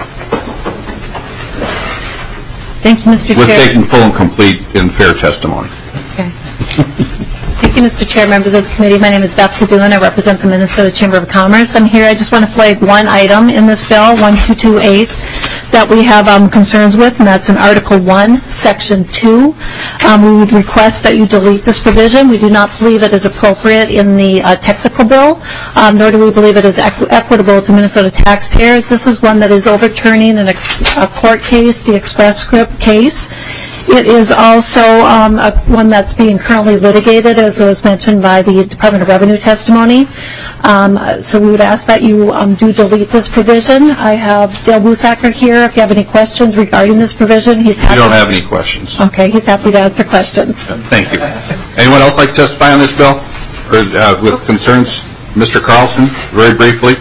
Speaker 18: Thank you, Mister
Speaker 1: With
Speaker 18: Chair.
Speaker 1: taking full and complete and fair testimony.
Speaker 18: Okay. Thank you, Mister Chair, members of the committee. My name is Beth Cadoon. I represent the Minnesota Chamber of Commerce. I'm here. I just want to flag one item in this bill, one two two eight, that we have um, concerns with, and that's in Article one, Section two. Um, we would request that you delete this provision. We do not believe it is appropriate in the uh, technical bill, um, nor do we believe it is equ- equitable to Minnesota taxpayers. This is one that is overturning an ex- a court case, the Express Script case. It is also um, a, one that's being currently litigated, as was mentioned by the Department of Revenue testimony. Um, so we would ask that you um, do delete this provision. I have Dale Busacker here. If you have any questions regarding this provision, he's happy.
Speaker 1: You don't have any questions.
Speaker 18: Okay, he's happy to answer questions.
Speaker 1: Thank you. Anyone else like to testify on this bill? or uh, with concerns? Mister Carlson, very briefly.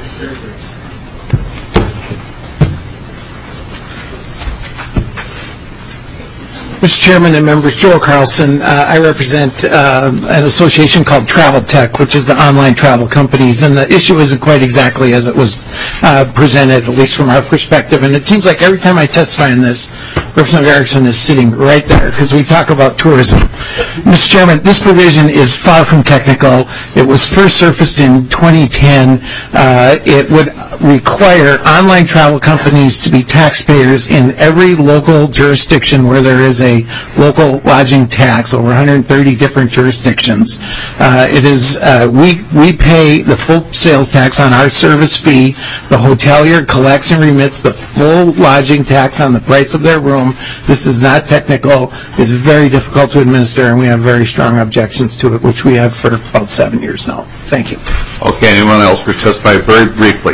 Speaker 2: Mister Chairman and members, Joel Carlson. Uh, I represent uh, an association called Travel Tech, which is the online travel companies, and the issue isn't quite exactly as it was uh, presented, at least from our perspective. And it seems like every time I testify on this, Representative Erickson is sitting right there because we talk about tourism. Mister Chairman, this provision is far from technical. It was first surfaced in twenty ten. Uh, it would require online travel companies to be taxpayers in every local jurisdiction where there is a local lodging tax, over one hundred thirty different jurisdictions. Uh, it is, uh, we, we pay the full sales tax on our service fee. The hotelier collects and remits the full lodging tax on the price of their room. This is not technical. It's very difficult to administer, and we have very strong objections to it, which we have for about seven years now. Thank you.
Speaker 1: Okay, anyone else for testify very briefly?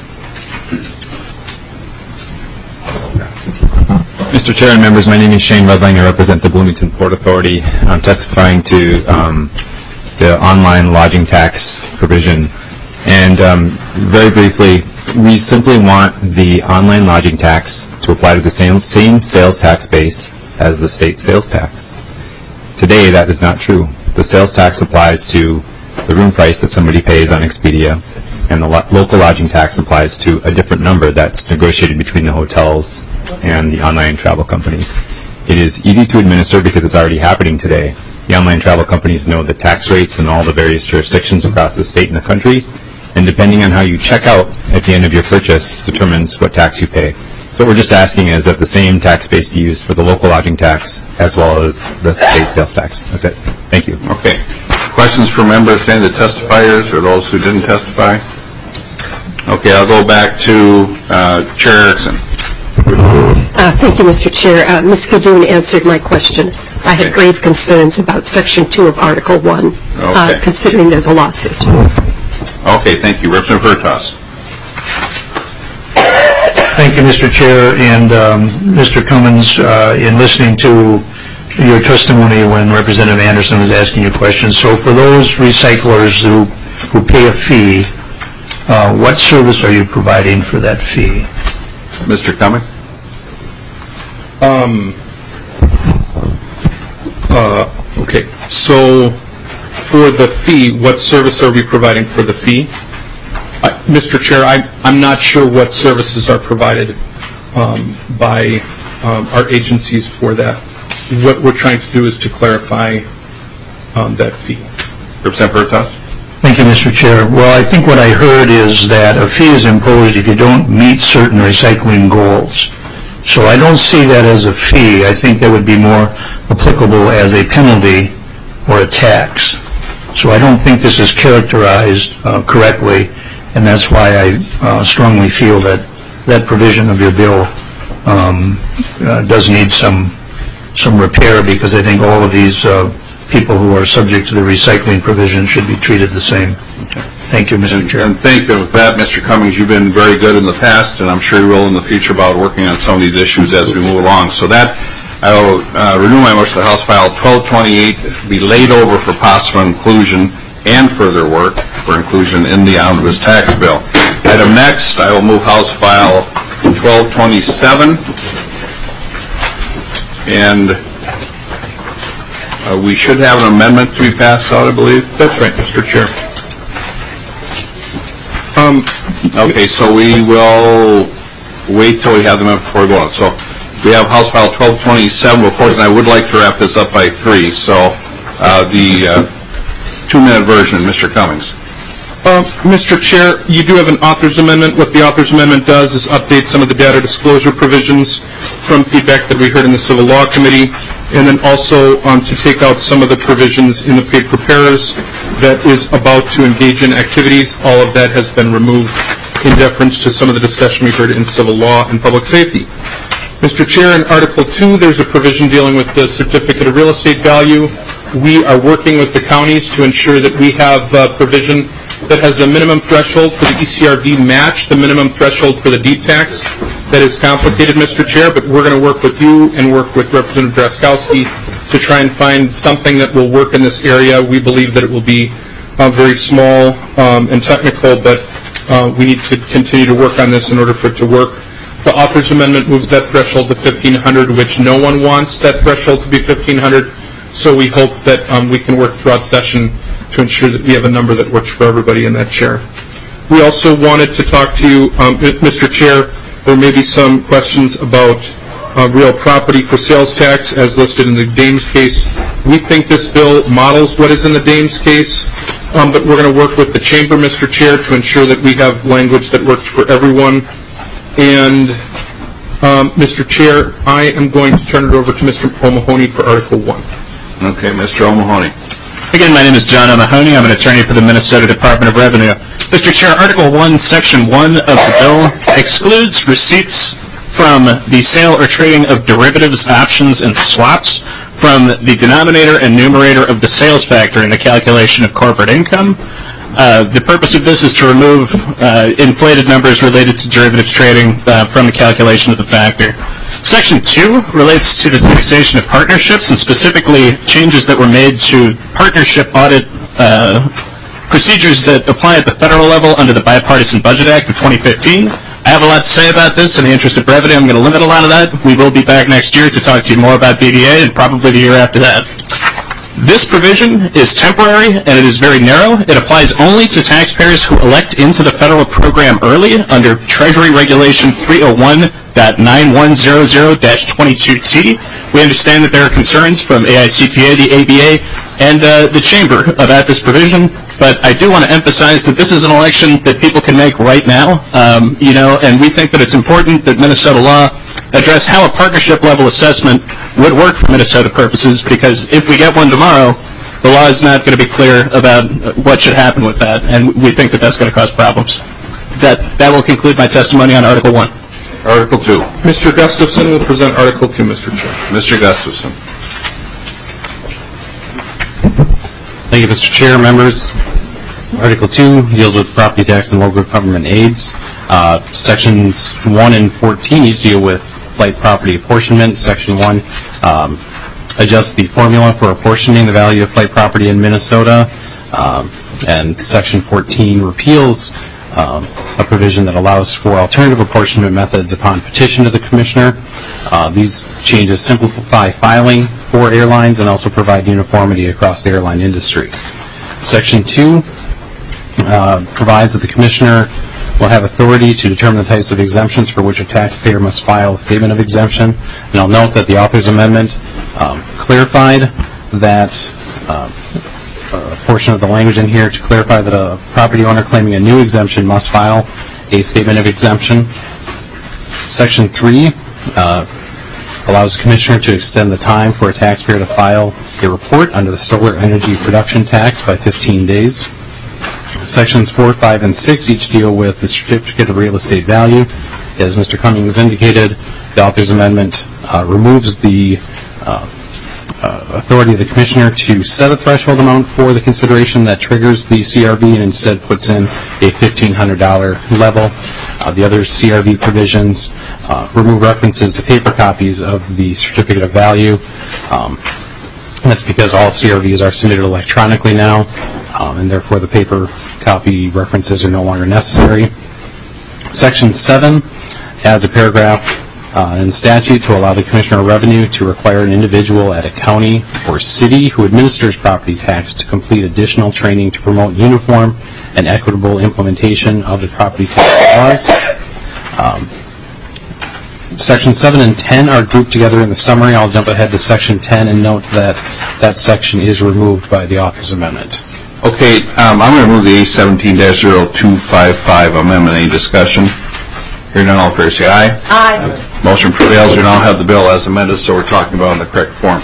Speaker 22: Mister Chair and members, my name is Shane Rudling. I represent the Bloomington Port Authority. I'm testifying to um, the online lodging tax provision. And um, very briefly, we simply want the online lodging tax to apply to the same, same sales tax base as the state sales tax. Today, that is not true. The sales tax applies to the room price that somebody pays on Expedia, and the lo- local lodging tax applies to a different number that's negotiated between the hotels and the online travel companies. It is easy to administer because it's already happening today. The online travel companies know the tax rates in all the various jurisdictions across the state and the country, and depending on how you check out at the end of your purchase determines what tax you pay. So what we're just asking is that the same tax base be used for the local lodging tax as well as the state sales tax. That's it. Thank you.
Speaker 1: Okay. Questions for members, any of the testifiers or those who didn't testify? Okay, I'll go back to uh, Chair Erickson.
Speaker 9: Uh, thank you, Mister Chair. Uh, Miz Kadoun answered my question. I had grave concerns about Section two of Article one, okay. uh, considering there's a lawsuit.
Speaker 1: Okay, thank you. Representative Hertaus.
Speaker 10: Thank you, Mister Chair. And um, Mister Cummins, uh, in listening to your testimony when Representative Anderson was asking you questions, so for those recyclers who, who pay a fee, uh, what service are you providing for that fee?
Speaker 1: Mister Cummings?
Speaker 7: Um, uh, okay, so for the fee, what service are we providing for the fee? Uh, Mister Chair, I, I'm not sure what services are provided um, by um, our agencies for that. What we're trying to do is to clarify um, that fee.
Speaker 1: Representative Hertaus?
Speaker 10: Thank you, Mister Chair. Well, I think what I heard is that a fee is imposed if you don't meet certain recycling goals. So I don't see that as a fee. I think that would be more applicable as a penalty or a tax. So I don't think this is characterized uh, correctly, and that's why I uh, strongly feel that that provision of your bill um, uh, does need some some repair, because I think all of these uh, people who are subject to the recycling provision should be treated the same. Okay. Thank you, Mister
Speaker 1: And,
Speaker 10: Chair.
Speaker 1: and thank you for that, Mister Cummings. You've been very good in the past, and I'm sure you will in the future about working on some of these issues as we move along. So that, I will uh, renew my motion to House File twelve twenty-eight be laid over for possible inclusion and further work for inclusion in the omnibus tax bill. Item next, I will move House File twelve twenty-seven, and uh, we should have an amendment to be passed out, I believe.
Speaker 7: That's right, Mister Chair. Um,
Speaker 1: okay, so we will wait till we have them up before we go on. So we have House File twelve twenty-seven before us, and I would like to wrap this up by three. So uh, the uh, two-minute version, Mister Cummings.
Speaker 7: Uh, Mister Chair, you do have an author's amendment. What the author's amendment does is update some of the data disclosure provisions from feedback that we heard in the Civil Law Committee, and then also um, to take out some of the provisions in the paid preparers that is about to engage in activities. All of that has been removed in deference to some of the discussion we heard in civil law and public safety. Mister Chair, in Article two, there's a provision dealing with the certificate of real estate value. We are working with the counties to ensure that we have uh, provision that has a minimum threshold for the E C R V match, the minimum threshold for the deed tax. That is complicated, Mister Chair, but we're going to work with you and work with Representative Drazkowski to try and find something that will work in this area. We believe that it will be uh, very small um, and technical, but uh, we need to continue to work on this in order for it to work. The author's amendment moves that threshold to fifteen hundred, which no one wants that threshold to be fifteen hundred. So we hope that um, we can work throughout session to ensure that we have a number that works for everybody in that chair. We also wanted to talk to you, um, Mister Chair. There may be some questions about uh, real property for sales tax as listed in the Dames case. We think this bill models what is in the Dames case, um, but we're going to work with the Chamber, Mister Chair, to ensure that we have language that works for everyone. And, um, Mister Chair, I am going to turn it over to Mister O'Mahony for Article one.
Speaker 1: Okay, Mister O'Mahony.
Speaker 12: Again, my name is John O'Mahony. I'm an attorney for the Minnesota Department of Revenue. Mister Chair, Article one, Section one of the bill excludes receipts from the sale or trading of derivatives, options, and swaps from the denominator and numerator of the sales factor in the calculation of corporate income. Uh, the purpose of this is to remove uh, inflated numbers related to derivatives trading uh, from the calculation of the factor. Section two relates to the taxation of partnerships, and specifically changes that were made to partnership audit uh, procedures that apply at the federal level under the Bipartisan Budget Act of twenty fifteen. I have a lot to say about this. In the interest of brevity, I'm going to limit a lot of that. We will be back next year to talk to you more about B D A and probably the year after that. This provision is temporary and it is very narrow. It applies only to taxpayers who elect into the federal program early under Treasury Regulation three oh one point nine one zero zero dash twenty-two T. We understand that there are concerns from A I C P A, the A B A, and uh, the Chamber about this provision, but I do want to emphasize that this is an election that people can make right now, um, you know, and we think that it's important that Minnesota law address how a partnership level assessment would work for Minnesota purposes, because if we get one tomorrow, the law is not going to be clear about what should happen with that, and we think that that's going to cause problems. That, that will conclude my testimony on Article one.
Speaker 1: Article two.
Speaker 7: Mister Gustafson will present Article two, Mister Chair.
Speaker 1: Mister Gustafson.
Speaker 15: Thank you, Mister Chair, members. Article two deals with property tax and local government aids. Uh, sections one and fourteen each deal with flight property apportionment. Section one um, adjusts the formula for apportioning the value of flight property in Minnesota. Um, and Section fourteen repeals um, a provision that allows for alternative apportionment methods upon petition to the Commissioner. Uh, these changes simplify filing for airlines and also provide uniformity across the airline industry. Section two uh, provides that the Commissioner will have authority to determine the types of exemptions for which a taxpayer must file a statement of exemption. And I'll note that the author's amendment um, clarified that uh, a portion of the language in here to clarify that a property owner claiming a new exemption must file a statement of exemption. Section three uh, allows the Commissioner to extend the time for a taxpayer to file a report under the solar energy production tax by fifteen days. Sections four, five, and six each deal with the certificate of real estate value. As Mister Cummings indicated, the author's amendment uh, removes the uh, uh, authority of the Commissioner to set a threshold amount for the consideration that triggers the C R V and instead puts in a fifteen hundred dollars level. Uh, the other C R V provisions uh, remove references to paper copies of the certificate of value. Um, that's because all C R Vs are submitted electronically now, um, and therefore the paper copy references are no longer necessary. Section seven adds a paragraph uh, in statute to allow the Commissioner of Revenue to require an individual at a county or city who administers property tax to complete additional training to promote uniform and equitable implementation of the property tax laws. Um, Section seven and ten are grouped together in the summary. I'll jump ahead to Section ten and note that that section is removed by the author's amendment.
Speaker 1: Okay, um, I'm going to move the A seventeen dash zero two five five amendment. Any discussion? Hearing none, all fair say aye.
Speaker 9: Aye.
Speaker 1: Motion prevails. We now have the bill as amended, so we're talking about in the correct form.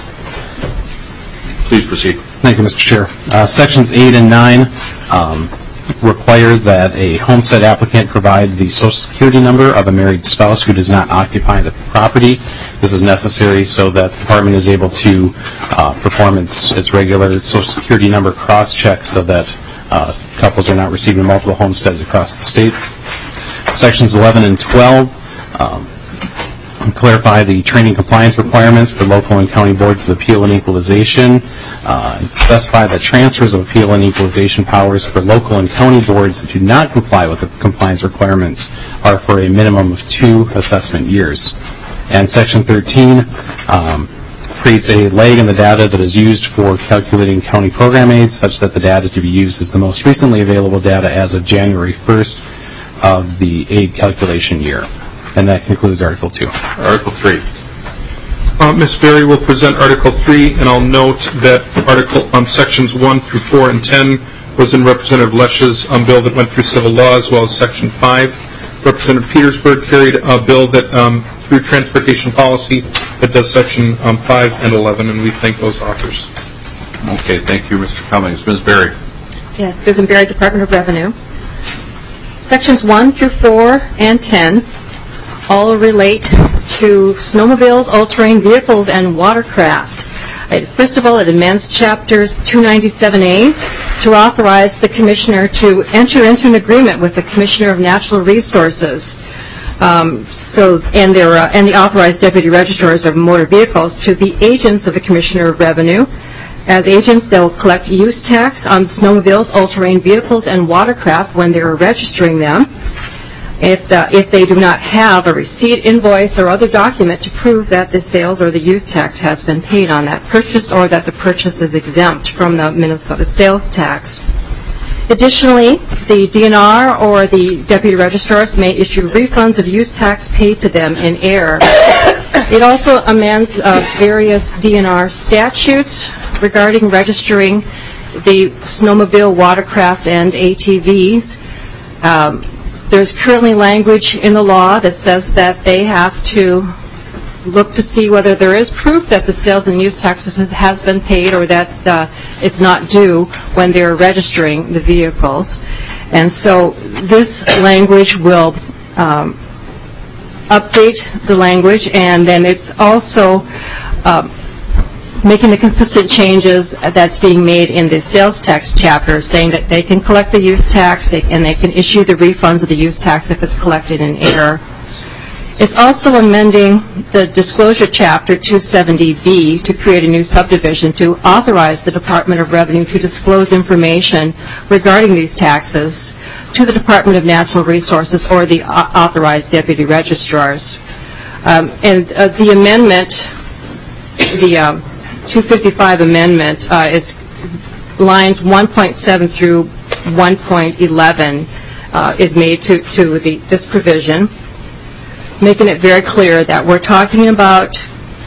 Speaker 1: Please proceed.
Speaker 15: Thank you, Mister Chair. Uh, sections eight and nine um, require that a homestead applicant provide the Social Security number of a married spouse who does not occupy the property. This is necessary so that the department is able to uh, perform its, its regular Social Security number cross-check so that uh, couples are not receiving multiple homesteads across the state. Sections eleven and twelve um, clarify the training compliance requirements for local and county boards of appeal and equalization, uh, specify that transfers of appeal and equalization powers for local and county boards that do not comply with the compliance requirements are for a minimum of two assessment years. And Section thirteen um, creates a lag in the data that is used for calculating county program aids, such that the data to be used is the most recently available data as of January first of the aid calculation year. And that concludes Article two.
Speaker 13: Article three.
Speaker 7: Uh, Miz Berry will present Article three, and I'll note that Article um, Sections one through four and ten was in Representative Lesch's um, bill that went through civil law, as well as Section five. Representative Petersburg carried a bill that um, through transportation policy that does Section um, five and eleven, and we thank those authors.
Speaker 13: Okay, thank you, Mister Cummings. Miz Berry.
Speaker 14: Yes, Susan Berry, Department of Revenue. Sections one through four and ten all relate to snowmobiles, all-terrain vehicles, and watercraft. First of all, it amends Chapters two ninety-seven A to authorize the Commissioner to enter into an agreement with the Commissioner of Natural Resources um, so, and, their, uh, and the authorized Deputy Registrars of Motor Vehicles to be agents of the Commissioner of Revenue. As agents, they'll collect use tax on snowmobiles, all-terrain vehicles, and watercraft when they're registering them. If, the, if they do not have a receipt, invoice, or other document to prove that the sales or the use tax has been paid on that purchase, or that the purchase is exempt from the Minnesota sales tax. Additionally, the D N R or the Deputy Registrars may issue refunds of use tax paid to them in error. It also amends uh, various D N R statutes regarding registering the snowmobile, watercraft, and A T Vs. Um, there's currently language in the law that says that they have to look to see whether there is proof that the sales and use tax has been paid or that uh, it's not due when they're registering the vehicles. And so this language will um, update the language, and then it's also um, making the consistent changes that's being made in the sales tax chapter, saying that they can collect the use tax they, and they can issue the refunds of the use tax if it's collected in error. It's also amending the disclosure chapter two seventy B to create a new subdivision to authorize the Department of Revenue to disclose information regarding these taxes to the Department of Natural Resources or the authorized deputy registrars. Um, and uh, the amendment, the um, two fifty-five amendment, uh, is lines one point seven through one point eleven uh, is made to, to the, this provision, making it very clear that we're talking about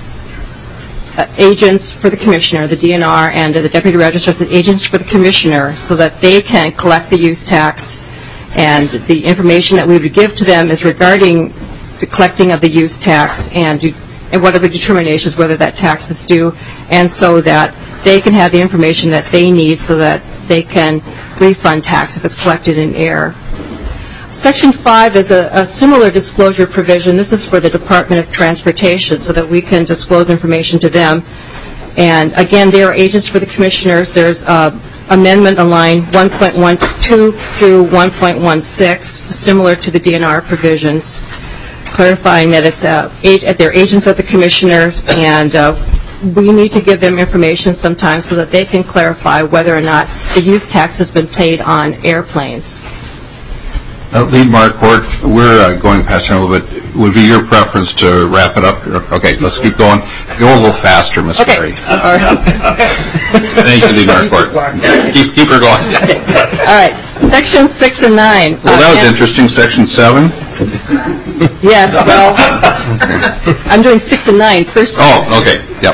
Speaker 14: uh, agents for the Commissioner, the D N R, and uh, the Deputy Registrars, agents for the Commissioner, so that they can collect the use tax, and the information that we would give to them is regarding the collecting of the use tax and, do, and whatever determinations whether that tax is due, and so that they can have the information that they need so that they can refund tax if it's collected in error. Section five is a, a similar disclosure provision. This is for the Department of Transportation so that we can disclose information to them. And again, they are agents for the commissioners. There's uh, amendment on line one point one two through one point one six, similar to the D N R provisions, clarifying that it's uh, they're agents of the commissioners, and uh, we need to give them information sometimes so that they can clarify whether or not the use tax has been paid on airplanes.
Speaker 1: Uh, Lead Marquardt, we're uh, going past here a little bit. Would be your preference to wrap it up? Okay, let's keep going. Go a little faster, Miz
Speaker 14: Okay.
Speaker 1: Berry.
Speaker 14: All right.
Speaker 1: Thank you, Lead Marquardt. Keep, keep her going.
Speaker 14: Okay. All right. Section six and nine.
Speaker 1: Well, that was
Speaker 14: Uh,
Speaker 1: interesting. Section seven.
Speaker 14: Yes, well, I'm doing six and nine first.
Speaker 1: Oh, okay. Yep.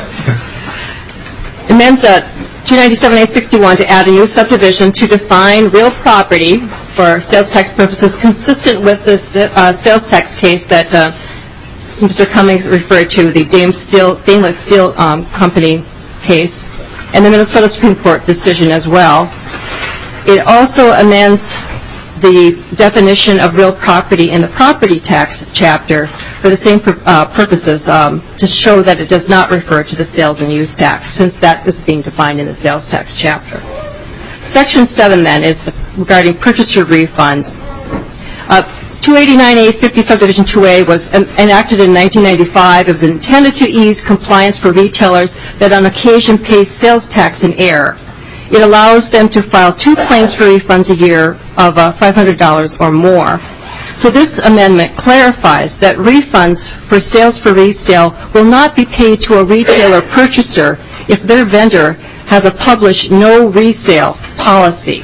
Speaker 14: Amends uh, two ninety-seven A sixty-one to add a new subdivision to define real property for sales tax purposes consistent with this uh, sales tax case that uh, Mister Cummings referred to, the Dame Steel, Stainless Steel um, Company case, and the Minnesota Supreme Court decision as well. It also amends the definition of real property in the property tax chapter for the same uh, purposes, um, to show that it does not refer to the sales and use tax, since that is being defined in the sales tax chapter. Section seven, then, is the, regarding purchaser refunds. Uh, two eighty-nine A fifty subdivision two A was enacted in nineteen ninety-five. It was intended to ease compliance for retailers that on occasion pay sales tax in error. It allows them to file two claims for refunds a year of uh, five hundred dollars or more. So this amendment clarifies that refunds for sales for resale will not be paid to a retailer purchaser if their vendor has a published no resale policy.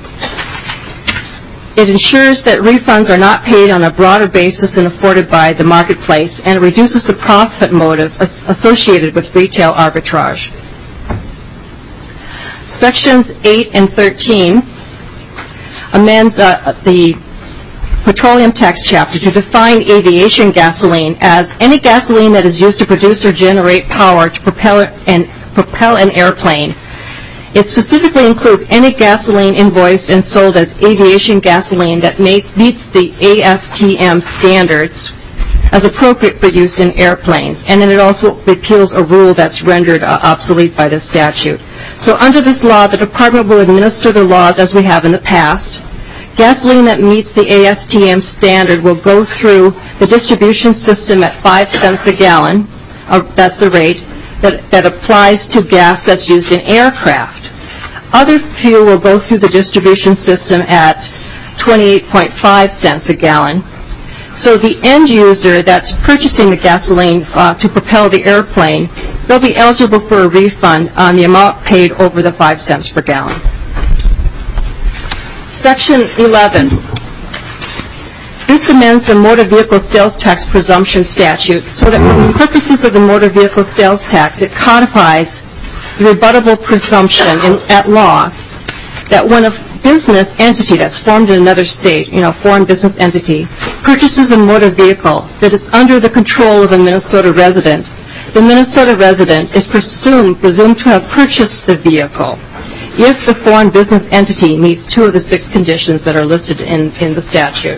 Speaker 14: It ensures that refunds are not paid on a broader basis than afforded by the marketplace, and it reduces the profit motive associated with retail arbitrage. Sections eight and thirteen amends uh, the petroleum tax chapter to define aviation gasoline as any gasoline that is used to produce or generate power to propel an, propel an airplane. It specifically includes any gasoline invoiced and sold as aviation gasoline that meets the A S T M standards as appropriate for use in airplanes. And then it also repeals a rule that's rendered uh, obsolete by this statute. So under this law, the department will administer the laws as we have in the past. Gasoline that meets the A S T M standard will go through the distribution system at five cents a gallon. Uh, that's the rate that, that applies to gas that's used in aircraft. Other fuel will go through the distribution system at twenty-eight point five cents a gallon. So the end user that's purchasing the gasoline uh, to propel the airplane, they'll be eligible for a refund on the amount paid over the five cents per gallon. Section eleven. This amends the motor vehicle sales tax presumption statute so that for the purposes of the motor vehicle sales tax, it codifies the rebuttable presumption in, at law that when a business entity that's formed in another state, you know, foreign business entity, purchases a motor vehicle that is under the control of a Minnesota resident, the Minnesota resident is presumed, presumed to have purchased the vehicle if the foreign business entity meets two of the six conditions that are listed in, in the statute.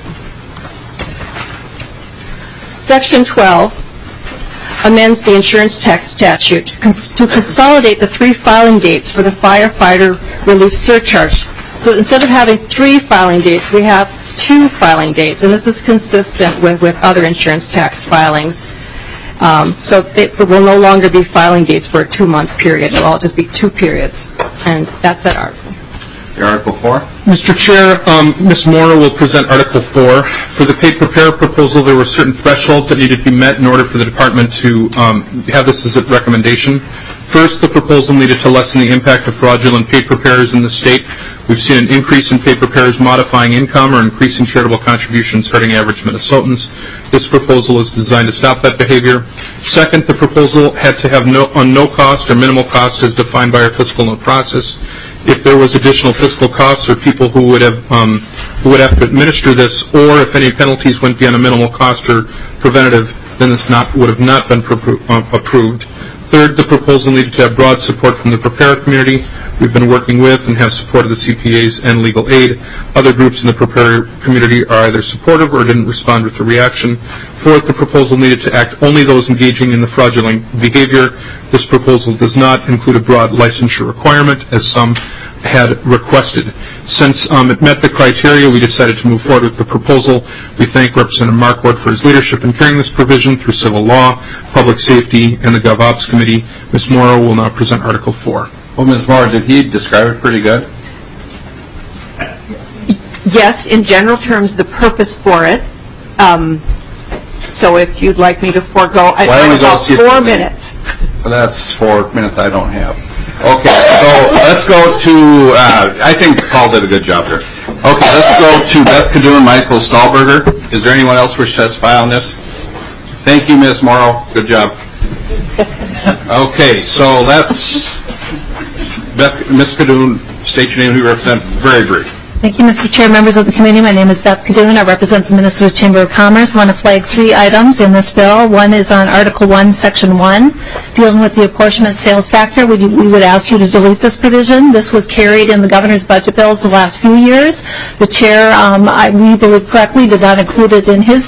Speaker 14: Section twelve amends the insurance tax statute to consolidate the three filing dates for the firefighter relief surcharge. So instead of having three filing dates, we have two filing dates, and this is consistent with, with other insurance tax filings. Um, so it will no longer be filing dates for a two-month period. It will all just be two periods, and that's that article.
Speaker 13: Article four.
Speaker 7: Mister Chair, um, Miz Morrow will present Article four. For the pay prepare proposal, there were certain thresholds that needed to be met in order for the department to um, have this as a recommendation. First, the proposal needed to lessen the impact of fraudulent pay preparers in the state. We've seen an increase in pay preparers modifying income or increasing charitable contributions hurting average Minnesotans. This proposal is designed to stop that behavior. Second, the proposal had to have no, on no cost or minimal cost as defined by our fiscal note process. If there was additional fiscal costs or people who would have um, who would have to administer this, or if any penalties went beyond a minimal cost or preventative, then this not would have not been pro- uh, approved. Third, the proposal needed to have broad support from the preparer community. We've been working with and have supported the C P As and legal aid. Other groups in the preparer community are either supportive or didn't respond with a reaction. Fourth, the proposal needed to act only those engaging in the fraudulent behavior. This proposal does not include a broad licensure requirement, as some had requested. Since um, it met the criteria, we decided to move forward with the proposal. We thank Representative Marquardt for his leadership in carrying this provision through civil law, public safety, and the GovOps Committee. Miz Morrow will now present Article four.
Speaker 13: Well, Miz Morrow, did he describe it pretty good?
Speaker 16: Yes, in general terms, the purpose for it. Um, so if you'd like me to forego, I have about four minutes.
Speaker 13: Well, that's four minutes I don't have. Okay, so let's go to, uh, I think Paul did a good job here. Okay, let's go to Beth Cadoon, Michael Stahlberger. Is there anyone else wish to testify on this? Thank you, Miz Morrow. Good job. Okay, so let's, Beth, Miz Cadoon, state your name, who you represent, very brief.
Speaker 18: Thank you, Mister Chair, members of the committee. My name is Beth Cadoon. I represent the Minnesota Chamber of Commerce. I want to flag three items in this bill. One is on Article one, Section one, dealing with the apportionment sales factor. We, we would ask you to delete this provision. This was carried in the governor's budget bills the last few years. The chair, um, I, we believe correctly, did not include it in his tax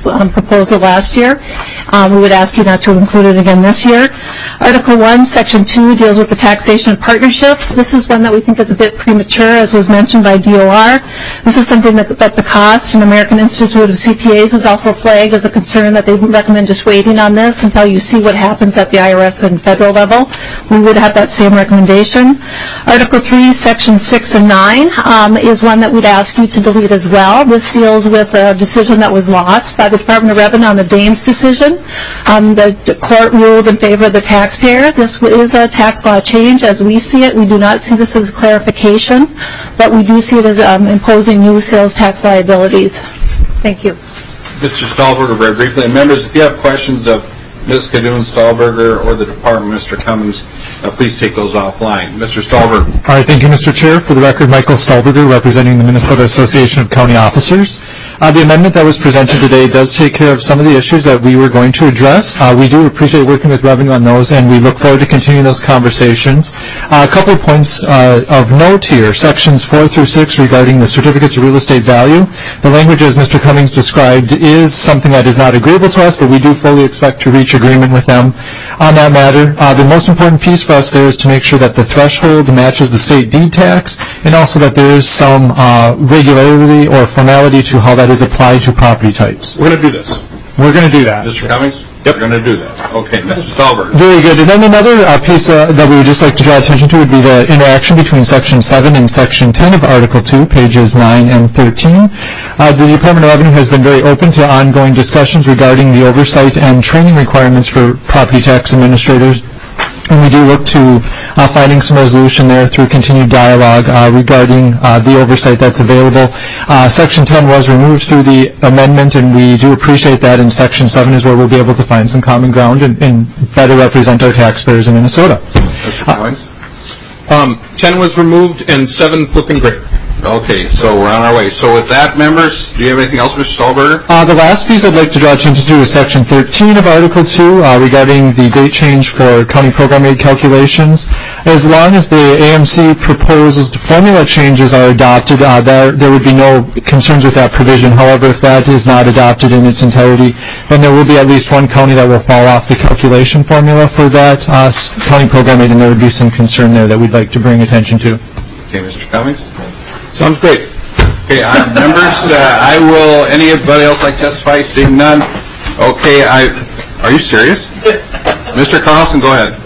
Speaker 18: um, proposal last year. Um, we would ask you not to include it again this year. Article one, Section two deals with the taxation of partnerships. This is one that we think is a bit premature, as was mentioned by D O R. This is something that, that the cost and American Institute of C P As has also flagged as a concern that they recommend just waiting on this until you see what happens at the I R S and federal level. We would have that same recommendation. Article three, Section six and nine um, is one that we'd ask you to delete as well. This deals with a decision that was lost by the Department of Revenue on the Dames decision. Um, the court ruled in favor of the taxpayer. This is a tax law change as we see it. We do not see this as clarification, but we do see it as um, imposing new sales tax liabilities. Thank you.
Speaker 13: Mister Stahlberger, very briefly. And members, if you have questions of Miz Kadun, Stahlberger, or the department, Mister Cummings, uh, please take those offline. Mister Stahlberger.
Speaker 19: All right, thank you, Mister Chair. For the record, Michael Stahlberger, representing the Minnesota Association of County Officers. Uh, the amendment that was presented today does take care of some of the issues that we were going to address. Uh, we do appreciate working with Revenue on those, and we look forward to continuing those conversations. Uh, a couple of points uh, of note here. Sections four through six regarding the certificates of real estate value. The language, as Mister Cummings described, is something that is not agreeable to us, but we do fully expect to reach agreement with them on that matter. Uh, the most important piece for us there is to make sure that the threshold matches the state deed tax, and also that there is some uh, regularity or formality to how that is applied to property types.
Speaker 7: We're going to do this.
Speaker 19: We're going to do that.
Speaker 13: Mister Cummings? Yep. We're going to do that. Okay, Mister Stahlberger.
Speaker 19: Very good. And then another uh, piece uh, that we would just like to draw attention to would be the interaction between Section seven and Section ten of Article two, pages nine and thirteen. Uh, the Department of Revenue has been very open to ongoing discussions regarding the oversight and training requirements for property tax administrators. And we do look to uh, finding some resolution there through continued dialogue uh, regarding uh, the oversight that's available. Uh, Section ten was removed through the amendment, and we do appreciate that. And Section seven is where we'll be able to find some common ground and, and better represent our taxpayers in Minnesota.
Speaker 13: Mister Cummings?
Speaker 7: Um, ten was removed, and seven's looking great.
Speaker 13: Okay, so we're on our way. So with that, members, do you have anything else, Mister Stahlberger?
Speaker 19: Uh, the last piece I'd like to draw attention to is Section thirteen of Article two uh, regarding the date change for county program aid calculations. As long as the A M C proposed formula changes are adopted, uh, there, there would be no concerns with that provision. However, if that is not adopted in its entirety, then there will be at least one county that will fall off the calculation formula for that uh, county program aid, and there would be some concern there that we'd like to bring attention to.
Speaker 13: Okay, Mister Cummings?
Speaker 7: Sounds great.
Speaker 13: Okay, uh, members, uh, I will, anybody else like to testify? Seeing none? Okay, I, are you serious? Mister Carlson, go ahead.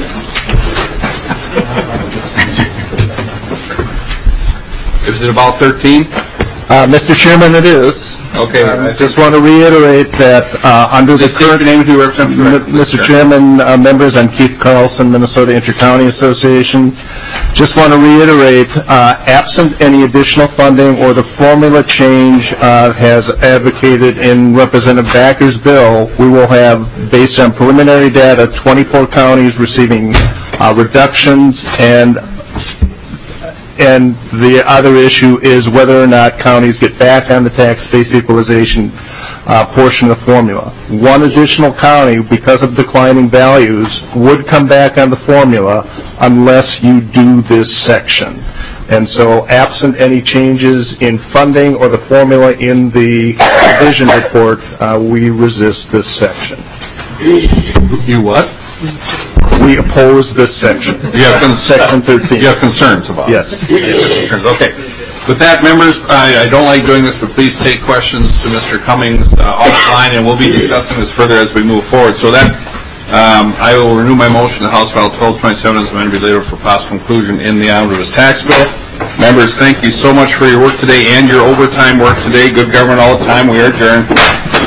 Speaker 13: Is it about thirteen?
Speaker 5: Uh, Mister Chairman, it is.
Speaker 13: Okay.
Speaker 5: I just want to reiterate that uh, under the current...
Speaker 13: name who represents the record,
Speaker 5: Mister Chairman, uh, members, I'm Keith Carlson, Minnesota Intercounty Association. Just want to reiterate, uh, absent any additional funding or the formula change uh, has advocated in Representative Backer's bill, we will have, based on preliminary data, twenty-four counties receiving uh, reductions, and And the other issue is whether or not counties get back on the tax base equalization uh, portion of the formula. One additional county, because of declining values, would come back on the formula unless you do this section. And so, absent any changes in funding or the formula in the vision report, uh, we resist this section.
Speaker 13: You what?
Speaker 5: We oppose this section.
Speaker 13: You have con-
Speaker 5: Section thirteen.
Speaker 13: You have concerns about it?
Speaker 5: Yes.
Speaker 13: Concerns. Okay. With that, members, I, I don't like doing this, but please take questions to Mister Cummings uh, offline, and we'll be discussing this further as we move forward. So that, um, I will renew my motion that House File twelve twenty-seven is amended to be later for possible conclusion in the omnibus tax bill. Members, thank you so much for your work today and your overtime work today. Good government all the time. We are adjourned.